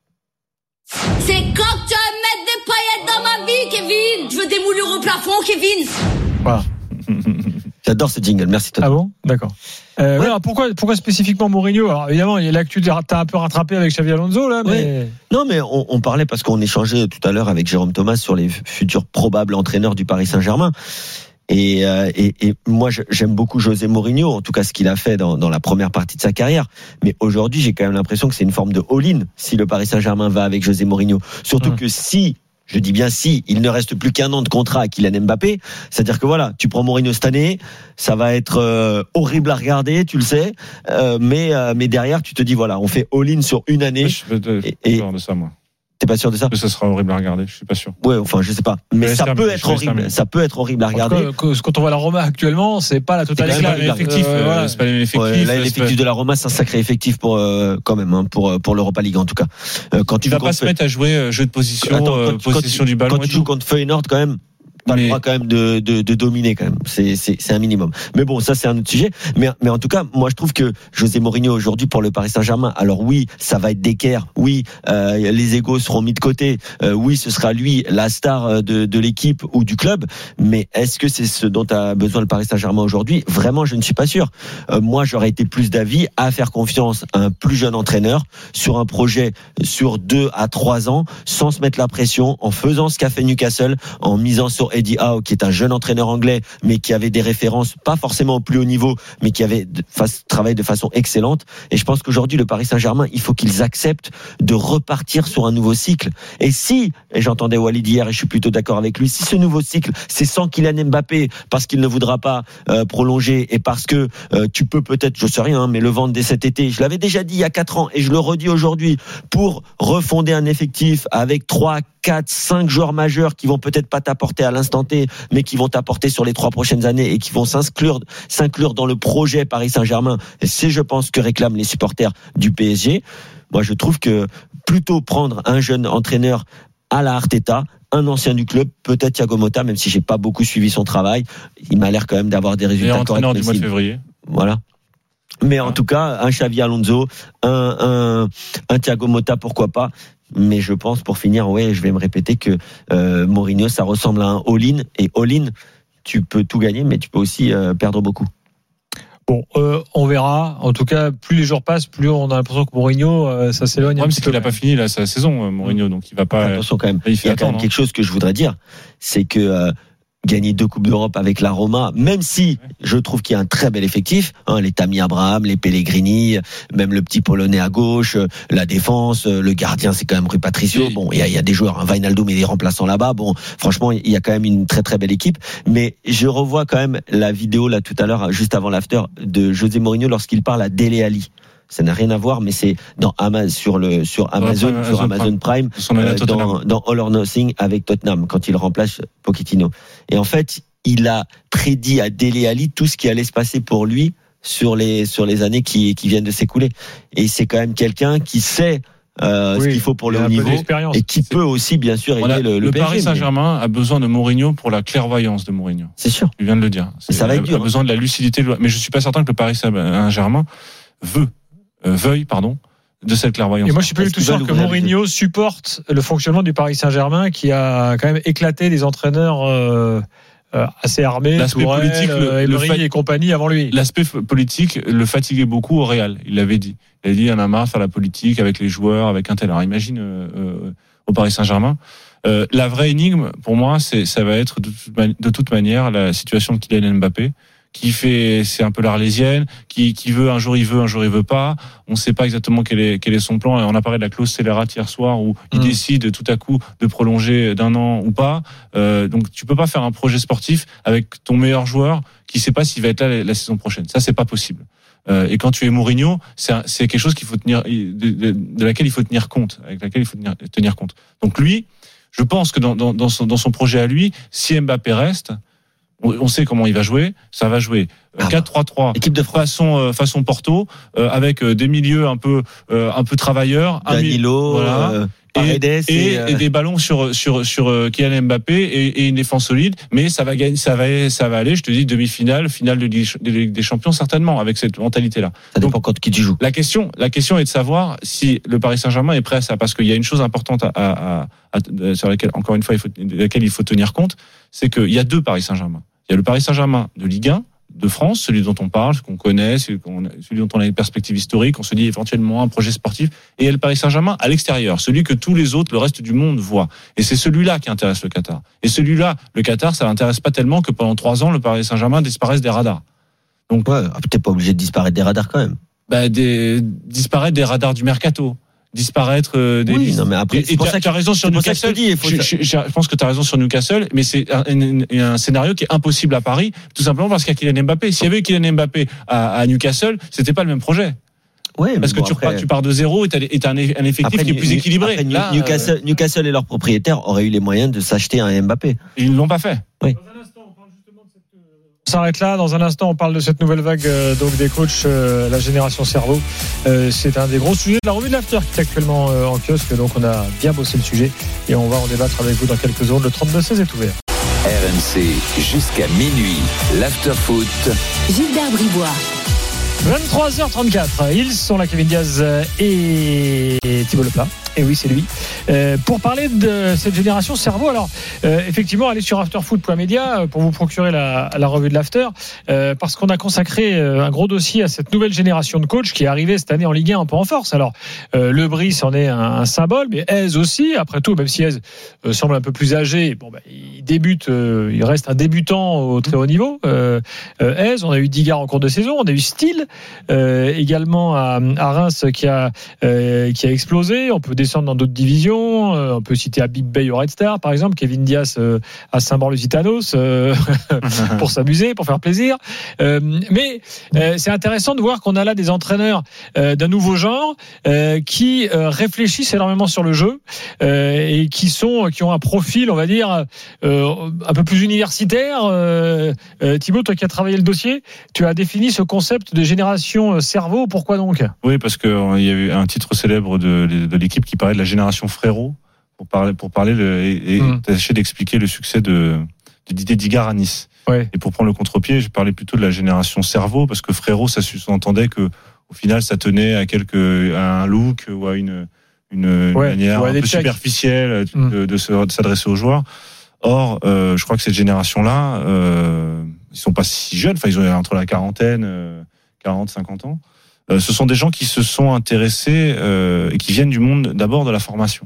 F: C'est quand tu vas mettre des paillettes dans ma vie, Kevin. Je veux des moulures au plafond, Kevin.
E: Voilà.
J: J'adore ce jingle, merci toi.
E: Ah bon, d'accord. Euh, ouais. Alors pourquoi, pourquoi spécifiquement Mourinho? Alors évidemment, il y a l'actu, t'as un peu rattrapé avec Xabi Alonso là, mais
J: ouais. Non, mais on, on parlait parce qu'on échangeait tout à l'heure avec Jérôme Thomas sur les futurs probables entraîneurs du Paris Saint-Germain. Et, euh, et, et moi, j'aime beaucoup José Mourinho, en tout cas ce qu'il a fait dans, dans la première partie de sa carrière. Mais aujourd'hui, j'ai quand même l'impression que c'est une forme de all-in si le Paris Saint-Germain va avec José Mourinho. Surtout mmh. que si je dis bien si, il ne reste plus qu'un an de contrat à Kylian Mbappé, c'est-à-dire que voilà, tu prends Mourinho cette année, ça va être euh, horrible à regarder, tu le sais, euh, mais euh, mais derrière tu te dis voilà, on fait all-in sur une année.
K: Je suis de, et, et, de ça moi.
J: T'es pas sûr de ça?
K: Que ça sera horrible à regarder, je suis pas sûr.
J: Ouais, enfin, je sais pas. Mais ça peut être horrible. Ça peut être horrible à regarder.
E: Quand on voit la Roma actuellement, c'est pas la totale.
K: C'est pas l'effectif. Euh, voilà. C'est pas l'effectif.
J: Ouais, là, l'effectif de la Roma, c'est un sacré effectif pour euh, quand même, hein, pour pour l'Europa League en tout cas.
K: Euh, quand tu vas pas se mettre à jouer jeu de position,
J: Attends,
K: euh,
J: quand,
K: possession
J: quand,
K: du ballon.
J: Quand tu joues contre Feyenoord, quand même. T'as le droit quand même de, de, de dominer quand même. C'est, c'est, c'est un minimum. Mais bon, ça c'est un autre sujet. Mais, mais en tout cas, moi je trouve que José Mourinho aujourd'hui pour le Paris Saint-Germain, alors oui, ça va être d'équerre. Oui, euh, les égos seront mis de côté. Euh, oui, ce sera lui la star de, de l'équipe ou du club. Mais est-ce que c'est ce dont a besoin le Paris Saint-Germain aujourd'hui? Vraiment, je ne suis pas sûr. Euh, moi, j'aurais été plus d'avis à faire confiance à un plus jeune entraîneur sur un projet sur deux à trois ans, sans se mettre la pression, en faisant ce qu'a fait Newcastle, en misant sur Eddie Howe, qui est un jeune entraîneur anglais, mais qui avait des références, pas forcément au plus haut niveau, mais qui avait de, face, travaillé de façon excellente. Et je pense qu'aujourd'hui, le Paris Saint-Germain, il faut qu'ils acceptent de repartir sur un nouveau cycle. Et si, et j'entendais Walid hier, et je suis plutôt d'accord avec lui, si ce nouveau cycle, c'est sans Kylian Mbappé, parce qu'il ne voudra pas euh, prolonger, et parce que euh, tu peux peut-être, je sais rien, hein, mais le vendre dès cet été, je l'avais déjà dit il y a quatre ans, et je le redis aujourd'hui, pour refonder un effectif avec trois, quatre, cinq joueurs majeurs qui vont peut-être pas t'apporter à l'instant T, mais qui vont t'apporter sur les trois prochaines années et qui vont s'inclure, s'inclure dans le projet Paris Saint-Germain. Et c'est, je pense, que réclament les supporters du P S G. Moi, je trouve que plutôt prendre un jeune entraîneur à la Arteta, un ancien du club, peut-être Thiago Motta, même si j'ai pas beaucoup suivi son travail, il m'a l'air quand même d'avoir des résultats corrects.
K: Entraîneur du mois de février.
J: Voilà. Mais en tout cas, un Xavi Alonso, un, un, un Thiago Motta, pourquoi pas. Mais je pense, pour finir, ouais, je vais me répéter que euh, Mourinho, ça ressemble à un all-in. Et all-in, tu peux tout gagner, mais tu peux aussi euh, perdre beaucoup.
E: Bon, euh, on verra. En tout cas, plus les jours passent, plus on a l'impression que Mourinho, euh, ça s'éloigne.
K: Le problème, c'est qu'il n'a pas fini là, sa saison, Mourinho, donc il va pas.
J: Attention quand même.
K: Il,
J: il y a quand même quelque chose que je voudrais dire, c'est que euh, gagner deux Coupes d'Europe avec la Roma, même si je trouve qu'il y a un très bel effectif, hein, les Tammy Abraham, les Pellegrini, même le petit Polonais à gauche, la défense, le gardien, c'est quand même Rui Patricio. Bon, il y a, il y a des joueurs, hein, Wijnaldum et des remplaçants là-bas. Bon, franchement, il y a quand même une très très belle équipe. Mais je revois quand même la vidéo là tout à l'heure, juste avant l'after, de José Mourinho lorsqu'il parle à Dele Alli. Ça n'a rien à voir, mais c'est dans Amazon, sur le sur Amazon,
K: Amazon
J: sur Amazon Prime,
K: euh,
J: dans, dans All or Nothing avec Tottenham quand il remplace Pochettino. Et en fait, il a prédit à Dele Alli tout ce qui allait se passer pour lui sur les sur les années qui qui viennent de s'écouler. Et c'est quand même quelqu'un qui sait euh, oui, ce qu'il faut pour le haut niveau et qui peut aussi bien sûr aider
K: a,
J: le, le,
K: le
J: P S G,
K: Paris Saint-Germain mais... a besoin de Mourinho pour la clairvoyance de Mourinho.
J: C'est sûr.
K: Tu viens de le dire. C'est,
J: ça va être
K: a,
J: dur.
K: A besoin de la lucidité, mais je suis pas certain que le Paris Saint-Germain veut Euh, veuille pardon de cette clairvoyance.
E: Et moi je suis pas du tout sûr que Mourinho supporte le fonctionnement du Paris Saint-Germain qui a quand même éclaté des entraîneurs euh, euh, assez armés,
K: l'aspect
E: Tourelle,
K: politique, le,
E: Emery
K: le fa-
E: et compagnie avant lui.
K: L'aspect politique le fatiguait beaucoup au Real, il l'avait dit. Il a dit il en a marre de faire la politique avec les joueurs, avec un tel. Alors imagine euh, euh, au Paris Saint-Germain. Euh, la vraie énigme pour moi, c'est ça va être de toute, mani- de toute manière la situation de Kylian Mbappé, qui fait, c'est un peu l'arlésienne, qui, qui veut, un jour il veut, un jour il veut pas. On ne sait pas exactement quel est, quel est son plan. Et on a parlé de la clause scélérate hier soir où il mmh. décide tout à coup de prolonger d'un an ou pas. Euh, donc tu peux pas faire un projet sportif avec ton meilleur joueur qui sait pas s'il va être là la, la saison prochaine. Ça, c'est pas possible. Euh, et quand tu es Mourinho, c'est, un, c'est quelque chose qu'il faut tenir, de, de, de laquelle il faut tenir compte, avec laquelle il faut tenir, tenir compte. Donc lui, je pense que dans, dans, dans, son, dans son projet à lui, si Mbappé reste, on sait comment il va jouer. Ça va jouer ah quatre trois trois, équipe de façon euh, façon Porto, euh, avec euh, des milieux un peu euh, un peu travailleurs,
J: Danilo,
K: un, voilà,
J: euh,
K: et, et,
J: et, euh...
K: et des ballons sur sur sur euh, Kylian Mbappé et, et une défense solide. Mais ça va gagner, ça va ça va aller. Je te dis demi-finale, finale de Ligue des Champions certainement avec cette mentalité-là.
J: Ça dépend quand qui tu joues.
K: La question, la question est de savoir si le Paris Saint-Germain est prêt à ça, parce qu'il y a une chose importante à, à, à, à sur laquelle encore une fois il faut de laquelle il faut tenir compte, c'est qu'il y a deux Paris Saint-Germain. Il y a le Paris Saint-Germain de Ligue un, de France, celui dont on parle, celui qu'on connaît, celui, qu'on, celui dont on a une perspective historique, on se dit éventuellement un projet sportif. Et il y a le Paris Saint-Germain à l'extérieur, celui que tous les autres, le reste du monde voit. Et c'est celui-là qui intéresse le Qatar. Et celui-là, le Qatar, ça l'intéresse pas tellement que pendant trois ans, le Paris Saint-Germain disparaisse des radars.
J: Donc, ouais, t'es pas obligé de disparaître des radars quand même.
K: Bah, des, disparaître des radars du mercato. Disparaître euh, des
J: oui,
K: listes.
J: non mais après
K: et, et t'as, t'as raison sur Newcastle. Je, je, je, je pense que t'as raison sur Newcastle, mais c'est un, un, un scénario qui est impossible à Paris, tout simplement parce qu'il y a Kylian Mbappé. S'il y avait eu Kylian Mbappé à, à Newcastle, c'était pas le même projet.
J: Ouais,
K: parce que
J: bon,
K: tu,
J: après,
K: repars, tu pars de zéro et t'as, et t'as un, un effectif
J: après,
K: qui est plus équilibré.
J: Après,
K: Là,
J: Newcastle,
K: euh,
J: Newcastle et leurs propriétaires auraient eu les moyens de s'acheter un Mbappé.
K: Ils ne l'ont pas fait.
J: Oui.
E: On s'arrête là. Dans un instant, on parle de cette nouvelle vague euh, donc des coachs, euh, la génération cerveau. Euh, c'est un des gros sujets de la revue de l'After qui est actuellement euh, en kiosque. Donc on a bien bossé le sujet et on va en débattre avec vous dans quelques secondes. Le trente-deux seize est ouvert.
D: R M C jusqu'à minuit. L'After Foot.
C: Gilbert Bribois.
E: vingt-trois heures trente-quatre. Ils sont là, Kevin Diaz et c'est Thibaut Leplat. Et oui, c'est lui. Euh, pour parler de cette génération cerveau, alors euh, effectivement, allez sur afterfoot point media pour vous procurer la, la revue de l'After, euh, parce qu'on a consacré un gros dossier à cette nouvelle génération de coachs qui est arrivée cette année en Ligue un un peu en force. Alors, euh, Le Brice en est un, un symbole, mais Hez aussi. Après tout, même si Hez euh, semble un peu plus âgé, bon, bah, il débute, euh, il reste un débutant au très haut niveau. Euh, euh, Hez, on a eu Digard en cours de saison, on a eu Steele euh, également à, à Reims qui a euh, qui a explosé. On peut descendre dans d'autres divisions. Euh, on peut citer Habib Bey au Red Star, par exemple, Kevin Dias euh, à Saint-Maur-le-Gitanos euh, pour s'amuser, pour faire plaisir. Euh, mais euh, c'est intéressant de voir qu'on a là des entraîneurs euh, d'un nouveau genre euh, qui euh, réfléchissent énormément sur le jeu euh, et qui sont qui ont un profil, on va dire, euh, un peu plus universitaire. Euh, euh, Thibaut, toi qui as travaillé le dossier, tu as défini ce concept de génération cerveau. Pourquoi donc ?
K: Oui, parce qu'il euh, y a eu un titre célèbre de, de l'équipe qui parlait de la génération frérot pour parler pour parler le, et, et mmh. tâcher d'expliquer le succès de, de Didier Digard à Nice. Ouais. Et pour prendre le contre-pied, je parlais plutôt de la génération cerveau parce que frérot, ça sous-entendait que au final, ça tenait à quelque à un look ou à une une, ouais, une manière un peu check. superficielle de, mmh. de, se, de s'adresser aux joueurs. Or, euh, je crois que cette génération-là, euh, ils sont pas si jeunes. Enfin, ils ont entre la quarantaine, euh, quarante, cinquante ans. Euh, ce sont des gens qui se sont intéressés euh, et qui viennent du monde d'abord de la formation.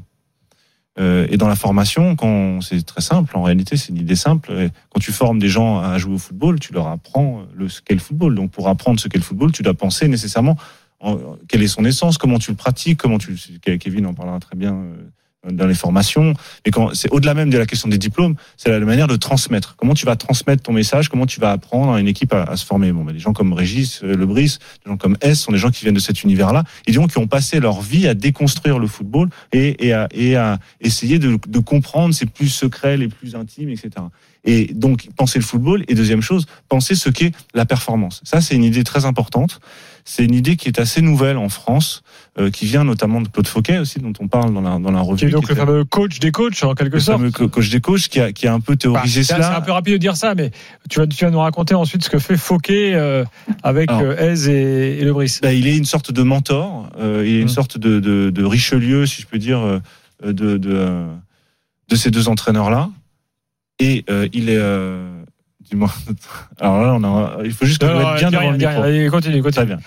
K: Euh, et dans la formation, quand c'est très simple, en réalité, c'est une idée simple. Quand tu formes des gens à jouer au football, tu leur apprends le, ce qu'est le football. Donc, pour apprendre ce qu'est le football, tu dois penser nécessairement en, quelle est son essence, comment tu le pratiques, comment tu. Kevin en parlera très bien euh, dans les formations. Mais quand c'est au-delà même de la question des diplômes, c'est la manière de transmettre. Comment tu vas transmettre ton message, comment tu vas apprendre à une équipe à, à se former. Bon, ben, des gens comme Régis Le Brice, des gens comme S sont des gens qui viennent de cet univers-là et donc qui ont passé leur vie à déconstruire le football et, et, à, et à essayer de, de comprendre ses plus secrets, les plus intimes, et cetera. Et donc penser le football. Et deuxième chose, penser ce qu'est la performance. Ça, c'est une idée très importante. C'est une idée qui est assez nouvelle en France, euh, qui vient notamment de Claude Fauquet aussi, dont on parle dans la dans la revue.
E: Qui est donc qui le fameux coach des coachs en quelque
K: le
E: sorte.
K: Le fameux coach des coachs qui a qui a un peu théorisé
E: bah,
K: cela.
E: C'est un peu rapide de dire ça, mais tu vas tu vas nous raconter ensuite ce que fait Fauquet euh, avec Alors, euh, Hez et, et Le Brice.
K: Bah, il est une sorte de mentor, euh, il est une mmh. sorte de, de de Richelieu, si je peux dire, euh, de de de ces deux entraîneurs là. Et euh, il est euh, dis-moi. Alors là, on a, il faut juste qu'on mette bien devant le micro.
E: Allez, continue, continue.
K: Très bien.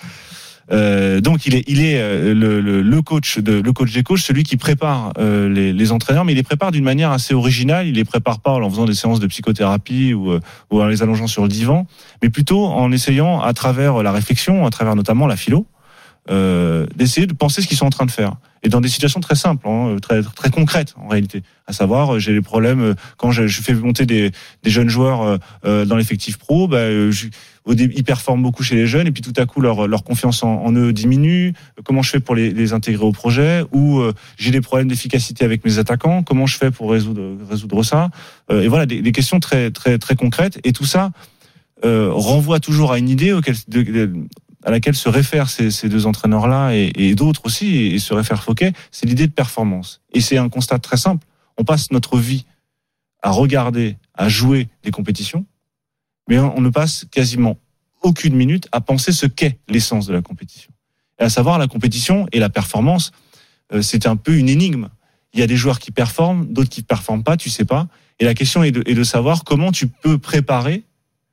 K: Euh, donc il est, il est euh, le, le, le coach de, le coach des coachs, celui qui prépare euh, les, les entraîneurs, mais il les prépare d'une manière assez originale. Il les prépare pas en faisant des séances de psychothérapie ou, ou en les allongeant sur le divan, mais plutôt en essayant, à travers la réflexion, à travers notamment la philo, euh, d'essayer de penser ce qu'ils sont en train de faire. Et dans des situations très simples, hein, très très concrètes en réalité. À savoir, j'ai des problèmes quand je, je fais monter des, des jeunes joueurs euh, dans l'effectif pro. Bah, je, au début, ils performent beaucoup chez les jeunes, et puis tout à coup leur leur confiance en, en eux diminue. Comment je fais pour les, les intégrer au projet? Ou euh, j'ai des problèmes d'efficacité avec mes attaquants. Comment je fais pour résoudre résoudre ça? euh, Et voilà, des, des questions très très très concrètes. Et tout ça euh, renvoie toujours à une idée auquel de, de, à laquelle se réfèrent ces, ces deux entraîneurs-là et, et d'autres aussi, et, et se réfère Fauquet, c'est l'idée de performance. Et c'est un constat très simple. On passe notre vie à regarder, à jouer des compétitions, mais on ne passe quasiment aucune minute à penser ce qu'est l'essence de la compétition. Et à savoir, la compétition et la performance, euh, c'est un peu une énigme. Il y a des joueurs qui performent, d'autres qui ne performent pas, tu sais pas. Et la question est de, est de savoir comment tu peux préparer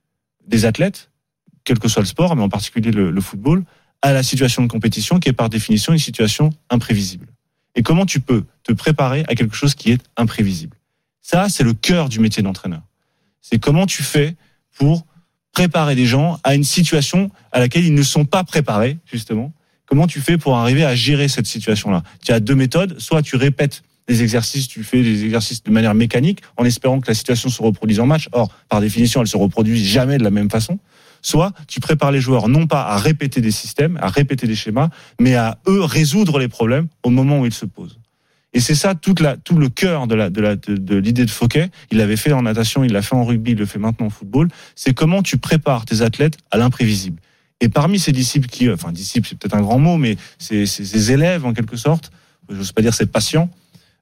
K: des athlètes, quel que soit le sport, mais en particulier le, le football, à la situation de compétition qui est par définition une situation imprévisible. Et comment tu peux te préparer à quelque chose qui est imprévisible. Ça, c'est le cœur du métier d'entraîneur. C'est comment tu fais pour préparer des gens à une situation à laquelle ils ne sont pas préparés, justement. Comment tu fais pour arriver à gérer cette situation-là? Tu as deux méthodes. Soit tu répètes des exercices, tu fais des exercices de manière mécanique, en espérant que la situation se reproduise en match. Or, par définition, elle se reproduit jamais de la même façon. Soit tu prépares les joueurs non pas à répéter des systèmes, à répéter des schémas, mais à eux résoudre les problèmes au moment où ils se posent. Et c'est ça toute la, tout le cœur de, la, de, la, de, de l'idée de Fauquet. Il l'avait fait en natation, il l'a fait en rugby, il le fait maintenant en football. C'est comment tu prépares tes athlètes à l'imprévisible. Et parmi ces disciples qui, enfin disciples c'est peut-être un grand mot, mais ces, ces, ces élèves en quelque sorte, j'ose pas dire ces patients,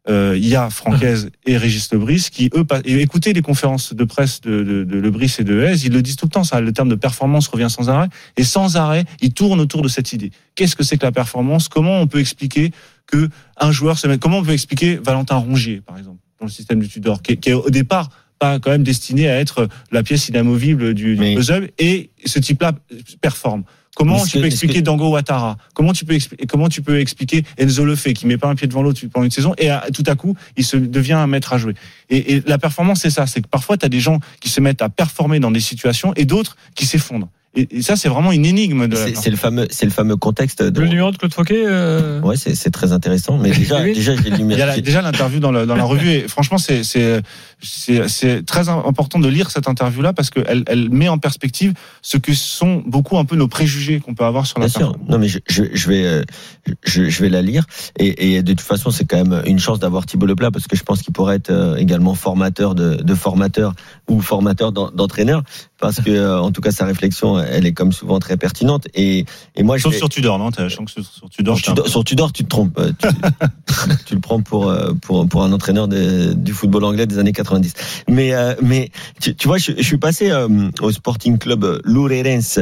P: euh, il y a Francaise et Régis Lebris qui eux pas, et écoutez les conférences de presse de, de, de Lebris et de Hez, ils le disent tout le temps, ça, le terme de performance revient sans arrêt, et sans arrêt ils tournent autour de cette idée. Qu'est-ce que c'est que la performance? Comment on peut expliquer que un joueur se met, comment on peut expliquer Valentin Rongier par exemple dans le système du Tudor qui, qui est au départ pas quand même destiné à être la pièce inamovible du, du puzzle, et ce type-là performe. Comment tu que, peux expliquer que... Dango Ouattara? Comment tu peux expliquer, comment tu peux expliquer Enzo Lefebvre qui met pas un pied devant l'autre pendant une saison et à, tout à coup il se devient un maître à jouer. Et, et la performance c'est ça, c'est que parfois tu as des gens qui se mettent à performer dans des situations et d'autres qui s'effondrent. Et, et ça, c'est vraiment une énigme. De
J: c'est, c'est le fameux, c'est le fameux contexte. De...
E: Le numéro de Claude Fauquet. Euh...
J: Ouais, c'est, c'est très intéressant. Mais déjà, déjà, j'ai lu.
P: Il y a la, déjà l'interview dans, le, dans la revue. Et franchement, c'est, c'est, c'est, c'est très important de lire cette interview-là parce qu'elle, elle met en perspective ce que sont beaucoup un peu nos préjugés qu'on peut avoir sur la.
J: Bien sûr. Non, mais je, je, je vais, je, je vais la lire. Et, et de toute façon, c'est quand même une chance d'avoir Thibaut Leplat parce que je pense qu'il pourrait être également formateur de, de formateur ou formateur d'entraîneur. Parce que, en tout cas, sa réflexion, elle est comme souvent très pertinente. Et, et moi,
P: Sauf
J: je vais...
P: sur Tudor, non? T'as, je sens que sur Tudor,
J: sur Tudor, sur Tudor, tu te trompes. Tu, tu le prends pour, pour, pour un entraîneur de, du football anglais des années quatre-vingt-dix. Mais, euh, mais tu, tu vois, je, je suis passé euh, au Sporting Club Loureirense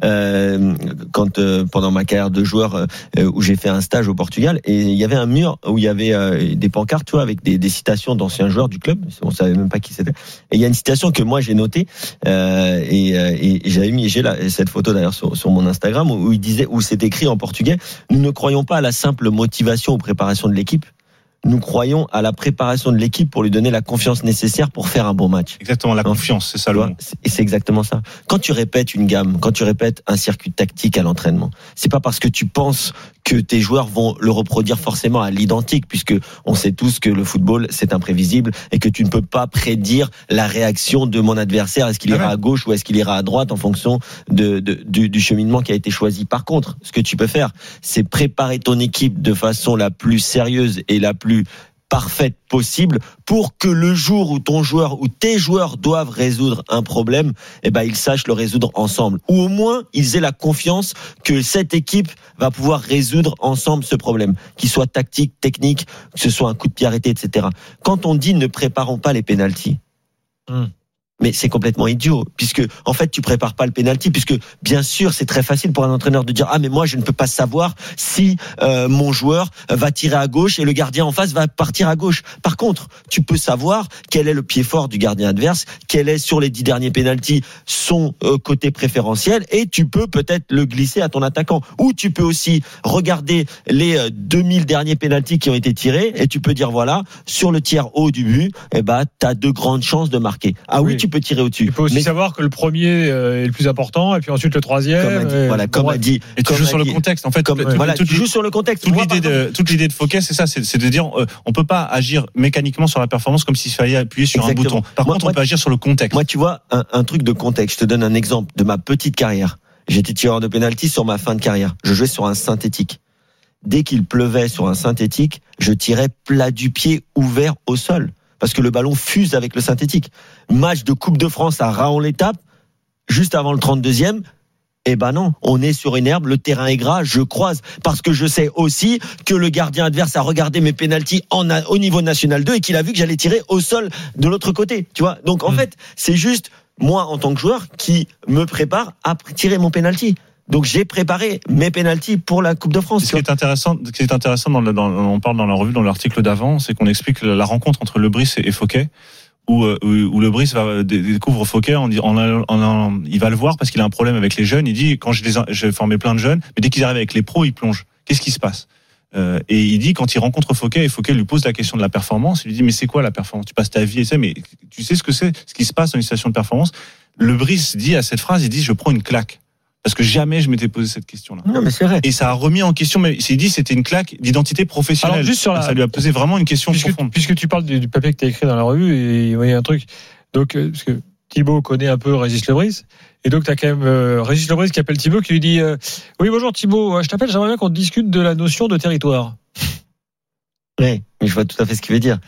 J: euh, quand euh, pendant ma carrière de joueur euh, où j'ai fait un stage au Portugal. Et il y avait un mur où il y avait euh, des pancartes, tu vois, avec des, des citations d'anciens joueurs du club. On savait même pas qui c'était. Et il y a une citation que moi j'ai notée. Euh, Et, et, et j'avais mis, j'ai là, cette photo d'ailleurs sur, sur mon Instagram où il disait, où c'est écrit en portugais: nous ne croyons pas à la simple motivation ou préparation de l'équipe. Nous croyons à la préparation de l'équipe pour lui donner la confiance nécessaire pour faire un bon match.
P: Exactement, la confiance, c'est ça le mot.
J: Et c'est exactement ça. Quand tu répètes une gamme, quand tu répètes un circuit tactique à l'entraînement, c'est pas parce que tu penses que tes joueurs vont le reproduire forcément à l'identique, puisque on sait tous que le football c'est imprévisible et que tu ne peux pas prédire la réaction de mon adversaire. Est-ce qu'il ira à gauche ou est-ce qu'il ira à droite en fonction de, de du, du cheminement qui a été choisi. Par contre, ce que tu peux faire, c'est préparer ton équipe de façon la plus sérieuse et la plus parfaite possible pour que le jour où ton joueur ou tes joueurs doivent résoudre un problème, eh ben ils sachent le résoudre ensemble, ou au moins ils aient la confiance que cette équipe va pouvoir résoudre ensemble ce problème, qu'il soit tactique, technique, que ce soit un coup de pied arrêté, et cetera. Quand on dit ne préparons pas les pénaltys, hum. mais c'est complètement idiot, puisque en fait tu prépares pas le penalty, puisque bien sûr c'est très facile pour un entraîneur de dire ah mais moi je ne peux pas savoir si euh, mon joueur va tirer à gauche et le gardien en face va partir à gauche. Par contre, tu peux savoir quel est le pied fort du gardien adverse, quel est sur les dix derniers penaltys son euh, côté préférentiel, et tu peux peut-être le glisser à ton attaquant. Ou tu peux aussi regarder les euh, deux mille derniers penaltys qui ont été tirés et tu peux dire voilà, sur le tiers haut du but, eh ben t'as de grandes chances de marquer. Ah oui, oui tu peux tirer au-dessus.
E: Il faut aussi mais... savoir que le premier est le plus important et puis ensuite le troisième.
J: Comme a dit,
E: et...
J: voilà, comme a dit.
P: Et tu joues sur le contexte. En fait,
J: comme,
P: toute,
J: voilà,
P: toute,
J: tu joues sur le contexte.
P: Toute
J: Moi,
P: l'idée de, toute l'idée de Fauquet, c'est ça, c'est, c'est de dire, euh, on peut pas agir mécaniquement sur la performance comme s'il fallait appuyer sur Exactement. un bouton. Par moi, contre, moi, on peut agir sur le contexte.
J: Moi, tu vois, un, un truc de contexte. Je te donne un exemple de ma petite carrière. J'étais tireur de pénalty sur ma fin de carrière. Je jouais sur un synthétique. Dès qu'il pleuvait sur un synthétique, je tirais plat du pied ouvert au sol. Parce que le ballon fuse avec le synthétique. Match de Coupe de France à Raon-l'Étape, juste avant le trente-deuxième, eh ben non, on est sur une herbe, le terrain est gras, je croise. Parce que je sais aussi que le gardien adverse a regardé mes pénaltys en, au niveau national deux et qu'il a vu que j'allais tirer au sol de l'autre côté. Tu vois. Donc en mmh. fait, c'est juste moi en tant que joueur qui me prépare à tirer mon pénalty. Donc j'ai préparé mes pénaltys pour la Coupe de France.
P: Ce qui est intéressant, ce qui est intéressant dans le, dans, on parle dans la revue, dans l'article d'avant, c'est qu'on explique la rencontre entre Lebris et, et Fauquet, où, où, où Lebris va découvre Fauquet, en, en, en, en, il va le voir parce qu'il a un problème avec les jeunes. Il dit quand je les, j'ai formé plein de jeunes, mais dès qu'ils arrivent avec les pros, ils plongent. Qu'est-ce qui se passe? Euh, et il dit quand il rencontre Fauquet et Fauquet lui pose la question de la performance, il lui dit mais c'est quoi la performance? Tu passes ta vie et ça, mais tu sais ce que c'est, ce qui se passe dans une situation de performance? Lebris dit à cette phrase, il dit je prends une claque. Parce que jamais je m'étais posé cette question-là.
J: Non, mais c'est vrai.
P: Et ça a remis en question, mais il dit c'était une claque d'identité professionnelle.
E: Alors, juste sur la...
P: Ça lui a posé vraiment une question
E: puisque,
P: profonde.
E: Puisque tu parles du, du papier que tu as écrit dans la revue, et il y a un truc. Donc, euh, parce que Thibaut connaît un peu Régis Lebris. Et donc, tu as quand même euh, Régis Lebris qui appelle Thibaut, qui lui dit euh, oui, bonjour Thibaut, je t'appelle, j'aimerais bien qu'on discute de la notion de territoire.
J: Oui, mais je vois tout à fait ce qu'il veut dire.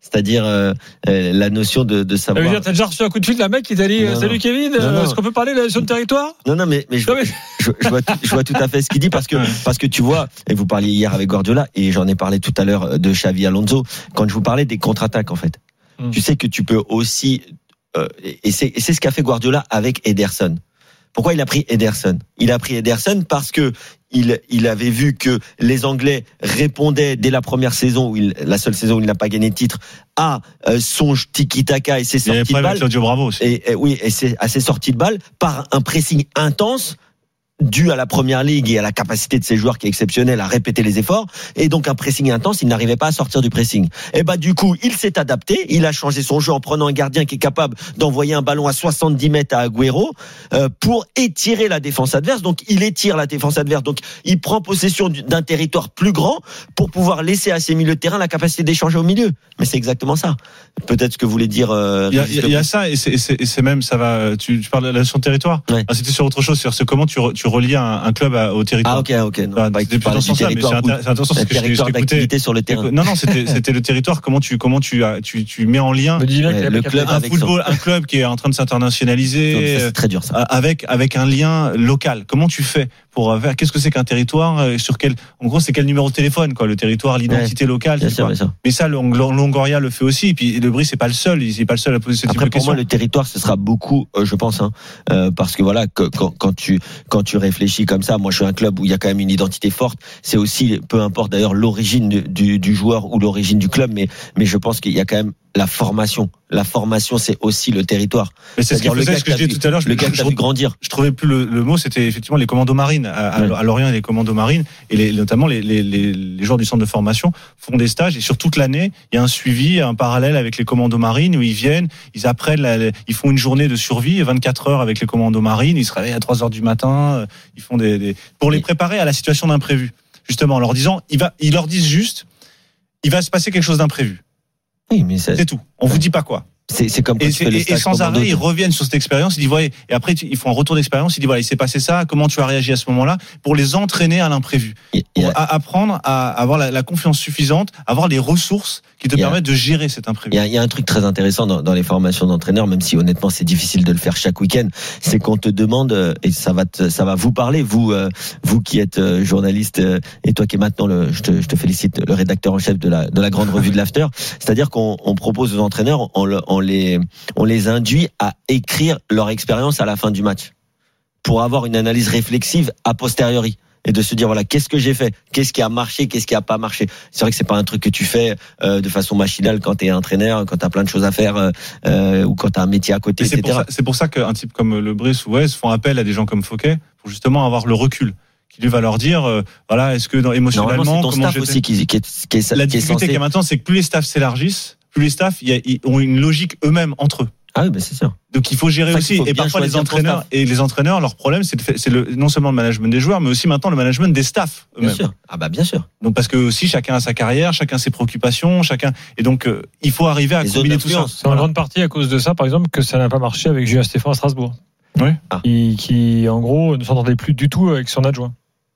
J: C'est-à-dire euh, euh, la notion de, de savoir.
E: Ça veut dire, t'as déjà reçu un coup de fil d'un mec qui t'a dit non, salut non. Kevin, non, non. Est-ce qu'on peut parler de la gestion de territoire?
J: Non, non, mais, mais, je, non, mais... Je, je, vois tout, je vois tout à fait ce qu'il dit parce que, parce que tu vois, et vous parliez hier avec Guardiola, et j'en ai parlé tout à l'heure de Xavi Alonso, quand je vous parlais des contre-attaques, en fait. Hum. Tu sais que tu peux aussi, euh, et, c'est, et c'est ce qu'a fait Guardiola avec Ederson. Pourquoi il a pris Ederson? Il a pris Ederson parce que il, il avait vu que les Anglais répondaient dès la première saison, où il, la seule saison où il n'a pas gagné de titre, à euh, son tiki-taka et ses sorties de balle.
P: Claudio Bravo aussi.
J: Et, et oui, et c'est à ses sorties de balle par un pressing intense dû à la première ligue et à la capacité de ses joueurs qui est exceptionnelle à répéter les efforts, et donc un pressing intense, il n'arrivait pas à sortir du pressing. Et bah du coup, il s'est adapté, il a changé son jeu en prenant un gardien qui est capable d'envoyer un ballon à soixante-dix mètres à Agüero euh, pour étirer la défense adverse. Donc il étire la défense adverse, donc il prend possession d'un territoire plus grand pour pouvoir laisser à ses milieux de terrain la capacité d'échanger au milieu. Mais c'est exactement ça. Peut-être ce que voulait dire. Euh,
P: il y a, il y a ça, et c'est, et c'est, et c'est même ça va. Tu, tu parles de la notion de territoire.
J: Ouais.
P: Ah, c'était sur autre chose, sur ce comment tu, re, tu relier un, un club à, au territoire.
J: Ah ok ok. Non,
P: bah, c'était plus dans ce sens-là, mais c'est, intér- c'est intéressant parce que
J: territoire d'activité sur le terrain.
P: Non non, c'était, c'était le territoire. Comment tu comment tu, tu, tu mets en lien
J: ouais, le club
P: un football, son... un club qui est en train de s'internationaliser.
J: Donc, ça, c'est très dur ça.
P: Avec avec un lien local. Comment tu fais pour faire, qu'est-ce que c'est qu'un territoire, sur quel, en gros, c'est quel numéro de téléphone, quoi, le territoire, l'identité ouais, locale.
J: Bien sûr, bien sûr.
P: Mais ça, Longoria le fait aussi. Et puis, Le Bris, c'est pas le seul, il n'est pas le seul à poser ce type de questions.
J: Après, pour moi, le territoire, ce sera beaucoup, euh, je pense, hein, euh, parce que voilà, que, quand, quand tu, quand tu réfléchis comme ça, moi, je suis un club où il y a quand même une identité forte. C'est aussi, peu importe d'ailleurs l'origine du, du, du joueur ou l'origine du club, mais, mais je pense qu'il y a quand même la formation. La formation, c'est aussi le territoire.
P: Mais c'est C'est-à-dire ce, faisait, ce que je disais tout à l'heure.
J: Le gars qui a vu grandir.
P: Je trouvais plus le, le mot, c'était effectivement les commandos marines. À, ouais. à Lorient, les commandos marines, et les, notamment les, les, les, les joueurs du centre de formation font des stages, et sur toute l'année, il y a un suivi, un parallèle avec les commandos marines, où ils viennent, ils apprennent, la, ils font une journée de survie, vingt-quatre heures avec les commandos marines, ils se réveillent à trois heures du matin, ils font des, des pour les préparer à la situation d'imprévu. Justement, en leur disant, il va, ils leur disent juste, il va se passer quelque chose d'imprévu.
J: Oui, mais c'est,
P: c'est tout. On ouais. vous dit pas quoi.
J: C'est, c'est comme
P: et, c'est, et, et sans arrêt, ils reviennent sur cette expérience. Ils disent, voyez, et après, ils font un retour d'expérience. Ils disent, voilà, il s'est passé ça. Comment tu as réagi à ce moment-là, pour les entraîner à l'imprévu, pour a... apprendre à avoir la, la confiance suffisante, avoir les ressources qui te a... permettent de gérer cet imprévu.
J: Il y a, il y a un truc très intéressant dans, dans les formations d'entraîneurs, même si honnêtement c'est difficile de le faire chaque week-end, c'est qu'on te demande, et ça va, te, ça va vous parler, vous, euh, vous qui êtes euh, journaliste, euh, et toi qui est maintenant le, je te, je te félicite, le rédacteur en chef de la, de la grande revue de l'After. C'est-à-dire qu'on on propose aux entraîneurs, on, on les on les induit à écrire leur expérience à la fin du match pour avoir une analyse réflexive a posteriori et de se dire voilà, qu'est-ce que j'ai fait, qu'est-ce qui a marché, qu'est-ce qui a pas marché. C'est vrai que c'est pas un truc que tu fais euh, de façon machinale quand t'es entraîneur, quand t'as plein de choses à faire euh, euh, ou quand t'as un métier à côté,
P: et c'est
J: et cetera.
P: Pour ça, c'est pour ça qu'un type comme Le Bris ou Wes font appel à des gens comme Fouquet pour justement avoir le recul qui lui va leur dire euh, voilà, est-ce que dans, émotionnellement
J: c'est ton
P: comment
J: staff
P: j'étais...
J: aussi qui, qui, est, qui est
P: la
J: qui
P: difficulté
J: est censé...
P: qu'il y a maintenant, c'est que plus les staffs s'élargissent, plus les staffs y a, y ont une logique eux-mêmes entre eux.
J: Ah oui, ben c'est sûr.
P: Donc il faut gérer
J: ça,
P: aussi.
J: faut
P: et parfois les entraîneurs
J: staff.
P: et les entraîneurs, leur problème, c'est, de fait, c'est le, non seulement le management des joueurs, mais aussi maintenant le management des staffs eux-mêmes.
J: Bien sûr. Ah bah bien sûr.
P: Donc parce que aussi chacun a sa carrière, chacun ses préoccupations, chacun. Et donc euh, il faut arriver à les combiner tout ça.
E: C'est en grande partie à cause de ça, par exemple, que ça n'a pas marché avec Julien Stéphan à Strasbourg.
P: Oui.
E: Ah. Qui, qui en gros ne s'entendait plus du tout avec son adjoint.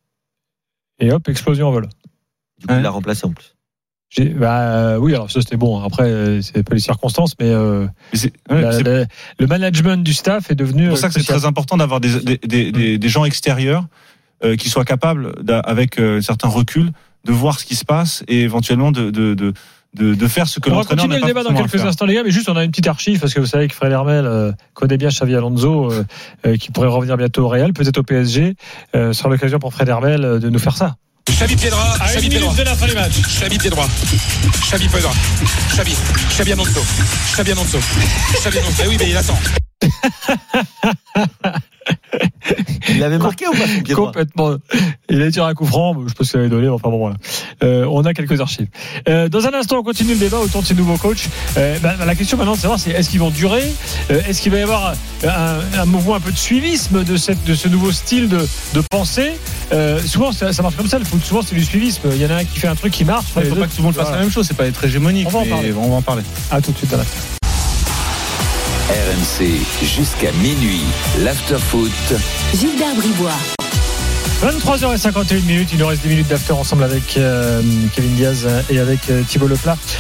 E: Et hop, explosion en vol.
J: Du coup, ouais. Il l'a remplacé en plus.
E: J'ai, bah euh, oui, alors ça c'était bon. Après, c'est pas les circonstances, mais, euh,
P: mais c'est, ouais,
E: la,
P: c'est...
E: La, le management du staff est devenu.
P: C'est pour ça que c'est très important d'avoir des, des, des, des, des gens extérieurs euh, qui soient capables, avec euh, certains reculs, de voir ce qui se passe et éventuellement de, de, de De, de faire ce que
E: on
P: l'entraîneur n'a pas.
E: On va continuer le débat dans quelques instants, les gars, mais juste on a une petite archive parce que vous savez que Fred Hermel euh, connaît bien Xavi Alonso, euh, euh, qui pourrait revenir bientôt au Real, peut-être au P S G. Euh, sera l'occasion pour Fred Hermel euh, de nous faire ça.
G: Xavi pied droit,
E: à
G: Xavi
E: une
G: pied droit.
E: De la fin du match.
G: Xavi pied droit. Xavi pied droit. Xavi, Xavi Alonso. Xavi Alonso. Xavi Alonso. Eh oui, mais il attend.
J: Il avait marqué ou pas son pied droit ?
E: Complètement. Il a tiré un coup franc, je pense qu'il avait donné, enfin bon voilà. Euh, on a quelques archives. Euh, dans un instant, on continue le débat autour de ces nouveaux coachs. Euh, bah, la question maintenant de savoir, c'est est-ce qu'ils vont durer ? euh, Est-ce qu'il va y avoir un, un mouvement un peu de suivisme de, cette, de ce nouveau style de, de pensée ? euh, Souvent, ça, ça marche comme ça, le foot. Souvent, c'est du suivisme. Il y en a un qui fait un truc qui marche.
P: Il ne faut pas que tout le monde fasse voilà. la même chose, c'est pas être hégémonique.
E: On va en parler.
P: On va en parler.
E: À tout de suite à l'after.
D: R M C jusqu'à minuit, l'after-foot.
C: Gilbert Bribois.
E: vingt-trois heures cinquante et une minutes, il nous reste dix minutes d'after ensemble avec euh, Kevin Diaz et avec euh, Thibaut Leplat.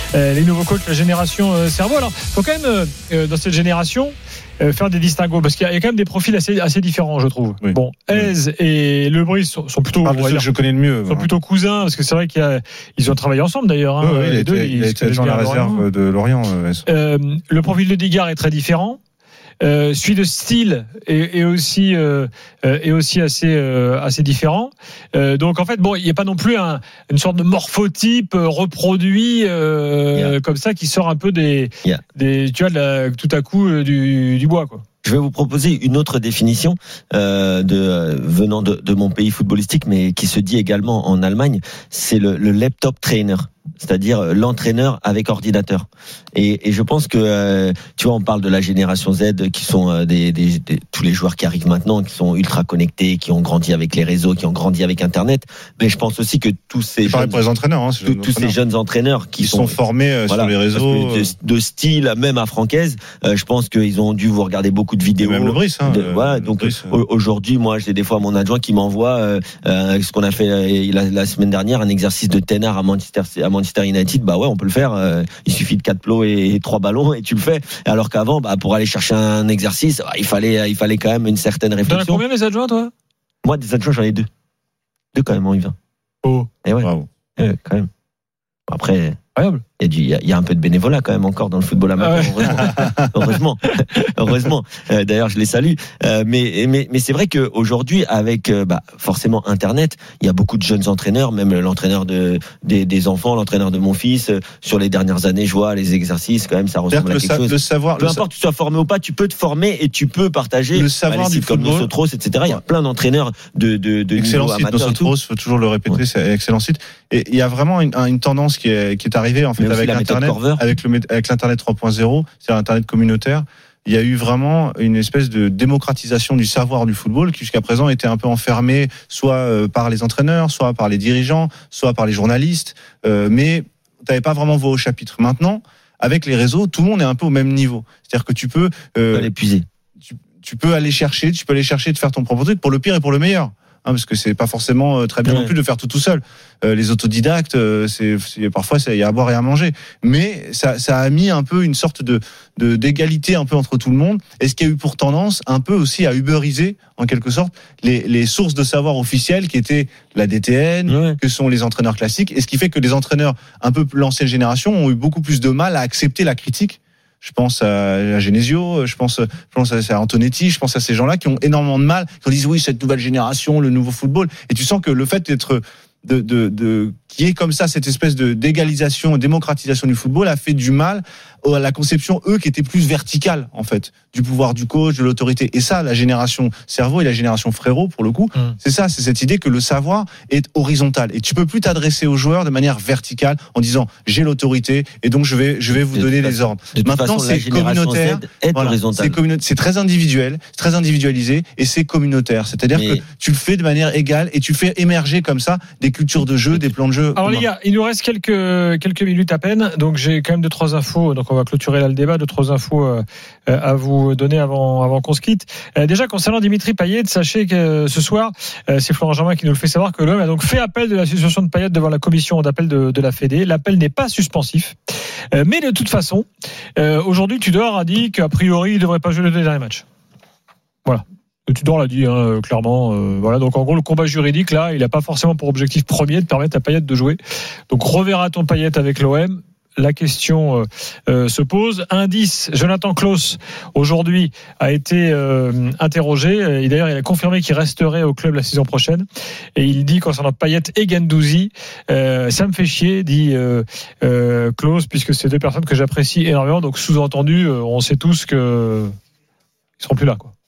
E: euh, les nouveaux coachs de la génération euh, cerveau. Alors, il faut quand même, euh, dans cette génération, euh, faire des distinguos, parce qu'il y a quand même des profils assez, assez différents, je trouve. Oui. Bon, Hez oui. et Lebris sont, sont plutôt,
P: ah, dire, je connais le mieux,
E: sont plutôt cousins, parce que c'est vrai qu'ils ont travaillé ensemble d'ailleurs. Hein,
P: oui, oui, il a
E: deux,
P: été, il a été dans la réserve Lorient. de Lorient.
E: Euh, le profil de Digard est très différent. Euh, celui de style est, est aussi euh, est aussi assez euh, assez différent. Euh, donc en fait bon, il n'y a pas non plus un, une sorte de morphotype reproduit euh, yeah. comme ça qui sort un peu des yeah. des tu vois de la, tout à coup euh, du, du bois quoi.
J: Je vais vous proposer une autre définition euh, de euh, venant de, de mon pays footballistique, mais qui se dit également en Allemagne. C'est le, le laptop trainer, c'est-à-dire l'entraîneur avec ordinateur. Et, et je pense que euh, tu vois, on parle de la génération Z, qui sont euh, des, des, des tous les joueurs qui arrivent maintenant, qui sont ultra connectés, qui ont grandi avec les réseaux, qui ont grandi avec Internet. Mais je pense aussi que tous ces
P: jeunes, pour les entraîneurs, hein,
J: tous, tous ces jeunes entraîneurs qui
P: Ils sont, sont formés euh, voilà, sur les réseaux,
J: de, de style, même à Francaise, euh, je pense qu'ils ont dû vous regarder beaucoup de vidéos.
P: Et même le Brice, hein,
J: de, voilà, le donc Brice, euh... aujourd'hui, moi, j'ai des fois mon adjoint qui m'envoie euh, euh, ce qu'on a fait euh, la, la semaine dernière, un exercice de ténard à Manchester, à Manchester United. Bah ouais, on peut le faire. Euh, il suffit de quatre plots et, et trois ballons et tu le fais. Alors qu'avant, bah pour aller chercher un exercice, bah, il fallait, il fallait quand même une certaine réflexion.
E: T'en as combien les adjoints, toi?
J: Moi, des adjoints, j'en ai deux. Deux quand même en U vingt.
E: Oh.
J: Et ouais.
P: Bravo.
J: Ouais, quand même. Après.
E: Incroyable.
J: Il y a du, il y a, il y a un peu de bénévolat quand même encore dans le football amateur. Ah ouais. Heureusement, heureusement, heureusement. Euh, d'ailleurs, je les salue. Euh, mais, mais, mais c'est vrai que aujourd'hui, avec euh, bah, forcément Internet, il y a beaucoup de jeunes entraîneurs, même l'entraîneur de des, des enfants, l'entraîneur de mon fils. Euh, sur les dernières années, je vois les exercices quand même, ça ressemble à quelque
P: sa-
J: chose.
P: Le savoir,
J: peu
P: le
J: importe que tu sois formé ou pas, tu peux te former et tu peux partager.
P: Le savoir
J: bah, les
P: du
J: sites comme
P: football.
J: Nosotros, et cetera. Il y a plein d'entraîneurs de de, de
P: excellent
J: niveau
P: site,
J: amateur.
P: Nosotros, faut toujours le répéter, ouais. C'est un excellent site. Et il y a vraiment une, une tendance qui est qui est arrivée en fait avec Internet, avec le avec l'internet trois point zéro, c'est-à-dire Internet communautaire. Il y a eu vraiment une espèce de démocratisation du savoir du football qui jusqu'à présent était un peu enfermé soit par les entraîneurs, soit par les dirigeants, soit par les journalistes, euh, mais t'avais pas vraiment voix au chapitre. Maintenant, avec les réseaux, tout le monde est un peu au même niveau. C'est-à-dire que tu peux
J: euh, l'épuiser.
P: Tu, tu peux aller chercher, tu peux aller chercher de faire ton propre truc pour le pire et pour le meilleur. Hein, parce que c'est pas forcément très bien ouais. non plus de faire tout tout seul. Euh, les autodidactes, euh, c'est, c'est parfois il y a à boire et à manger. Mais ça, ça a mis un peu une sorte de, de d'égalité un peu entre tout le monde. Et ce qui a eu pour tendance un peu aussi à uberiser en quelque sorte les, les sources de savoir officielles qui étaient la D T N, ouais. que sont les entraîneurs classiques. Et ce qui fait que les entraîneurs un peu l'ancienne génération ont eu beaucoup plus de mal à accepter la critique. Je pense à Genesio, je pense, je pense à Antonetti, je pense à ces gens-là qui ont énormément de mal, qui disent oui, cette nouvelle génération, le nouveau football. Et tu sens que le fait d'être, de, de, de, qui est comme ça, cette espèce de d'égalisation, démocratisation du football a fait du mal à la conception, eux, qui était plus verticale, en fait, du pouvoir du coach, de l'autorité. Et ça, la génération cerveau et la génération frérot, pour le coup, mmh. c'est ça, c'est cette idée que le savoir est horizontal. Et tu peux plus t'adresser aux joueurs de manière verticale en disant, j'ai l'autorité, et donc je vais, je vais vous de donner des ordres. Maintenant,
J: façon,
P: c'est communautaire. Voilà, c'est, communa- c'est très individuel, c'est très individualisé, et c'est communautaire. C'est-à-dire Mais... que tu le fais de manière égale, et tu fais émerger comme ça des cultures de jeu, des plans de jeu.
E: Alors communs. Les gars, il nous reste quelques, quelques minutes à peine, donc j'ai quand même deux, trois infos, donc on va clôturer là le débat, deux, trois infos euh, à vous donner avant, avant qu'on se quitte. Euh, déjà, concernant Dimitri Payet, sachez que euh, ce soir, euh, c'est Florent Germain qui nous le fait savoir que l'O M a donc fait appel de la situation de Payet devant la commission d'appel de, de la Fédé. L'appel n'est pas suspensif. Euh, mais de toute façon, euh, aujourd'hui, Tudor a dit qu'a priori, il ne devrait pas jouer le dernier match. Voilà. Tudor l'a dit hein, clairement. Euh, voilà. Donc en gros, le combat juridique, là, il n'a pas forcément pour objectif premier de permettre à Payet de jouer. Donc reverra-t-on Payet avec l'O M ? La question euh, euh, se pose. Indice, Jonathan Klaus aujourd'hui a été euh, interrogé et d'ailleurs il a confirmé qu'il resterait au club la saison prochaine et il dit concernant Payet et Guendouzi euh, ça me fait chier, dit euh, euh, Klaus, puisque c'est deux personnes que j'apprécie énormément, donc sous-entendu euh, on sait tous que ils seront plus là quoi.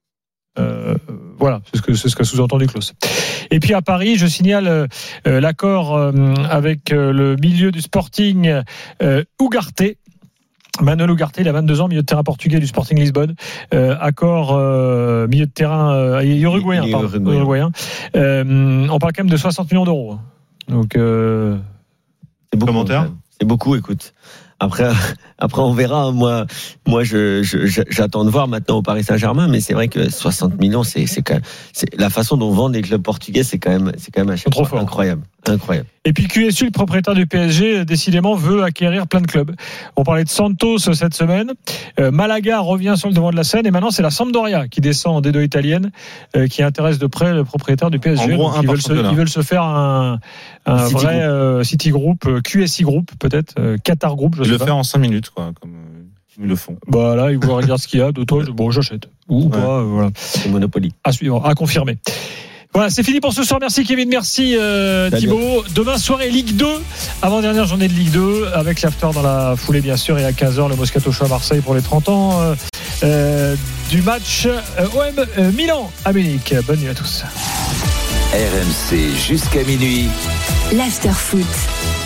E: Euh, voilà, c'est ce que c'est ce qu'a sous-entendu Klaus. Et puis à Paris, je signale euh, l'accord euh, avec euh, le milieu du Sporting euh, Ugarte. Manuel Ugarte, il a vingt-deux ans, milieu de terrain portugais du Sporting Lisbonne. Euh, accord euh, milieu de terrain euh, uruguayen. Pardon, uruguayen. uruguayen. Euh, on parle quand même de soixante millions d'euros. Donc, euh...
J: c'est beaucoup.
P: Commentaire.
J: C'est beaucoup, écoute. Après, après on verra. Moi, moi, je, je, j'attends de voir maintenant au Paris Saint-Germain, mais c'est vrai que soixante millions, c'est, c'est quand même, c'est la façon dont vendent les clubs portugais, c'est quand même, c'est quand même
E: trop fort.
J: incroyable, incroyable.
E: Et puis Q S U, le propriétaire du P S G, décidément veut acquérir plein de clubs. On parlait de Santos cette semaine. Euh, Malaga revient sur le devant de la scène et maintenant c'est la Sampdoria qui descend en D deux italienne, euh, qui intéresse de près le propriétaire du P S G.
K: En gros,
E: ils, veulent se, ils veulent se faire un, un City vrai Group. Euh, City Group, Q S I Group peut-être, euh, Qatar Group. Je
K: ils
E: sais
K: le
E: pas.
K: faire en cinq minutes, quoi, comme euh, ils le font.
E: Bah là, ils vont regarder ce qu'il y a. De toi, bon, j'achète ou ouais. pas. Euh, voilà.
J: C'est Monopoly.
E: À suivre, à confirmer. Voilà, c'est fini pour ce soir. Merci Kevin, merci euh, Thibaut. Demain soirée Ligue deux, avant-dernière journée de Ligue deux, avec l'after dans la foulée bien sûr, et à quinze heures le Moscato Show à Marseille pour les trente ans euh, euh, du match euh, O M euh, Milan à Munich. Bonne nuit à tous.
D: R M C jusqu'à minuit.
C: L'after foot.